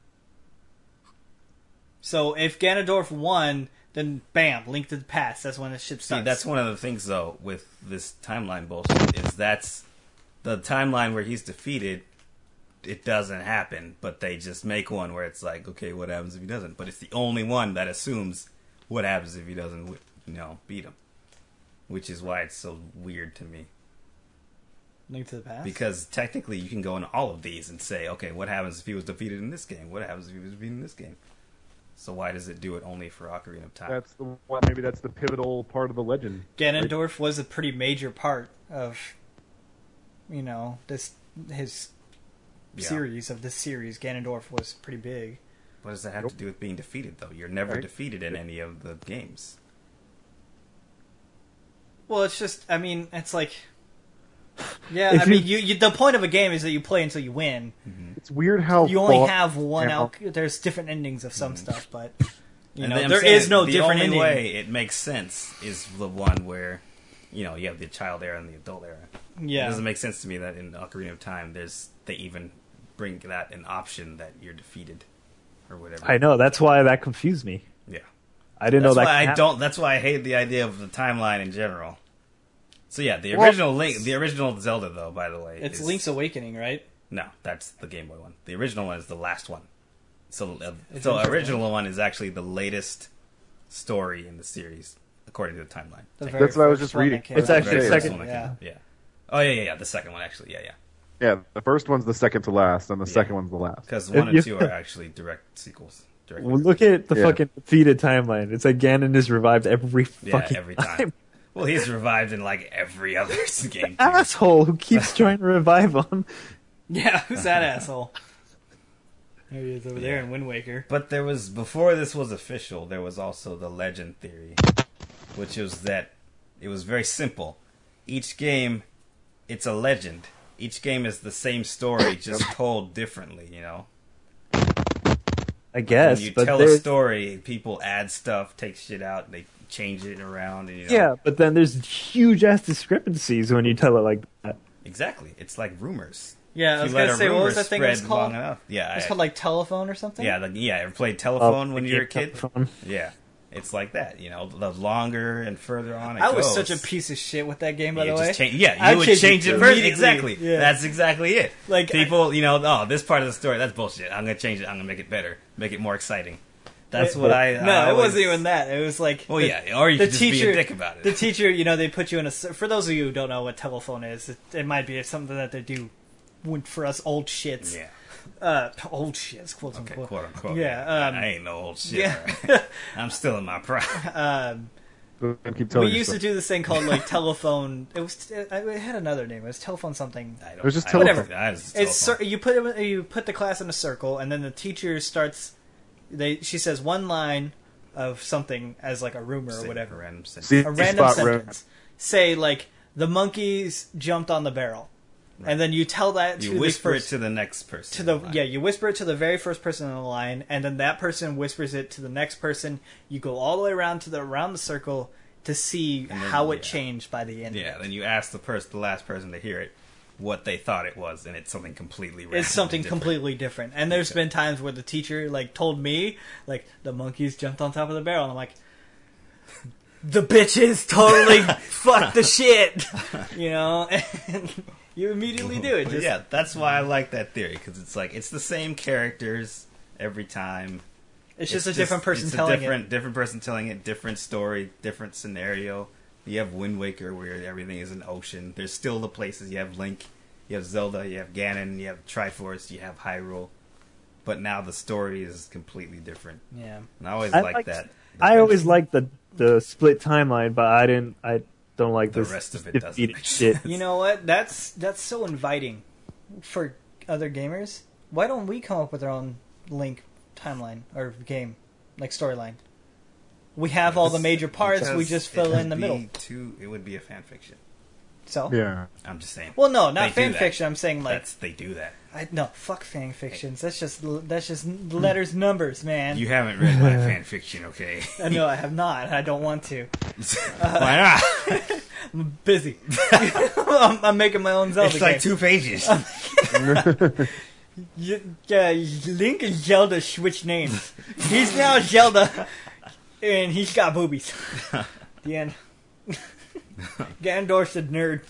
So if Ganondorf won, then bam, Link to the Past. That's when the shit See, starts. that's one of the things, though, with this timeline bullshit, is that's the timeline where he's defeated, it doesn't happen, but they just make one where it's like, okay, what happens if he doesn't? But it's the only one that assumes what happens if he doesn't, beat him. Which is why it's so weird to me. Link to the Past? Because technically you can go in all of these and say, okay, what happens if he was defeated in this game? What happens if he was defeated in this game? So why does it do it only for Ocarina of Time? That's the one. Maybe that's the pivotal part of the legend. Ganondorf was a pretty major part of, this his Yeah. series of this series. Ganondorf was pretty big. What does that have to do with being defeated, though? You're never Right. defeated in any of the games. Well, it's just, it's like, yeah, If you the point of a game is that you play until you win. It's weird how You only far- have one Yeah. out. There's different endings of some stuff, but And I'm there saying is no the different only ending. way it makes sense is the one where, you have the child era and the adult era. It Yeah, doesn't make sense to me that in Ocarina of Time, they even bring that an option that you're defeated or whatever. I know, that's why that confused me. Yeah. I didn't That's know that. why could happen. That's why I hate the idea of the timeline in general. So yeah, the Well- original Zelda, though, by the way, it's is, Link's Awakening, right? No, that's the Game Boy one. The original one is the last one. So, It's the interesting. original one is actually the latest story in the series, according to the timeline. The Technically. very That's what I was first just one reading. that came It's out. actually The the very second- first one that Yeah. came out, yeah. Oh yeah, the second one actually, yeah. Yeah, the first one's the second to last, and the Yeah. second one's the last. Because 1 You- and 2 are actually direct sequels. Direct Well, look at the Yeah. fucking defeated timeline. It's like Ganon is revived every fucking every time. Well, he's revived in like every other game. too. Asshole who keeps trying to revive him. Yeah, who's that asshole? There he is over there Yeah. in Wind Waker. But there was, before this was official, there was also the legend theory, which was that it was very simple. Each game, it's a legend. Each game is the same story, just told differently, I guess, When you but tell a there's, story, people add stuff, take shit out, they change it around, and yeah, but then there's huge ass discrepancies when you tell it like that. Exactly. It's like rumors. Yeah, I If was you let gonna a say, what rumor was that thing it was spread called? long enough- Yeah, It's called like Telephone or something? yeah, ever played telephone when you were a kid? Telephone. Yeah, it's like that. The longer and further on it I was goes, such a piece of shit with that game, by you the way. just change, yeah, I you would changed change it first. immediately. Exactly. Yeah. That's exactly it. Like, people, this part of the story, that's bullshit. I'm gonna change it. I'm gonna make it better, make it more exciting. That's what I. No, I it always- wasn't even that. It was like. Well, the- yeah, or you the could just teacher, be a dick about it. The teacher, they put you in a. For those of you who don't know what telephone is, it might be something that they do for us old shits. Yeah. Old shits, quote Okay. unquote. Quote unquote. Yeah, I ain't no old shit. yeah. alright. I'm still in my prime. Don't keep We telling used to yourself. do this thing called like telephone. It had another name. It was telephone something. I don't- It was just I don't telephone. think that is It's telephone. you put the class in a circle, and then the teacher starts. She says one line of something as like a rumor or Say whatever, a random sentence. See, a random spot red. sentence. Say like the monkeys jumped on the barrel, and then you tell that to You the whisper first, it to the next person. to the in line. yeah, you whisper it to the very first person in the line, and then that person whispers it to the next person. You go all the way around the circle to see then, how it yeah. changed by the end. Yeah, of it. then you ask the last person to hear it, what they thought it was, and it's something completely random. It's something different. completely different. And there's been times where the teacher like told me like the monkeys jumped on top of the barrel, and I'm like, the bitches totally fucked the shit, you know. And you immediately do it. But Just, yeah, that's why I like that theory, because it's like it's the same characters every time. it's just a different person it's telling different person telling it, different story, different scenario. You have Wind Waker where everything is an ocean. There's still the places. You have Link, you have Zelda, you have Ganon, you have Triforce, you have Hyrule. But now the story is completely different. it. Yeah. And I always I like liked- that. I always liked the split timeline, but I don't like The this rest of it doesn't defeated make shit. sense. You know what? That's so inviting for other gamers. Why don't we come up with our own Link timeline or game, like storyline? We have all the major parts. We Because just fill it in the would middle. be it would be a fan fiction. So, Yeah. I'm just saying. well, no, not They do fan that. fiction. I'm saying like, They do that. no, fuck fan fictions. That's just letters, numbers, man. You haven't read my fan fiction, okay? No, I have not. I don't want to. Why not? I'm busy. I'm making my own Zelda It's like game. 2 pages. Link and Zelda switch names. He's now Zelda, and he's got boobies. The end. Ganondorf's a nerd.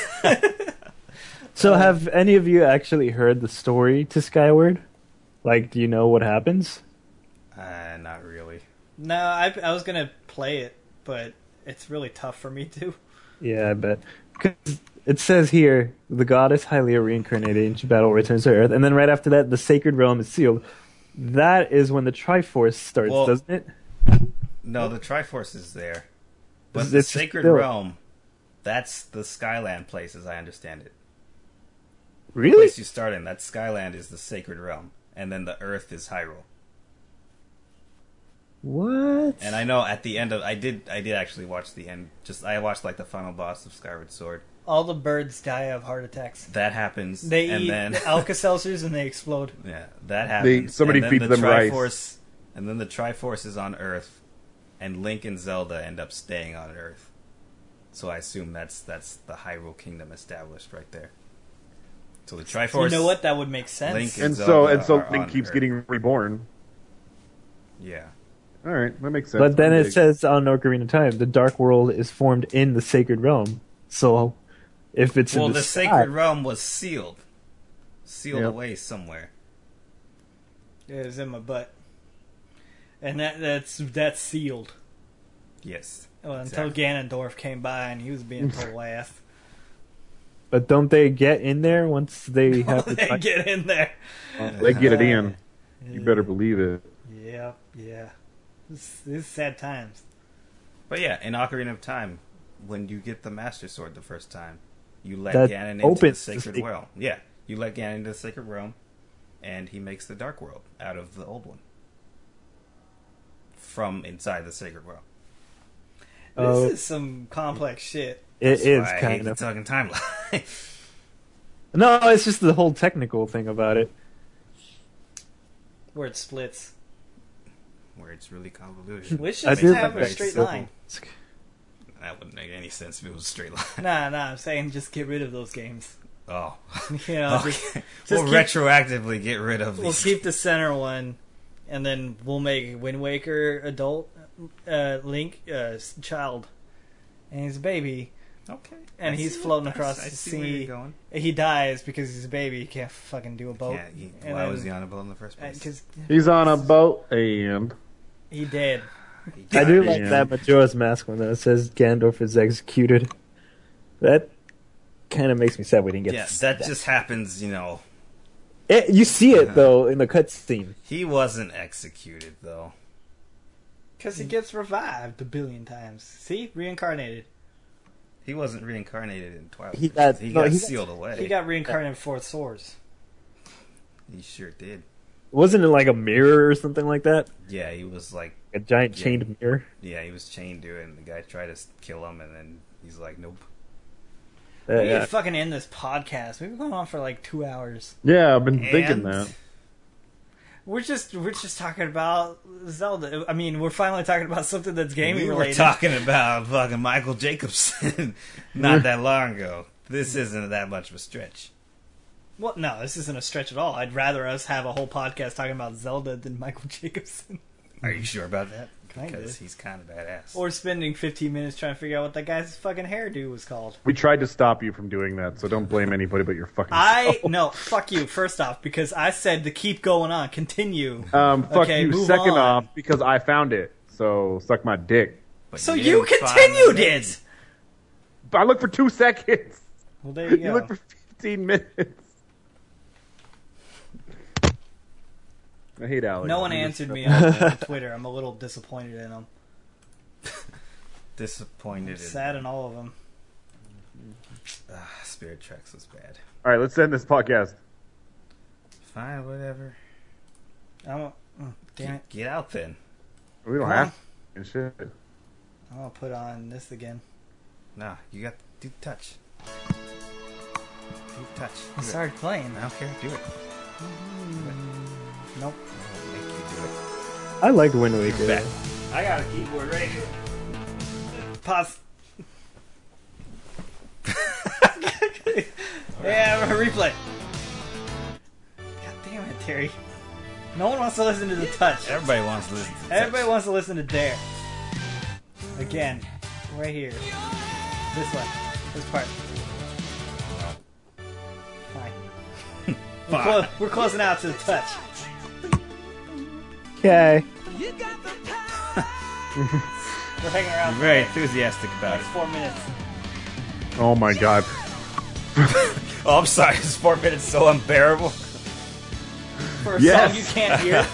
So, have any of you actually heard the story to Skyward? Like, do you know what happens? Not really. No, I was gonna play it, but it's really tough for me to. Yeah, I bet. 'Cause it says here, the goddess Hylia reincarnated into battle returns to Earth, and then right after that, the sacred realm is sealed. That is when the Triforce starts, Well, doesn't it? No, the Triforce is there. But It's the just Sacred still- Realm, that's the Skyland place, as I understand it. The Really? place you start in, that Skyland is the Sacred Realm. And then the Earth is Hyrule. What? And I know at the end of... I did actually watch the end. I watched like the final boss of Skyward Sword. All the birds die of heart attacks. That happens. They and eat then, Alka-Seltzers and they explode. yeah, that happens. somebody and then feeds the them rice. Triforce, and then the Triforce is on Earth. And Link and Zelda end up staying on Earth. So I assume that's the Hyrule Kingdom established right there. So the Triforce... You know what? That would make sense. Link And Zelda so are Link on keeps Earth. getting reborn. Yeah. All right, that makes sense. But then I'm it big. says on Ocarina of Time, the Dark World is formed in the Sacred Realm. So, if it's Well, in the the sky, Sacred Realm was sealed. Sealed Yep. away somewhere. It was in my butt. And that's sealed. Yes. Well, until Exactly. Ganondorf came by and he was being total ass. but don't they get in there once they have the They time? get in there. They get it in. You better believe it. Yeah, yeah. This is sad times. But yeah, in Ocarina of Time, when you get the Master Sword the first time, you let That Ganon into the opens the Sacred secret- Realm. Yeah, you let Ganon into the Sacred Realm, and he makes the Dark World out of the old one. From inside the Sacred Realm. Oh. This is some complex shit. It That's is why I hate kind the of. fucking timeline. No, it's just the whole technical thing about it. Where it splits. Where it's really convoluted. We should I just did have like a that straight simple. line. That wouldn't make any sense if it was a straight line. Nah, I'm saying just get rid of those games. Oh. You know, Okay. just We'll keep- retroactively get rid of we'll these. keep the center one, and then we'll make Wind Waker adult, Link child, and he's a baby, Okay. and I he's see floating what- across I the see where sea. you're going. He dies because he's a baby. He can't fucking do a boat. Yeah, And why then- was he on a boat in the first place? Because He's on a boat and he dead. I do Yeah. like that Majora's Mask one that says Gandalf is executed. That kind of makes me sad we didn't get Yeah, to see that just happens, you know. You see it, though, in the cutscene. He wasn't executed, though. Because he gets revived a billion times. See? Reincarnated. He wasn't reincarnated in Twilight. He Princess. got- He no, got he got- sealed away. He got reincarnated for swords. He sure did. Wasn't it like a mirror or something like that? Yeah, he was like, A giant Yeah. chained mirror? yeah, he was chained to it, and the guy tried to kill him, and then he's like, nope. We need Yeah. to fucking end this podcast. We've been going on for like 2 hours. yeah, I've been thinking And- that. We're just talking about Zelda. I mean, we're finally talking about something that's gaming We were related. talking about fucking Michael Jacobson not that long ago. This isn't that much of a stretch. Well, no, this isn't a stretch at all. I'd rather us have a whole podcast talking about Zelda than Michael Jacobson. Are you sure about that? Kinda. Because he's kind of badass. Or spending 15 minutes trying to figure out what that guy's fucking hairdo was called. We tried to stop you from doing that, so don't blame anybody but your fucking No, fuck you, first off, because I said to keep going on, continue. Fuck Okay, you, move second on. off, because I found it. So suck my dick. But So you you didn't find continued the- it! But I looked for 2 seconds. Well, there you You go. looked for 15 minutes. I hate Alex. No one He answered just- me on Twitter. I'm a little disappointed in them. Disappointed. Sad in all of them. Spirit Tracks was bad. All right, let's end this podcast. Fine, whatever. Damn it. Get out then. We don't Come have to. And shit. I'm gonna put on this again. No, you got to do touch. Do touch. I Do it. started playing. I don't care. Do it. Nope. I'll make you do it. I liked Wind Waker. Bet. I got a keyboard right here. Pause. Yeah, replay. God damn it, Terry. No one wants to listen to the touch. Everybody wants to listen to touch. Everybody wants to listen to Dare. Again. Right here. This one. This part. Fine. We're closing out to the touch. Okay. We're hanging around I'm for very like enthusiastic about it. 4 minutes. Oh my god. Oh, I'm sorry. This 4 minutes so unbearable. For a Yes. song you can't hear.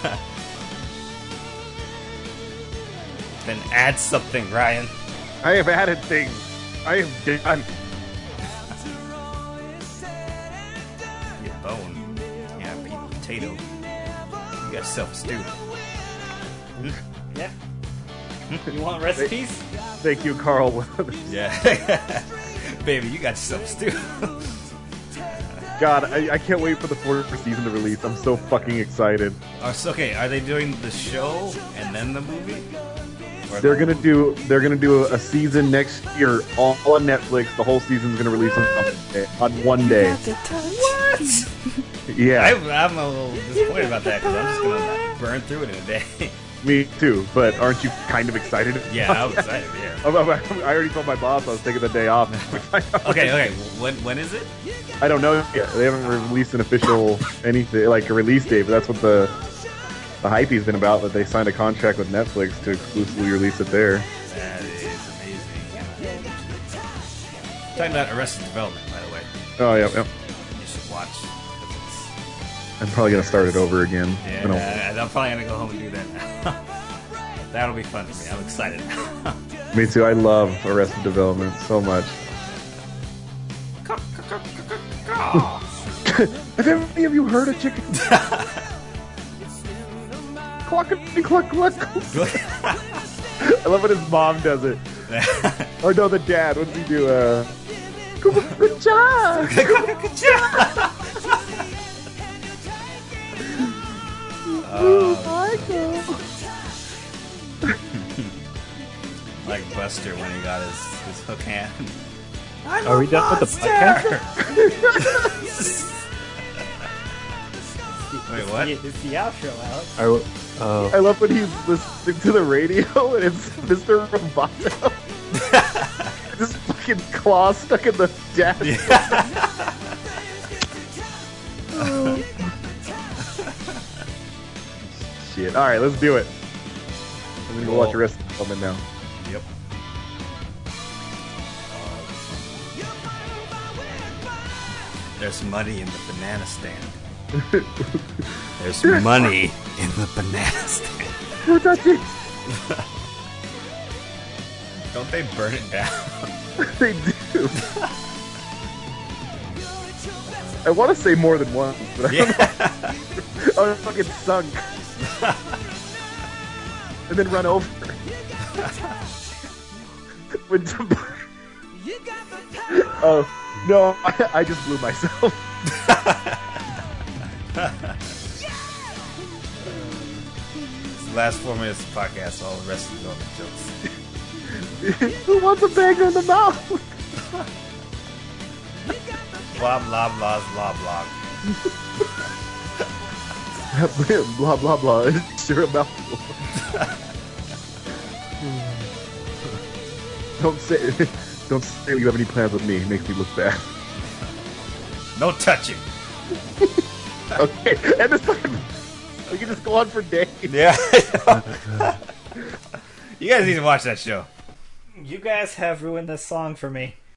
Then add something, Ryan. I have added things. I have done. Your bone. Yeah, beat potato. You got yourself a stew. Yeah. You want recipes? Thank you, Carl. Yeah. Baby, you got yourself a stew. God, I can't wait for the 4th season to release. I'm so fucking excited. Oh, so, okay, are they doing the show and then the movie? Or They're gonna do a season next year, all on Netflix. The whole season's gonna release on one day. What? Yeah, I'm a little disappointed about that because I'm just gonna burn through it in a day. me too. But aren't you kind of excited? Yeah, I'm excited. Yeah. I already told my boss I was taking the day off. Okay. When is it? I don't know yet. They haven't released an official anything like a release date, but that's what the hype's been about. That they signed a contract with Netflix to exclusively release it there. That is amazing. Talking about Arrested Development, by the way. Oh yeah, You should watch. 'Cause I'm probably gonna start it over again. it's, I don't- yeah, I'm probably gonna go home and do that now. That'll be fun for me. I'm excited. Me too. I love Arrested Development so much. Have any of you heard a chicken? Cluckety cluck cluck. I love when his mom does it. Or no, the dad. What does he do? Good job. Like Buster when he got his hook hand. Are we done with the podcast? Wait, what? It's the outro, Alex. I love when he's listening to the radio and it's Mr. Roboto. This fucking claw stuck in the desk. Shit. All right, let's do it. I'm gonna go watch the rest of the film now. Yep. There's money in the banana stand. There's money in the banana stand. Who touched it? Don't they burn it down? They do. I want to say more than once, but I don't know. I was fucking sunk. And then run over. When oh, no, I just blew myself. It's the last 4 minutes of the podcast, all the rest of the jokes. Who wants a banger in the mouth? Blah blah blah blah blah. Blah blah blah. It's sure a mouthful. Don't say you have any plans with me. It makes me look bad. No touching. Okay, and this time we can just go on for days. Yeah. You guys need to watch that show. You guys have ruined this song for me.